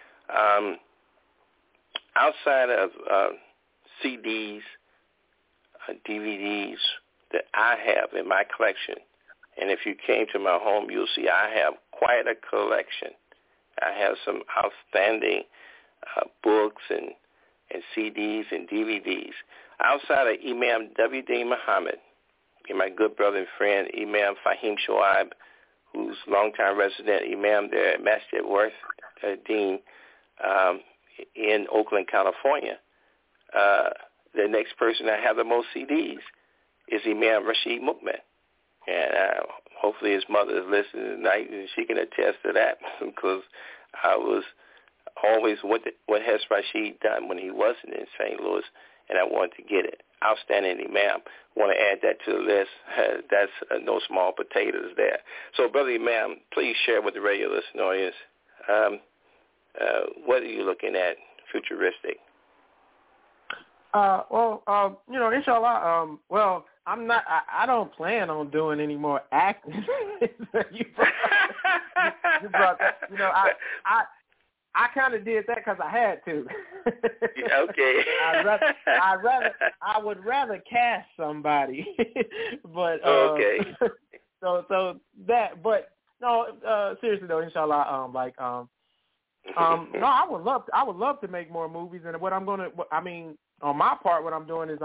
Outside of CDs, DVDs that I have in my collection, and if you came to my home, you'll see I have quite a collection. I have some outstanding books and CDs and DVDs. Outside of Imam W.D. Muhammad, and my good brother and friend, Imam Fahim Shoaib, who's longtime resident Imam there at Masjid Worth Dean in Oakland, California. The next person I have the most CDs is Imam Rashid Mukman. And hopefully his mother is listening tonight, and she can attest to that because I was always, what has Rashid done when he wasn't in St. Louis, and I wanted to get it. Outstanding Imam. Want to add that to the list. That's no small potatoes there. So, Brother Imam, please share with the radio listening audience, what are you looking at futuristic? Inshallah, I'm not, I don't plan on doing any more acting. you brought that, I kind of did that because I had to. Okay. I would rather cast somebody, but okay. So that, but no, seriously though, inshallah, no, I would love to make more movies, and on my part, what I'm doing is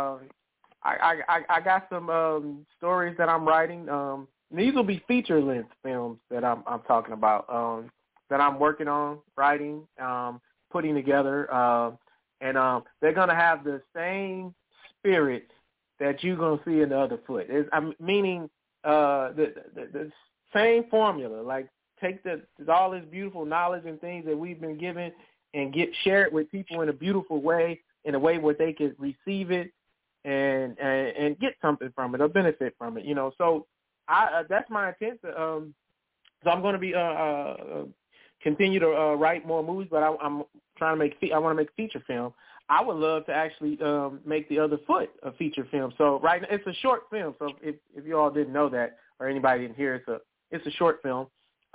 I got some stories that I'm writing. These will be feature-length films that I'm talking about, that I'm working on writing, putting together, and they're gonna have the same spirit that you're gonna see in The Other Foot. Meaning the same formula. Like take all this beautiful knowledge and things that we've been given and share it with people in a beautiful way, in a way where they could receive it and get something from it or benefit from it. So that's my intent. So I'm going to be continue to write more movies, but I'm trying to I want to make feature film. I would love to actually make The Other Foot a feature film. So right now it's a short film. So if you all didn't know that or anybody didn't hear, it's a short film.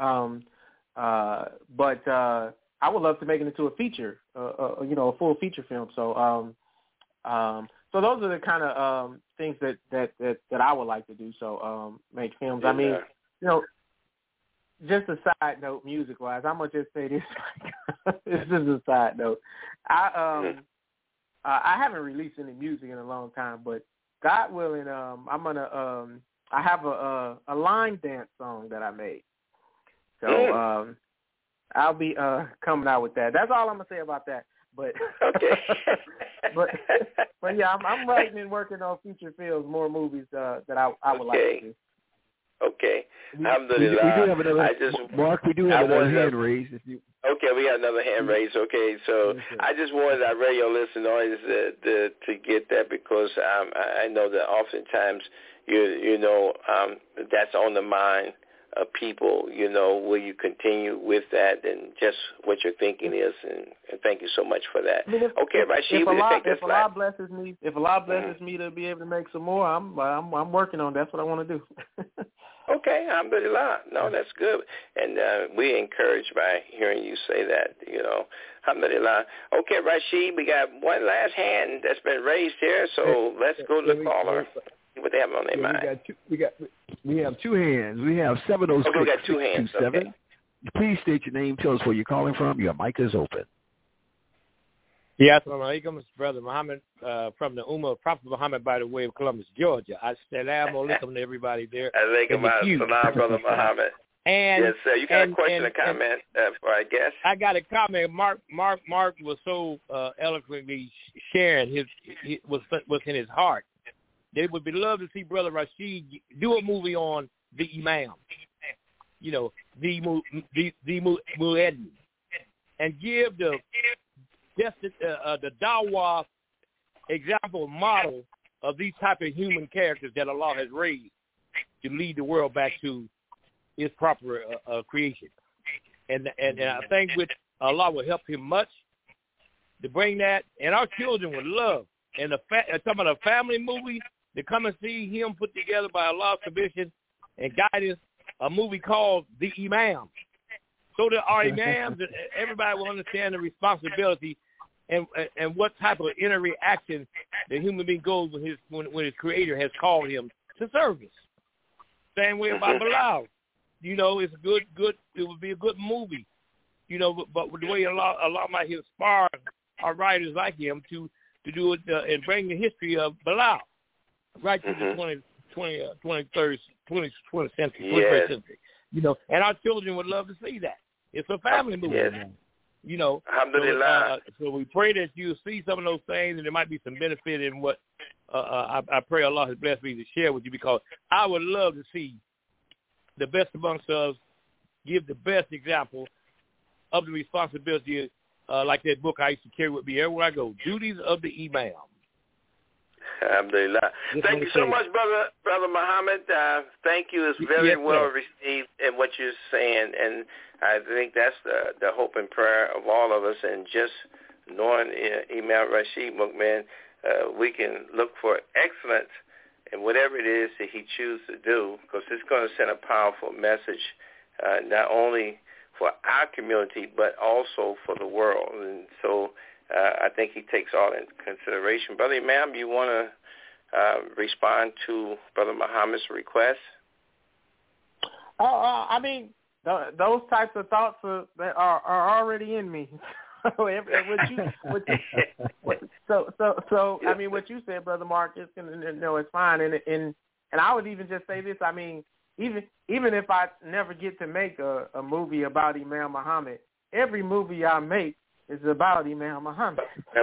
But I would love to make it into a feature, a full feature film. So so those are the kind of things that I would like to do. So make films. Yeah. I mean, just a side note, music-wise, I'm gonna just say this. It's just a side note. I haven't released any music in a long time, but God willing, I'm gonna. I have a line dance song that I made. So I'll be coming out with that. That's all I'm gonna say about that. But okay. but yeah, I'm writing and working on feature films, more movies that I would like to do. Okay. We do have another. Mark, we do have another hand raised. Okay, we got another hand raised. Okay, so I just wanted our radio listening audience to get that because I know that oftentimes that's on the mind of people. Will you continue with that and just what your thinking is? And thank you so much for that. Okay, Rashid, if Allah blesses me to be able to make some more, I'm working on. That's what I want to do. Okay, alhamdulillah. No, that's good. And we're encouraged by hearing you say that, alhamdulillah. Okay, Rashid, we got one last hand that's been raised here, so let's go to the caller. What they have on their mind. We have two hands. We have 706. Okay, we got two hands. Okay. Please state your name. Tell us where you're calling from. Your mic is open. Yeah, assalamu alaikum. It's Brother Muhammad from the Ummah of Prophet Muhammad by the way of Columbus, Georgia. Assalamu alaikum to everybody there. Alaikum assalam, Brother Muhammad. And yes, sir. You got a question or comment for our guest? I got a comment. Mark was so eloquently sharing what's in his heart. They would be love to see Brother Rashid do a movie on the Imam, the Mueddin, and give the Dawah example model of these type of human characters that Allah has raised to lead the world back to its proper creation. And I think with Allah will help him much to bring that, and our children would love. And some of the family movies, to come and see him put together by Allah's permission and guidance, a movie called The Imam. So that our imams, everybody will understand the responsibility and what type of interaction the human being goes when his creator has called him to service. Same way about Bilal. It's good. It would be a good movie. But with the way Allah might inspire our writers like him to do it and bring the history of Bilal right to the 21st century, 21st century. And our children would love to see that. It's a family movie. Yes. Alhamdulillah. So we pray that you see some of those things, and there might be some benefit in what I pray Allah has blessed me to share with you, because I would love to see the best amongst us give the best example of the responsibility, like that book I used to carry with me everywhere I go, Duties of the Imam. Alhamdulillah. Thank you so much, Brother Muhammad. Thank you. It's very well received in what you're saying, and I think that's the hope and prayer of all of us. And just knowing Imam Rashid Mukman, we can look for excellence in whatever it is that he chooses to do, because it's going to send a powerful message, not only for our community, but also for the world. And so I think he takes all in consideration. Brother Imam, you want to respond to Brother Muhammad's request? I mean, those types of thoughts are already in me. So I mean, what you said, Brother Mark, it's fine, and I would even just say this. I mean, even if I never get to make a movie about Imam Muhammad, every movie I make is about Imam Muhammad.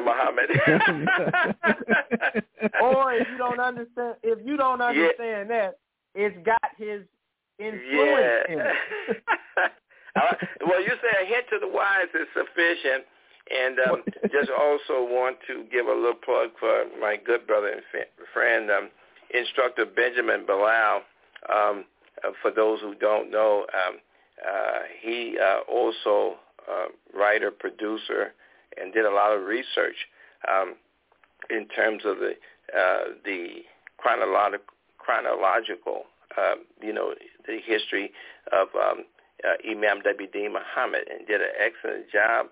Or if you don't understand that, it's got his influence in it. Well, you say a hint to the wise is sufficient, and just also want to give a little plug for my good brother and friend, Instructor Benjamin Bilal. For those who don't know, he also writer, producer, and did a lot of research in terms of the chronological, the history of Imam W.D. Muhammad, and did an excellent job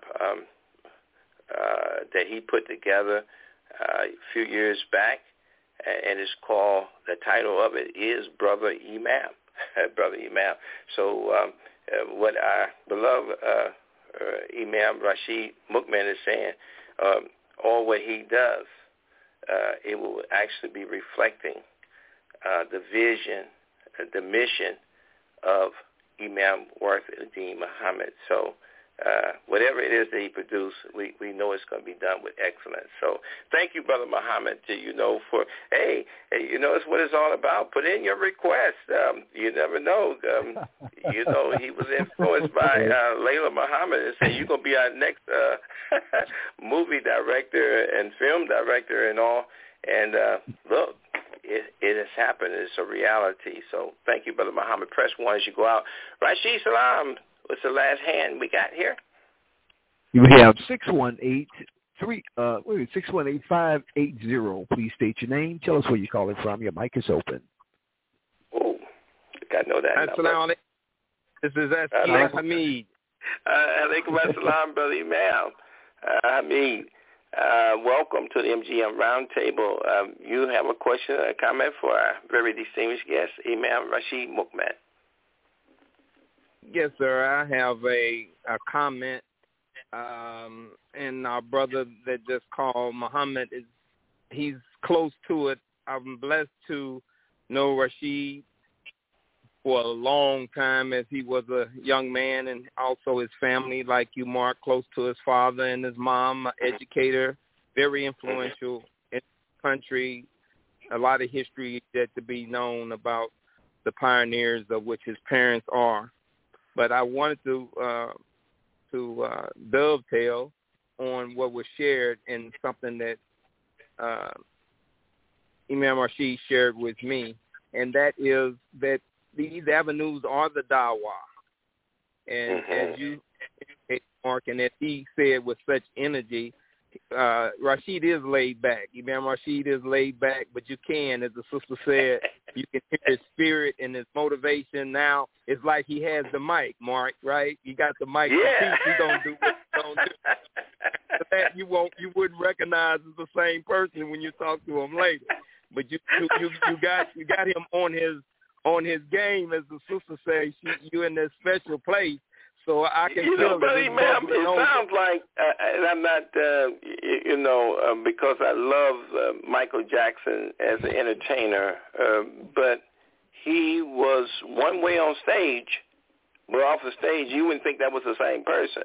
that he put together a few years back, and it's called, the title of it is Brother Imam. Brother Imam. So what our beloved Imam Rashid Mukman is saying, all what he does, it will actually be reflecting the vision, the mission of Imam Worth-Ad-Din Muhammad. So whatever it is that he produced, we know it's going to be done with excellence. So thank you, Brother Muhammad, for, it's what it's all about. Put in your request. You never know. He was influenced by Layla Muhammad and said, you're going to be our next movie director and film director and all. And look, it has happened. It's a reality. So thank you, Brother Muhammad. Press 1 as you go out. Rashid Salam. What's the last hand we got here? We have 618-580. Please state your name. Tell us where you're calling from. Your mic is open. Oh, got to know that number. This is Hamid. Alaikum assalam, Brother Imam. Hamid, welcome to the MGM Roundtable. You have a question or a comment for our very distinguished guest, Imam Rashid Mukman. Yes, sir. I have a comment, and our brother that just called, Muhammad, he's close to it. I'm blessed to know Rashid for a long time as he was a young man, and also his family, like you, Mark, close to his father and his mom, an educator, very influential in the country. A lot of history yet to be known about the pioneers of which his parents are. But I wanted to dovetail on what was shared and something that Imam Rashid shared with me, and that is that these avenues are the dawah. And as you, Mark, and as he said with such energy, Rashid is laid back. Imam Rashid is laid back, but you can, as the sister said, you can hear his spirit and his motivation now. It's like he has the mic, Mark, right? You got the mic to teach. He don't do what he don't do. That you wouldn't recognize as the same person when you talk to him later. But you got him on his game, as the sister says. You in this special place. So I can feel Brother Imam, it sounds like, and I'm not, because I love Michael Jackson as an entertainer, but he was one way on stage, but off the stage, you wouldn't think that was the same person,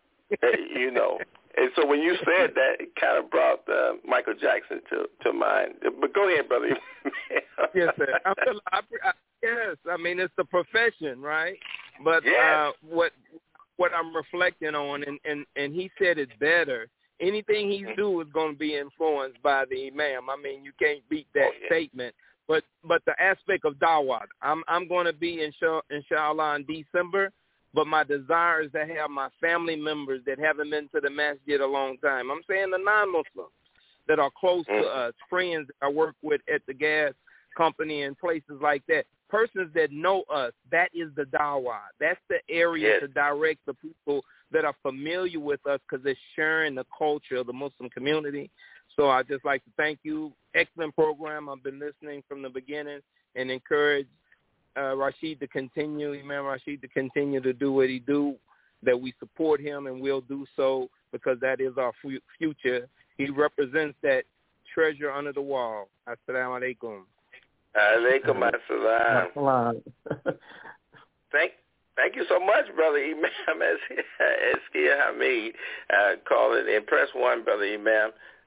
And so when you said that, it kind of brought Michael Jackson to mind. But go ahead, brother. Yes, sir. Yes, I mean, it's the profession, right? But what I'm reflecting on, and he said it better, anything he do is going to be influenced by the imam. I mean, you can't beat that statement. But the aspect of dawah, I'm going to be, inshallah, in December, but my desire is to have my family members that haven't been to the masjid a long time. I'm saying the non-Muslims that are close to us, friends that I work with at the gas company and places like that, persons that know us. That is the dawah. That's the area to direct the people that are familiar with us, because it's sharing the culture of the Muslim community. So I'd just like to thank you. Excellent program. I've been listening from the beginning and encourage Rashid to continue, Imam Rashid to continue to do what he do, that we support him and will do so, because that is our future. He represents that treasure under the wall. Assalamu alaikum. Alaikum assalam. Thank you so much, Brother Imam Eskia Hamid. Calling in. Press 1, Brother Imam.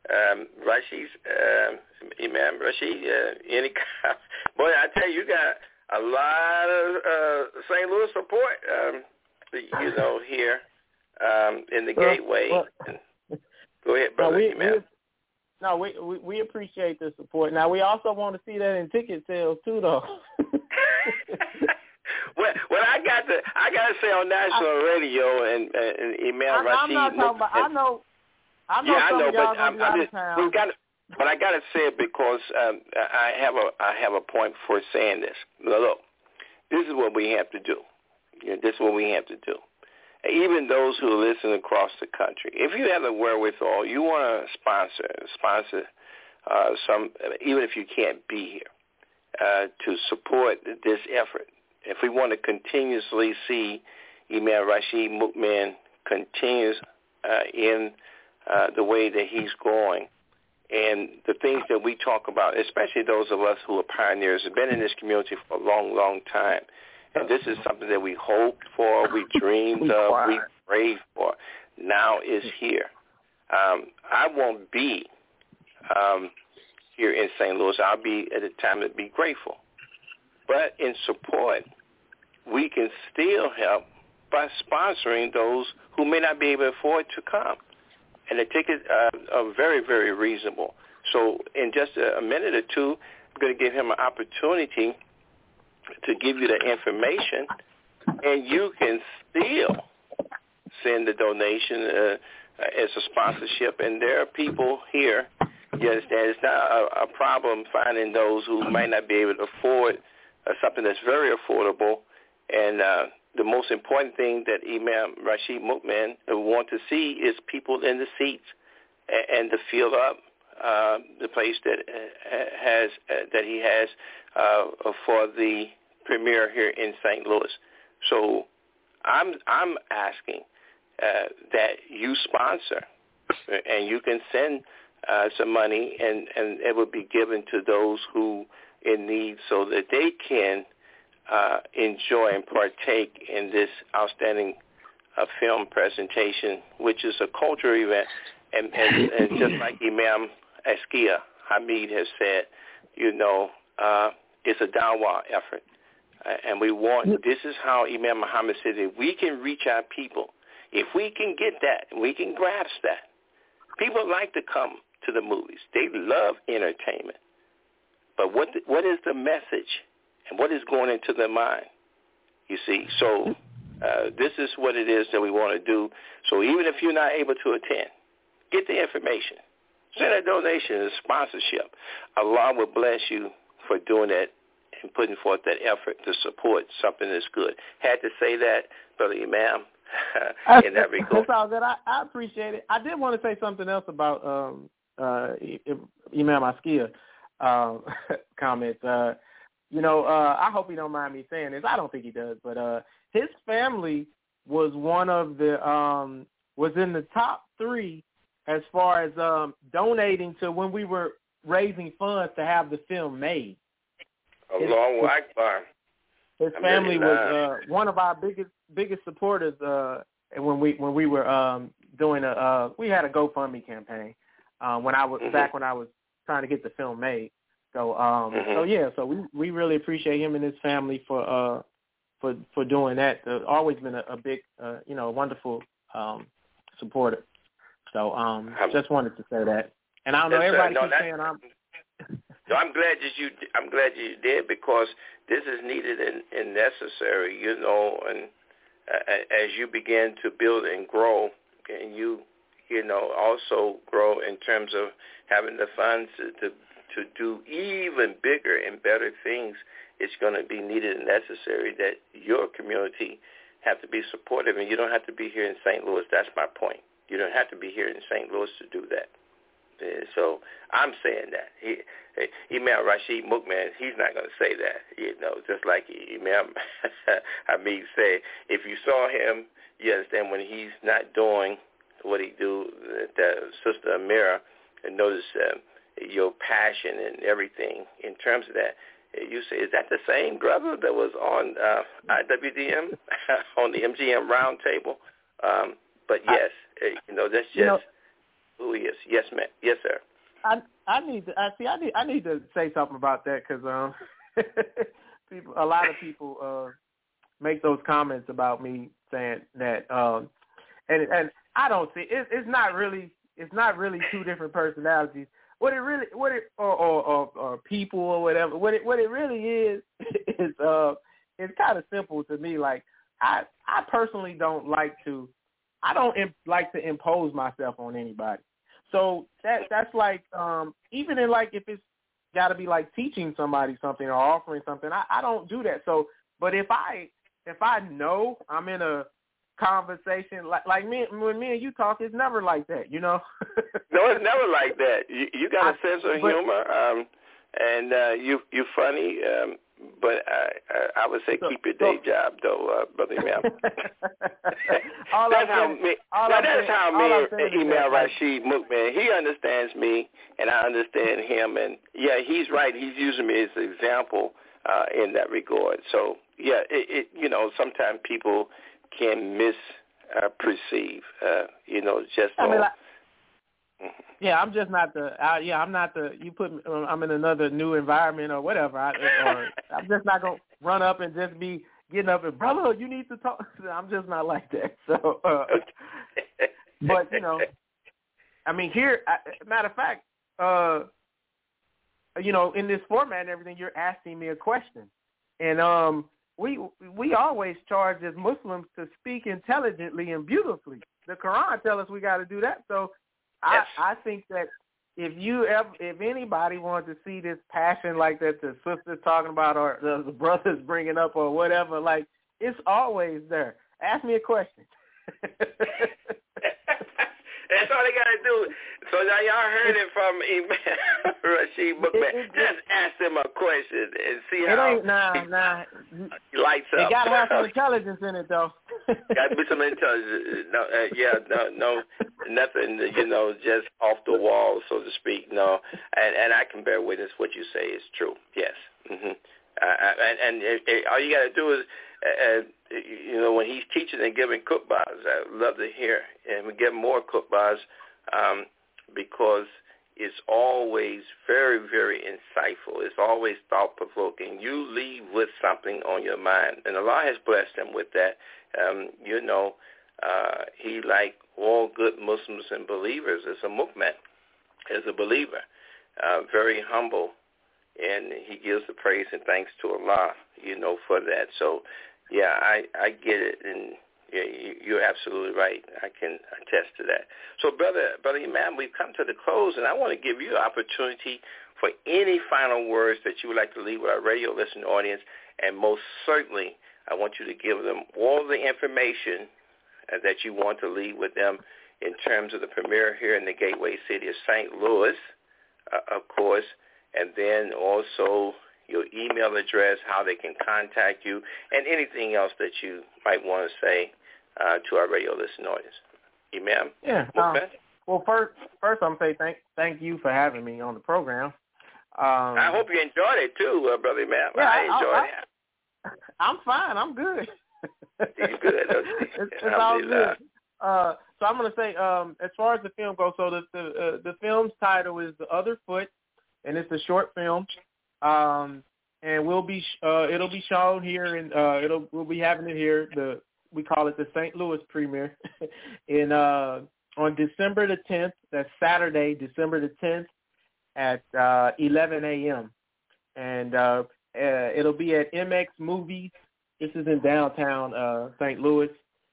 Imam Rashid, any comments? Boy, I tell you, you got a lot of St. Louis support, here in the Gateway. Go ahead, Brother Imam. We appreciate the support. Now, we also want to see that in ticket sales too, though. Well, I got to say on national radio and Imam Rashid. I'm not talking about. I know. But I got to say it because I have a point for saying this. Look, this is what we have to do. This is what we have to do. Even those who listen across the country, if you have the wherewithal, you want to sponsor some, even if you can't be here, to support this effort. If we want to continuously see Imam Rashid Mukmin continues in the way that he's going, and the things that we talk about, especially those of us who are pioneers, have been in this community for a long, long time. And this is something that we hoped for, we dreamed of, we prayed for. Now is here. I won't be here in St. Louis. I'll be at a time to be grateful. But in support, we can still help by sponsoring those who may not be able to afford to come. And the tickets are very, very reasonable. So in just a minute or two, I'm going to give him an opportunity to give you the information, and you can still send the donation as a sponsorship. And there are people here, you understand, it's not a problem finding those who might not be able to afford something that's very affordable. And the most important thing that Imam Rashid Mukmin want to see is people in the seats and to fill up the place that he has for the premiere here in St. Louis. So I'm asking that you sponsor, and you can send some money, and it will be given to those who in need, so that they can enjoy and partake in this outstanding film presentation, which is a cultural event. And just like Imam Askia Hamid has said, it's a dawah effort. And we want, this is how Imam Muhammad said that we can reach our people. If we can get that, we can grasp that. People like to come to the movies. They love entertainment. But what is the message and what is going into their mind? You see, so this is what it is that we want to do. So even if you're not able to attend, get the information. Send a donation, a sponsorship. Allah will bless you for doing that and putting forth that effort to support something that's good. Had to say that, Brother Imam, in that regard. That's all good. I appreciate it. I did want to say something else about Imam Askia comments. I hope he don't mind me saying this. I don't think he does, but his family was one of the was in the top 3 as far as donating to when we were raising funds to have the film made. Allahu Akbar. His family was one of our biggest supporters. When we were doing we had a GoFundMe campaign when I was back when I was trying to get the film made. So so we really appreciate him and his family for doing that. Always been a big wonderful supporter. So just wanted to say that. And I don't know, everybody keeps saying I'm glad you did, because this is needed and necessary, and as you begin to build and grow, and you also grow in terms of having the funds to do even bigger and better things, it's going to be needed and necessary that your community have to be supportive, and you don't have to be here in St. Louis. That's my point. You don't have to be here in St. Louis to do that. So I'm saying that. Imam Rashid Mukman, he's not going to say that, just like Imam Hamid said. If you saw him, you understand when he's not doing what he do, that Sister Amira, and notice your passion and everything in terms of that. You say, is that the same brother that was on IWDM, on the MGM roundtable? But yes, that's just who he is. Yes, ma'am. Yes, sir. I need to say something about that, because a lot of people make those comments about me saying that, and I don't see it's not really 2 different personalities. What it people or whatever. What it really is it's kind of simple to me. Like I personally don't like to impose myself on anybody. So that's like even in like if it's got to be like teaching somebody something or offering something, I don't do that. So, but if I know I'm in a conversation like when me and you talk, it's never like that, No, it's never like that. You got a sense of humor, and you're funny. But I would say keep your day job, though, Brother Imam. That's how Imam Rashid Mukman, he understands me, and I understand him. And, yeah, he's right. He's using me as an example in that regard. So, yeah, sometimes people can misperceive, just so. Yeah, I'm just not I'm not the. You put me, I'm in another new environment or whatever. I'm just not gonna run up and just be getting up and, brother, you need to talk. I'm just not like that. So, but I mean, here, matter of fact, in this format and everything, you're asking me a question, and we always charge as Muslims to speak intelligently and beautifully. The Quran tells us we got to do that. So. Yes. I think that if anybody wants to see this passion like that the sister's talking about or the brother's bringing up or whatever, like, it's always there. Ask me a question. That's all they got to do. So now y'all heard it from Imam Rashid Mukman. Just ask him a question and see how he lights up. It got to have some intelligence in it, though. Got to be some intelligence. No, nothing, just off the wall, so to speak. No, and I can bear witness what you say is true. Yes. Mm-hmm. And all you got to do is, when he's teaching and giving cook bars, I love to hear, and we get more cook bars because it's always very, very insightful. It's always thought-provoking. You leave with something on your mind, and Allah has blessed him with that. He, like all good Muslims and believers, is a mu'min, is a believer, very humble, and he gives the praise and thanks to Allah, for that. So, yeah, I get it, and you're absolutely right. I can attest to that. So, Brother Imam, we've come to the close, and I want to give you an opportunity for any final words that you would like to leave with our radio listening audience, and most certainly I want you to give them all the information that you want to leave with them in terms of the premiere here in the gateway city of St. Louis, of course, and then also your email address, how they can contact you, and anything else that you might want to say to our radio listening audience. Imam? Yeah. Well, first I'm going to say thank you for having me on the program. I hope you enjoyed it too, Brother Imam. Yeah, I enjoyed it. I'm fine. I'm good. You're good. It's all good. So I'm going to say, as far as the film goes, so the film's title is The Other Foot, and it's a short film. And it'll be shown here, and we'll be having it here. We call it the St. Louis premiere, on December the 10th. That's Saturday, December the 10th at 11 a.m. And it'll be at MX Movies. This is in downtown St. Louis.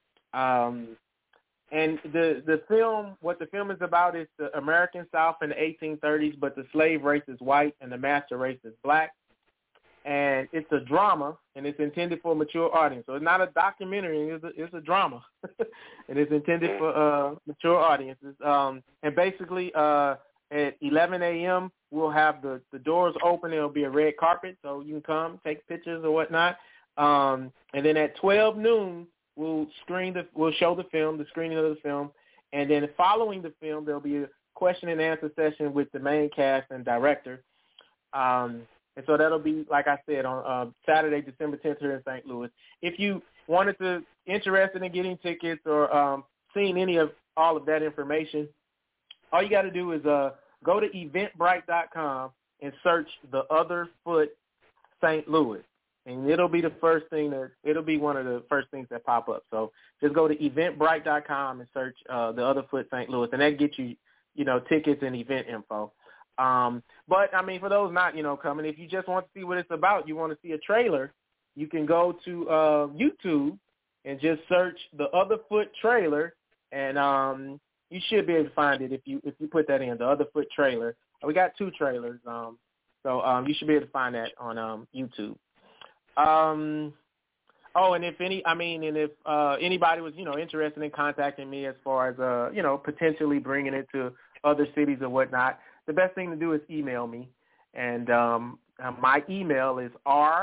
And the film, what the film is about is the American South in the 1830s, but the slave race is white and the master race is black. And it's a drama, and it's intended for a mature audience. So it's not a documentary; it's a drama, and it's intended for mature audiences. And basically, at 11 a.m., we'll have the doors open. There'll be a red carpet, so you can come take pictures or whatnot. And then at 12 noon, we'll show the film, the screening of the film, and then following the film, there'll be a question and answer session with the main cast and director. And so that'll be, like I said, on Saturday, December 10th here in St. Louis. If you interested in getting tickets or seeing any of all of that information, all you got to do is go to eventbrite.com and search The Other Foot St. Louis. And it'll be one of the first things that pop up. So just go to eventbrite.com and search The Other Foot St. Louis, and that gets you, tickets and event info. But I mean, for those not, coming, if you just want to see what it's about, you want to see a trailer, you can go to YouTube and just search The Other Foot trailer, and you should be able to find it if you put that in, The Other Foot trailer. We got 2 trailers, so you should be able to find that on YouTube. And if anybody was, interested in contacting me as far as, potentially bringing it to other cities or whatnot, the best thing to do is email me. And my email is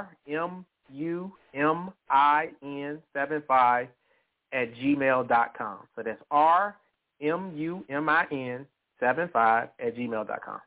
rmumin75@gmail.com. So that's rmumin75@gmail.com.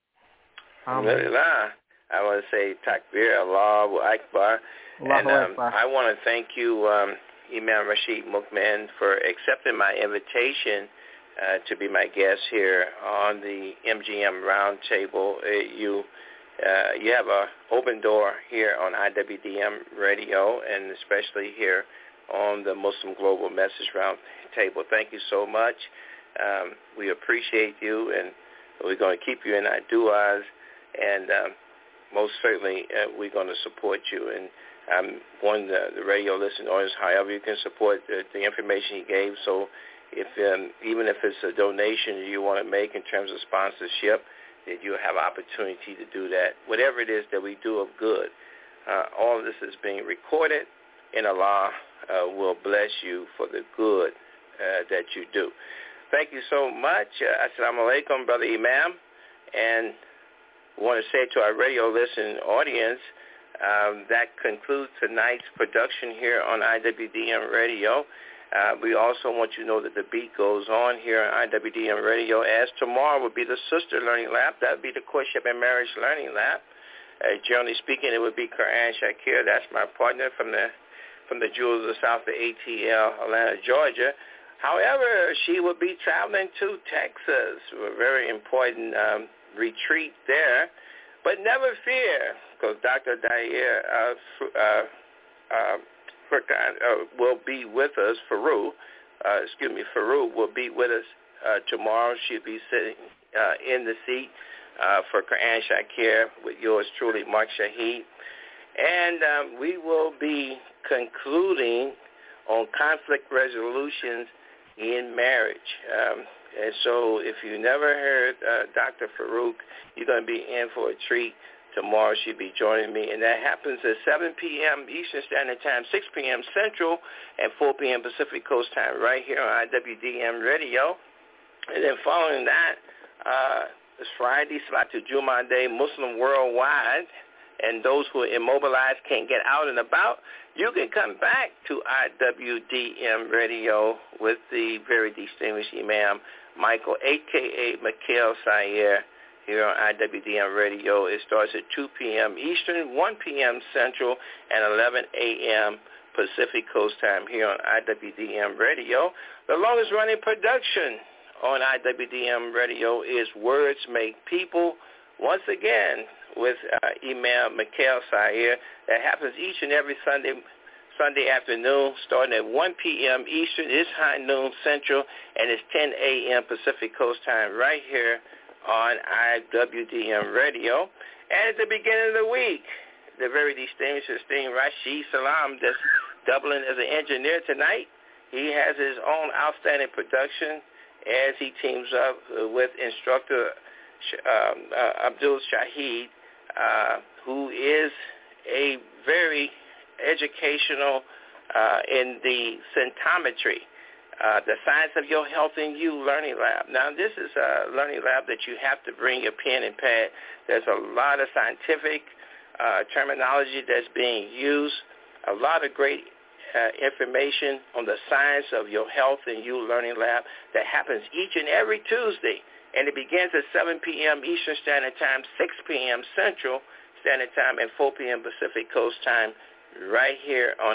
I want to say Takbir, Allahu Akbar. I want to thank you, Imam Rashid Mukman, for accepting my invitation to be my guest here on the MGM Roundtable. You have an open door here on IWDM Radio, and especially here on the Muslim Global Message Roundtable. Thank you so much. We appreciate you, and we're going to keep you in our du'as, and most certainly we're going to support you. And I'm one the radio listening audience, however you can support the information he gave. So if even if it's a donation you want to make in terms of sponsorship, that you'll have opportunity to do that. Whatever it is that we do of good, all of this is being recorded, and Allah will bless you for the good that you do. Thank you so much. Assalamu alaikum, Brother Imam. And I want to say to our radio listening audience, that concludes tonight's production here on IWDM Radio. We also want you to know that the beat goes on here on IWDM Radio, as tomorrow will be the Sister Learning Lab. That will be the Courtship and Marriage Learning Lab. Generally speaking, it would be Quran Shakir. That's my partner from the Jewels of the South, the ATL, Atlanta, Georgia. However, she will be traveling to Texas, a very important retreat there. But never fear, because Dr. Dair will be with us. Farouk will be with us tomorrow. She'll be sitting in the seat for Quran Shakir with yours truly, Mark Shahid. And we will be concluding on conflict resolutions in marriage. And so if you never heard Dr. Farouk, you're going to be in for a treat. Tomorrow she'll be joining me, and that happens at 7 p.m. Eastern Standard Time, 6 p.m. Central, and 4 p.m. Pacific Coast Time right here on IWDM Radio. And then following that, it's Friday, Salatu Juma Day, Muslim Worldwide, and those who are immobilized can't get out and about, you can come back to IWDM Radio with the very distinguished Imam Michael, a.k.a. Mikhail Sayer, here on IWDM Radio. It starts at 2 p.m. Eastern, 1 p.m. Central, and 11 a.m. Pacific Coast Time here on IWDM Radio. The longest-running production on IWDM Radio is Words Make People. Once again, with Imam Mikhail Sayer. That happens each and every Sunday afternoon, starting at 1 p.m. Eastern. It's high noon Central, and it's 10 a.m. Pacific Coast Time right here on IWDM Radio. And at the beginning of the week, the very distinguished, esteemed Rashid Salam, that's doubling as an engineer tonight. He has his own outstanding production as he teams up with instructor Abdul Shahid, who is a very educational in the symptometry, the Science of Your Health in You Learning Lab. Now, this is a learning lab that you have to bring your pen and pad. There's a lot of scientific terminology that's being used, a lot of great information on the Science of Your Health in You Learning Lab that happens each and every Tuesday. And it begins at 7 p.m. Eastern Standard Time, 6 p.m. Central Standard Time, and 4 p.m. Pacific Coast Time right here on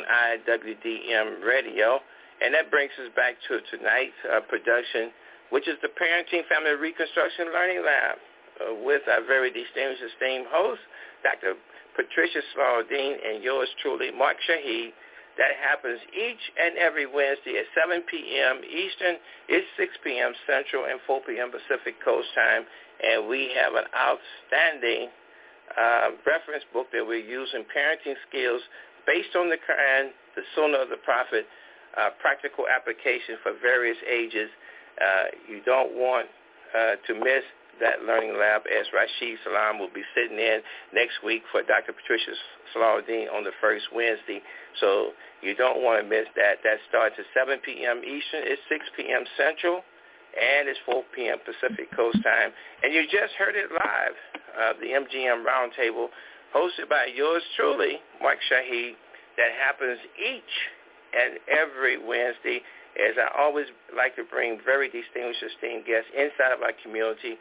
IWDM Radio. And that brings us back to tonight's production, which is the Parenting Family Reconstruction Learning Lab with our very distinguished, esteemed host, Dr. Patricia Salahuddin, and yours truly, Mark Shahid. That happens each and every Wednesday at 7 p.m. Eastern. It's 6 p.m. Central and 4 p.m. Pacific Coast Time. And we have an outstanding reference book that we're using, Parenting Skills, based on the Quran, the Sunnah of the Prophet, practical application for various ages. You don't want to miss that learning lab, as Rashid Salam will be sitting in next week for Dr. Patricia Salahuddin on the first Wednesday. So you don't want to miss that. That starts at 7 p.m. Eastern. It's 6 p.m. Central, and it's 4 p.m. Pacific Coast Time. And you just heard it live, the MGM Roundtable, hosted by yours truly, Mark Shahid, that happens each and every Wednesday, as I always like to bring very distinguished, esteemed guests inside of our community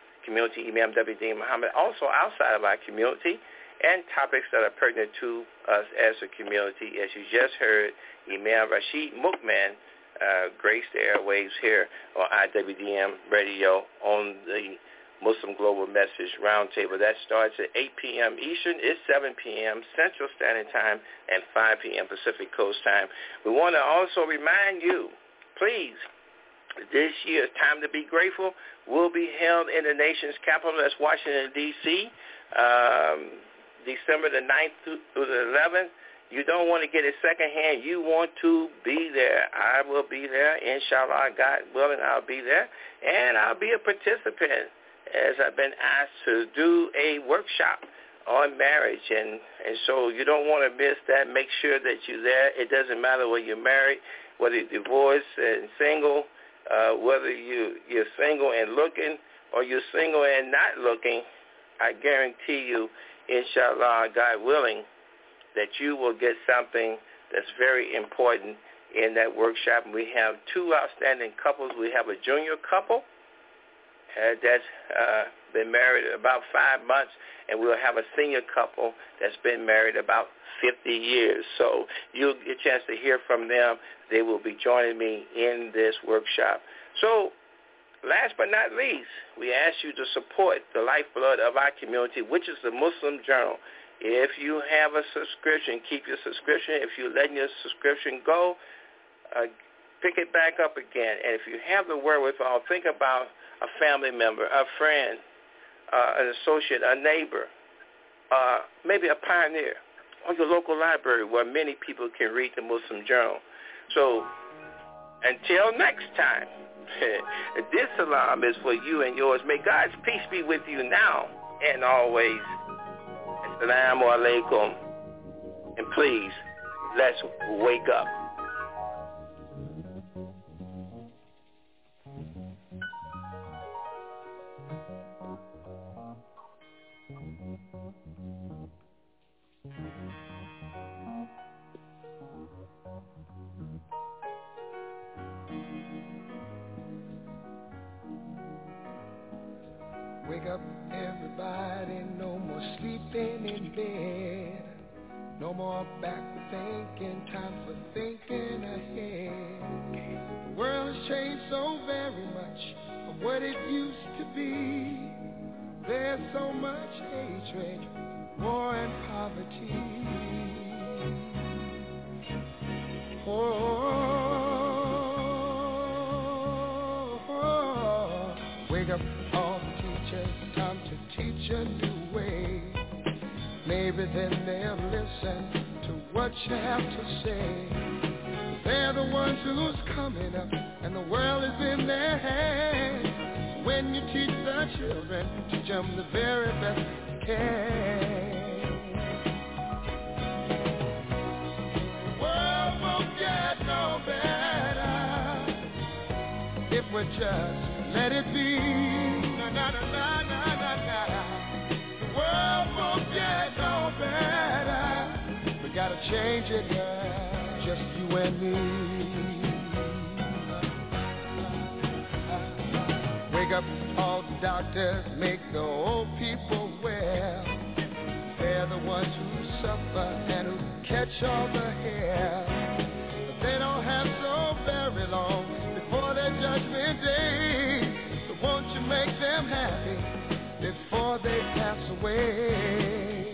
Imam W.D. Muhammad, also outside of our community, and topics that are pertinent to us as a community. As you just heard, Imam Rashid Mukman graced the airwaves here on IWDM Radio on the Muslim Global Message Roundtable. That starts at 8 p.m. Eastern. It's 7 p.m. Central Standard Time and 5 p.m. Pacific Coast Time. We want to also remind you, please, this year's Time to Be Grateful will be held in the nation's capital. That's Washington, D.C., December the 9th through the 11th. You don't want to get it secondhand. You want to be there. I will be there. Inshallah, God willing, I'll be there. And I'll be a participant, as I've been asked to do a workshop on marriage. And so you don't want to miss that. Make sure that you're there. It doesn't matter whether you're married, whether you're divorced and single, whether you're single and looking or you're single and not looking. I guarantee you, inshallah, God willing, that you will get something that's very important in that workshop. And we have two outstanding couples. We have a junior couple, that's been married about 5 months, and we'll have a senior couple that's been married about 50 years. So you'll get a chance to hear from them. They will be joining me in this workshop. So last but not least, we ask you to support the lifeblood of our community, which is the Muslim Journal. If you have a subscription, keep your subscription. If you're letting your subscription go, pick it back up again. And if you have the wherewithal, think about a family member, a friend, an associate, a neighbor, maybe a pioneer, or your local library where many people can read the Muslim Journal. So until next time, this salam is for you and yours. May God's peace be with you now and always. Assalamu alaikum. And please, let's wake up. Wake up, everybody, no more sleeping in bed. No more backward thinking, time for thinking ahead. The world has changed so very much from what it used to be. There's so much hatred, war and poverty. Wake up, all the teachers, time to teach a new way. Maybe then they'll listen to what you have to say. They're the ones who's coming up, and the world is in their hands. So when you teach the children, teach them the very best you can. The world won't get no better if we just let it be. Na na na na na na na. The world won't get no better. We gotta change it, yeah. Just you and me. Wake up, all the doctors, make the old people well. They're the ones who suffer and who catch all the hair. But they don't have so very long before their judgment day. So won't you make them happy before they pass away?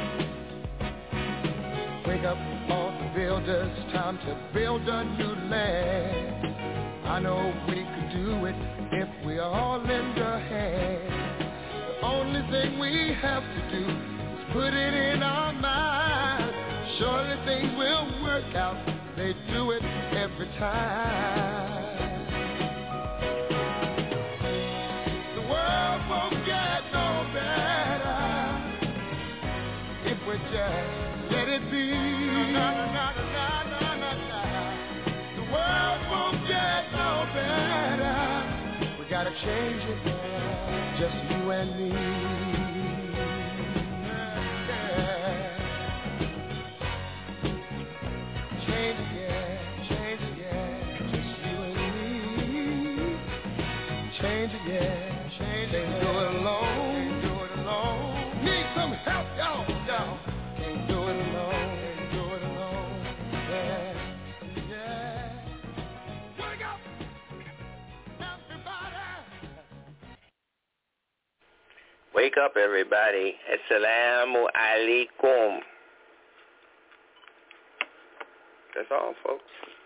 Wake up, all the builders, time to build a new land. I know we could do it if we all lend a hand. The only thing we have to do is put it in our minds. Surely things will work out. They do it every time. The world won't get no better if we just let it be. Na, na, na, na, na, na, na. The world won't get no better. We gotta change it, yeah. Just you and me. Change it, yeah, change it, yeah, just you and me. Change it, yeah, change it. Can't do it alone, can't do it alone. Need some help, y'all. Can't do it alone, can't do it alone. Yeah, yeah. Wake up, everybody. Wake up, everybody. Assalamu alaikum. That's all, folks.